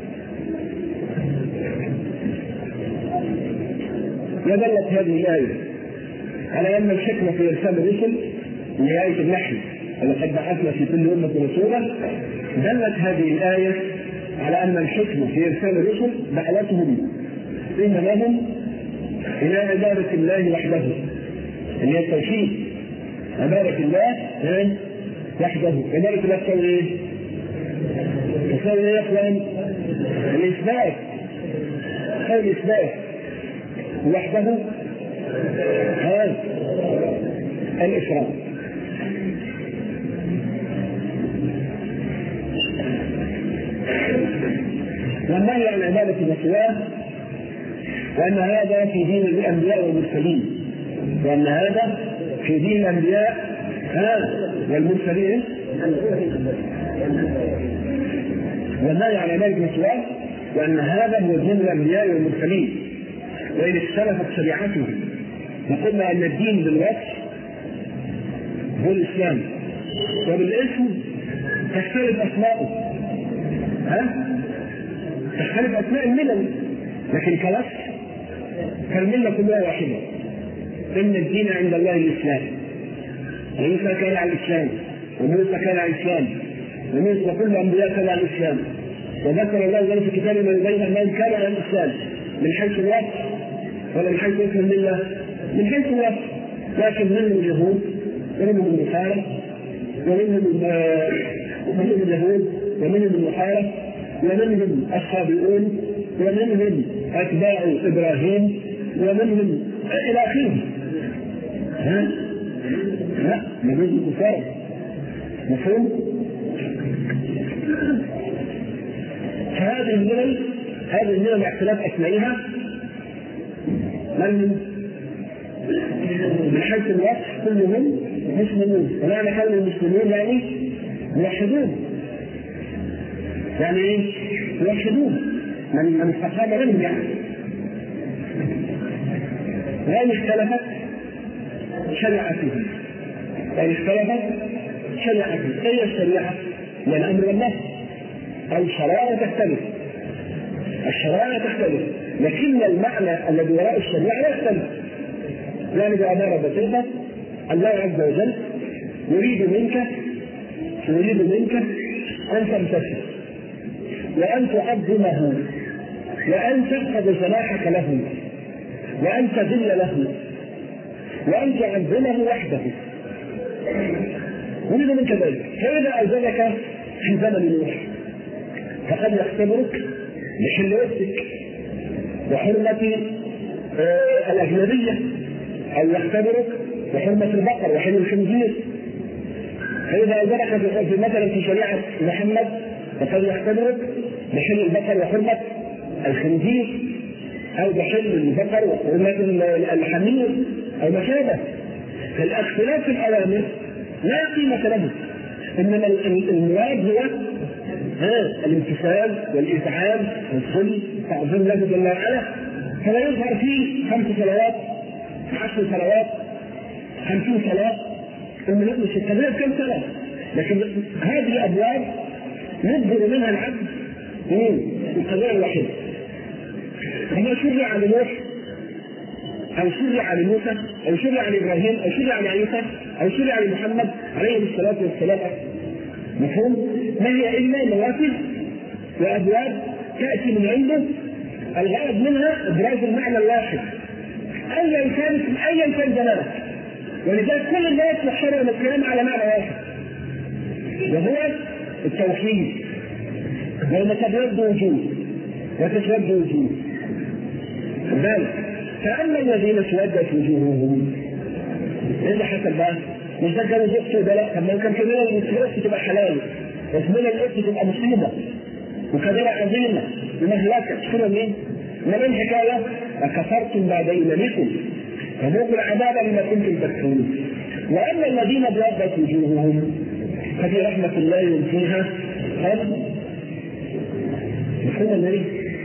ودلت هذه الآية على أن الحكمة في إرسال الرسل من آية النحل ولقد بعثنا في كل أمة رسولا. دلت هذه الآية على أن الحكمة في إرسال الرسل دعوتهم إن لهم إلى عبادة الله وحده، اللي هي التوحيد، عبادة الله وحده. عبادة الله تسوي إيه؟ تسوي إيه يا إخوان؟ الإثبات، تسوي الإثبات وحده هذا الإفراد. والنهي عن عبادة سواه، وأن هذا في دين الأنبياء والمرسلين، وأن هذا في دين الأنبياء والمرسلين. والنهي عن عبادة سواه وأن هذا هو دين الأنبياء والمرسلين، وإن اختلفت شريعته وقلنا أن الدين بالوصف هو الإسلام، وبالاسم تختلف أسماؤه ها؟ تختلف أسماء الملل، لكن كوصف فالملة كلها واحدة. إن الدين عند الله الإسلام، عيسى كان على الإسلام وموسى كان على الإسلام وموسى وكل الأنبياء كان على الإسلام، وذكر الله ذلك في كتابه من بين من كان على الإسلام من حيث الوصف ولا من حيث اسم الملة؟ من حيث الوصف. لكن منهم اليهود ومنهم النصارى ومنهم ومنهم اليهود ومنهم النصارى ومنهم الصابئون ومنهم أتباع إبراهيم ومنهم إلى آخره. ها؟ لا مجوز الكفار. مفهوم؟ فهذه الملل هذه الملل باختلاف أسمائها من من حيث الوصف كلهم مسلمون، ومعنى كون المسلمين يعني موحدون. يعني ايه؟ موحدون من من استقام منهم يعني. وإن اختلفت شريعتهم، وإن اختلفت شريعتهم، أي الشريعة؟ هي الأمر والنهي. الشرائع تختلف، الشرائع تختلف، لكن المعنى الذي وراء الشريعة لا يختلف. يعني بعبارة بسيطة الله عز وجل يريد منك يريد منك أن تمتثل وأن تعظمه وأن تخفض جناحك له وأن تذل له وأن تعظمه وحده. يريد منك ذلك. فإذا أوجدك في زمن نوح فقد يختبرك بحل وسطك وحرمة آه الأجنبية، أو يختبرك بحرمة البقر وحل الخنزير. فإذا أوجدك في مثلا في شريعة محمد فقد يختبرك بحل البقر وحرمة الخنزير، أو بحل البقر وحرمة الحمير أو ما شابه. فالاختلاف في الأوامر لا قيمة له، إنما المراد هو الامتثال والإذعان والذل تعظيم الله جل وعلا. فلا يظهر فيه خمس صلوات عشر صلوات خمسين صلاة ومن مش التبرير كم صلاة، لكن هذه أبواب يجبر منها العبد القضاء الوحيد. هو شرع لنوح أو شرع لموسى أو شرع لإبراهيم أو شرع لعيسى أو شرع لمحمد عليه الصلاة والسلام. مفهوم؟ ما هي إلا نوافذ وأبواب تأتي من عنده الغرض منها إبراز المعنى الواحد أيا كان أيا كان زمانك. ولذلك كل الناس يحشروا من الكلام على معنى واحد وهو التوحيد. لما تبرد وجود وتسود وجود ذلك. فأما الذين اسودت وجوههم ايه اللي حصل بقى؟ مش ده كانوا زوجته ده لا، طب ما كان كمان الاسلام تبقى حلال وكمان الاسم تبقى مصيبه وكبيره عظيمه ومهلكه. شنو مين؟ ما من حكايه أكفرتم بعد إيمانكم فذوقوا العذاب بما كنتم تكفرون. وأما الذين ابيضت وجوههم ففي رحمة الله فيها خالد. مفهوم النبي؟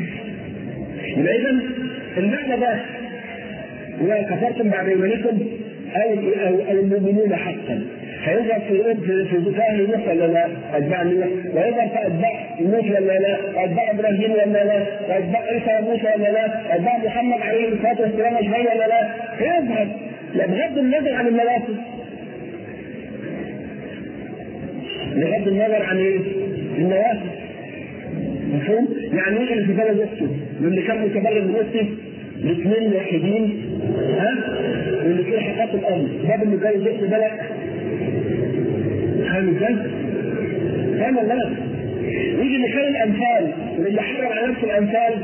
يبقى إذا المعنى ده إذا كفرتم بعد إيمانكم أو أو المؤمنون حقا هيظهر في في ذكاء نوح ولا لا؟ أتباع نوح، ويظهر في أتباع نوح ولا لا؟ أتباع إبراهيم ولا لا؟ وأتباع عيسى وموسى ولا لا؟ أتباع محمد عليه الصلاة والسلام أجمعين ولا لا؟ هيظهر بغض النظر عن النوافذ. بغض النظر عن إيه؟ النوافذ. مفهوم؟ يعني مين اللي في بلد وسطه؟ واللي كان متبرد وسطه الاثنين واحدين ها؟ واللي فيه حقات الأمر باب اللي جاي وسط بلد فاهم ازاي؟ فاهم ولا لا؟ يجي مثال الأمثال واللي حرم على نفس الأمثال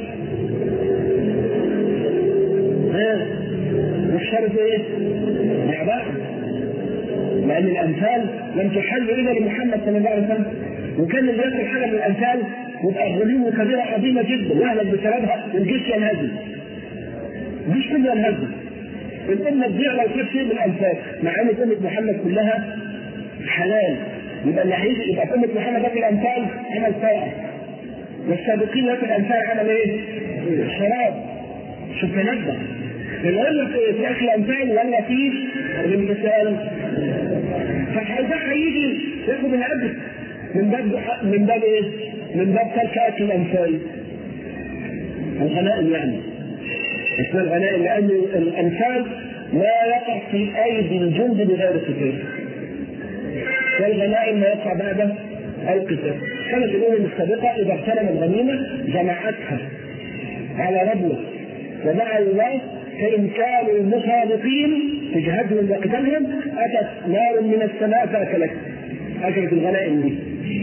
ها؟ مش شرط ايه؟ مع بعض. لأن الأمثال لم تحل إلا لمحمد صلى الله عليه وسلم، وكان اللي ياكل حاجة من الأمثال يبقى غليمه كبيرة عظيمة جدا يهلك بسببها والجيش ينهزم. مش كله ينهزم. الأمة تضيع لو كان شيء من الأمثال، مع أن أمة محمد كلها حلال. يبقى اللي هيجي يبقى أمة محمد في الأمثال عمل سائع، والسابقين في الأمثال عمل إيه؟ شراب. شوف تنبه. ولا في أكل الأمثال ولا في الامتثال. فده هيجي ياخد الأجر من باب من باب إيه؟ من باب ترك أكل الأمثال. الغنائم يعني. اسمها الغنائم لأن الأمثال لا يقع في أيدي الجند بغير قتال. والغنائم ما يقع بعد القتال. كانت الأمم السابقة إذا اغتنمت الغنيمة جمعتها على ربوة ومع الله فإن كانوا مسابقين في جهادهم وقتالهم أتت نار من السماء فأكلت أكلت الغنائم دي.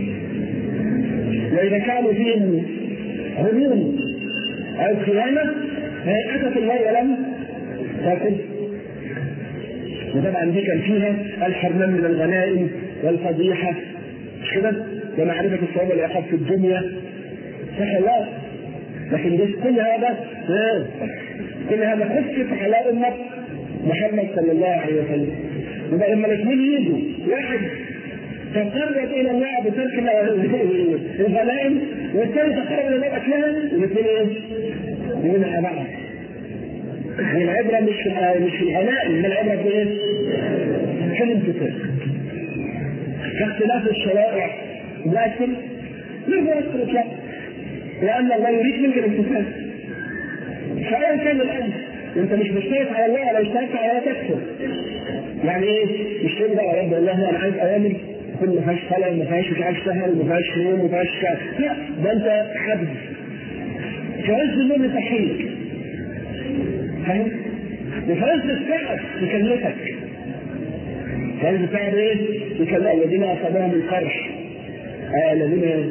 وإذا كانوا فيهم هجوم أو خيانة أتت النار ولم تأكل. وطبعا دي كان فيها الحرمان من الغنائم والفضيحة مش كده؟ ومعرفة الصعوبة والعقاب في الدنيا صح الله. لكن بس كل هذا كل هذا خفف على أمة محمد صلى الله عليه وسلم. يبقى لما الاثنين يجوا واحد تقرب إلى الله بترك الغنائم والثاني تقرب إلى الله بأكلها والاثنين إيه؟ يقولون على بعض. والعبرة مش في مش في الغنائم، بل العبرة في إيه؟ في الامتثال. كاختلاف الشرائع لكن من هو الإطلاق؟ لأن الله يريد منك الامتثال. فأيا كان الأمر، أنت مش مشترك على الله ولا اشتركت على الله تكفر. يعني ايه؟ مش كده بقى يا رب والله انا عايز اوامر كل ما فيهاش صلاه وما فيهاش مش عارف سهر وما فيهاش نوم وما فيهاش كذا، لا ده انت حد في عز النوم يصحيك، فاهم؟ وفي عز الساعه يكلفك، في عز الساعه ايه؟ يكلفك الذين اصابهم القرح آه الذين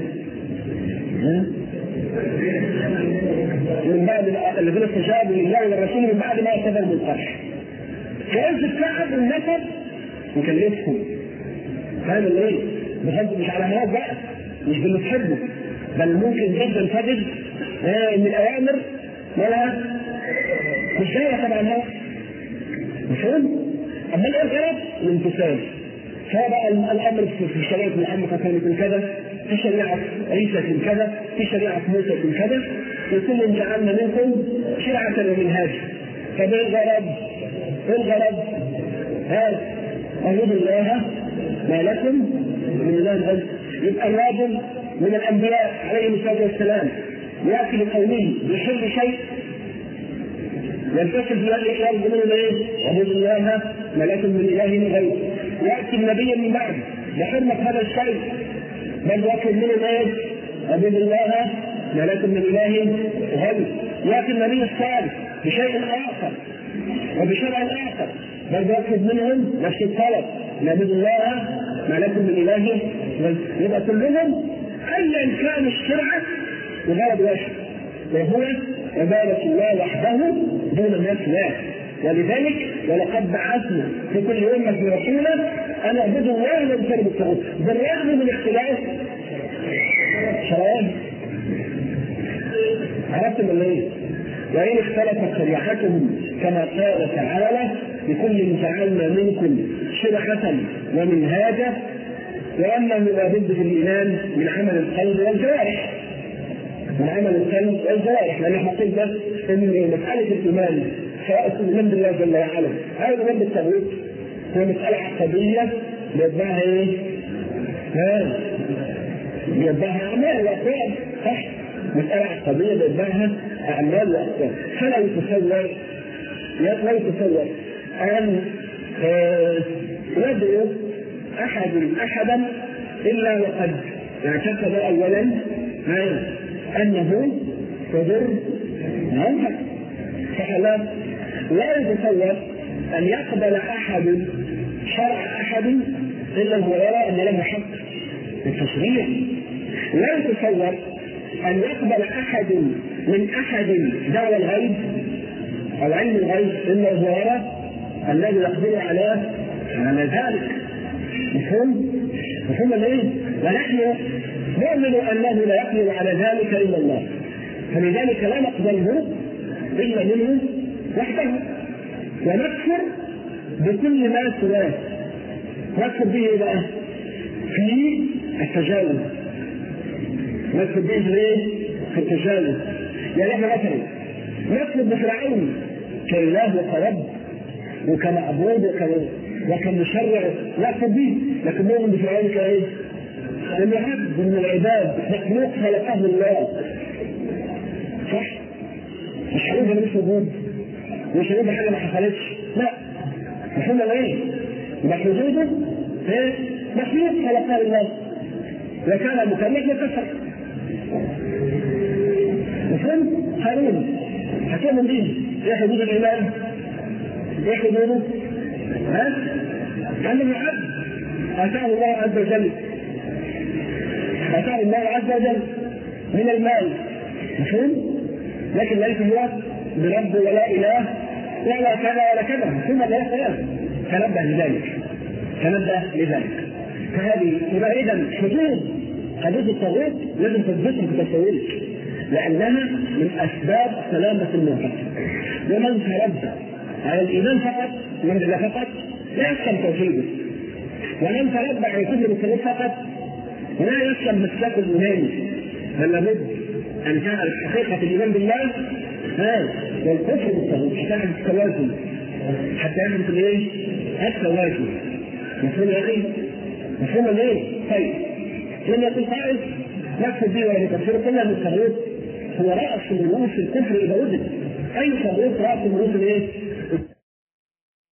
من بعد الذين استجابوا لله والرسول من بعد ما اصابهم القرح، في عز التعب والنكد يكلفهم، فاهم الايه؟ بجد مش على هواك بقى، مش بنحبه، بل ممكن جدا تجد ان الاوامر مالها مش جايه تبع الهوى، مفهوم؟ اما ايه الغرض؟ الامتثال. فبقى الامر في شريعه محمد كان كذا، في شريعه عيسى كان كذا، في شريعه موسى كان كذا، وكل جعلنا منكم شرعه ومنهاجا. طب ايه الغرض؟ ايه الغرض؟ هذا اعبدوا الله ما لكم من اله غيره. يبقى الواجب من الانبياء عليهم الصلاه والسلام ياتي لقومه بحل شيء ينتشر في الارض منهم ايه؟ اعبدوا الله ما لكم من اله غيره. ياتي النبي من بعد بحرمه هذا الشيء برضه يطلب منهم ايه؟ اعبدوا الله ما لكم من اله غيره. ياتي النبي الصالح بشيء اخر وبشرع اخر برضه يطلب منهم نفس الطلب اعبدوا الله ما لكم من اله غيره. يبقى كلهم ايا كان الشرعه بغرض واحد وهو عبادة الله وحده دون الناس لا. ولذلك ولقد بعثنا في كل أمة رسولا أن اعبدوا الله واجتنبوا الطاغوت بالرغم من اختلاف شرائعهم. عرفتم ولا ايه؟ وإن اختلفت شريعتهم كما قال تعالى لكل جعلنا منكم شرعة ومنهاجا وأنه لا بد في الإيمان من عمل القلب والجوارح. من عمل القلب والجوارح، لان احنا قلنا ان مساله الايمان سواء الايمان بالله جل وعلا او الايمان بالتوحيد هي مساله عقديه بيتبعها ايه؟ ها بيتبعها اعمال واقوال، صح؟ مساله عقديه بيتبعها اعمال واقوال، فلا يتصور لا يتصور ان يدعو احد احدا الا وقد اعتقد اولا أنه يضر عنك، فلا لا يتصور أن يقبل أحد شرع أحد إلا هو يرى أن له حق التشريع. لا يتصور أن يقبل أحد من أحد دعوى الغيب أو علم الغيب إلا هو يرى الذي يقدر على على ذلك. مفهوم؟ مفهوم ليه؟ ونحن نؤمن أنه لا يقدر على ذلك إلا الله، فلذلك لا نقبله إلا منه وحده، ونكفر بكل ما سواه. نكفر به بقى في التجاوز، نكفر به ليه؟ في التجاوز. يعني احنا مثلا نكفر بفرعون كإله وكرب وكمعبود وكمشرع، نكفر به، لكن نؤمن بفرعون كإيه؟ انه عبد من العباد مخلوق خلقه الله، صح؟ مش هنقول ده مش وجود، مش هنقول حاجه ما حصلتش، لا. مفهوم ايه؟ يبقى وجوده مخلوق خلقه الله وكان مكلف وكفر. مفهوم؟ قانون هتؤمن به. ايه حدود الايمان؟ ايه حدوده؟ ها؟ انه عبد اتاه الله عز وجل، أتاه الله عز وجل من المال، مفهوم؟ لكن ليس هو برب ولا إله ولا كذا ولا كذا، ثم لا يقال تنبه لذلك، تنبه لذلك. فهذه يبقى إذا حدود حدود الطاغوت لازم تثبتها في تصورك، لأنها من أسباب سلامة المعتقد. ومن تربى على الإيمان فقط من الله فقط لا يسلم توحيده، ومن تربى على كل الطاغوت فقط لا يسلم مسلك الايمان، بل لابد ان تعرف حقيقه الايمان بالله ها والكفر بالطاغوت حتى يعرف التوازن، حتى يعرف الايه؟ التوازن. مفهوم يا اخي؟ مفهوم الايه؟ طيب لما يكون قائد نكفر به ولا نكفر كلها من الطاغوت هو راس رؤوس الكفر اذا وجد. اي طاغوت راس رؤوس الايه؟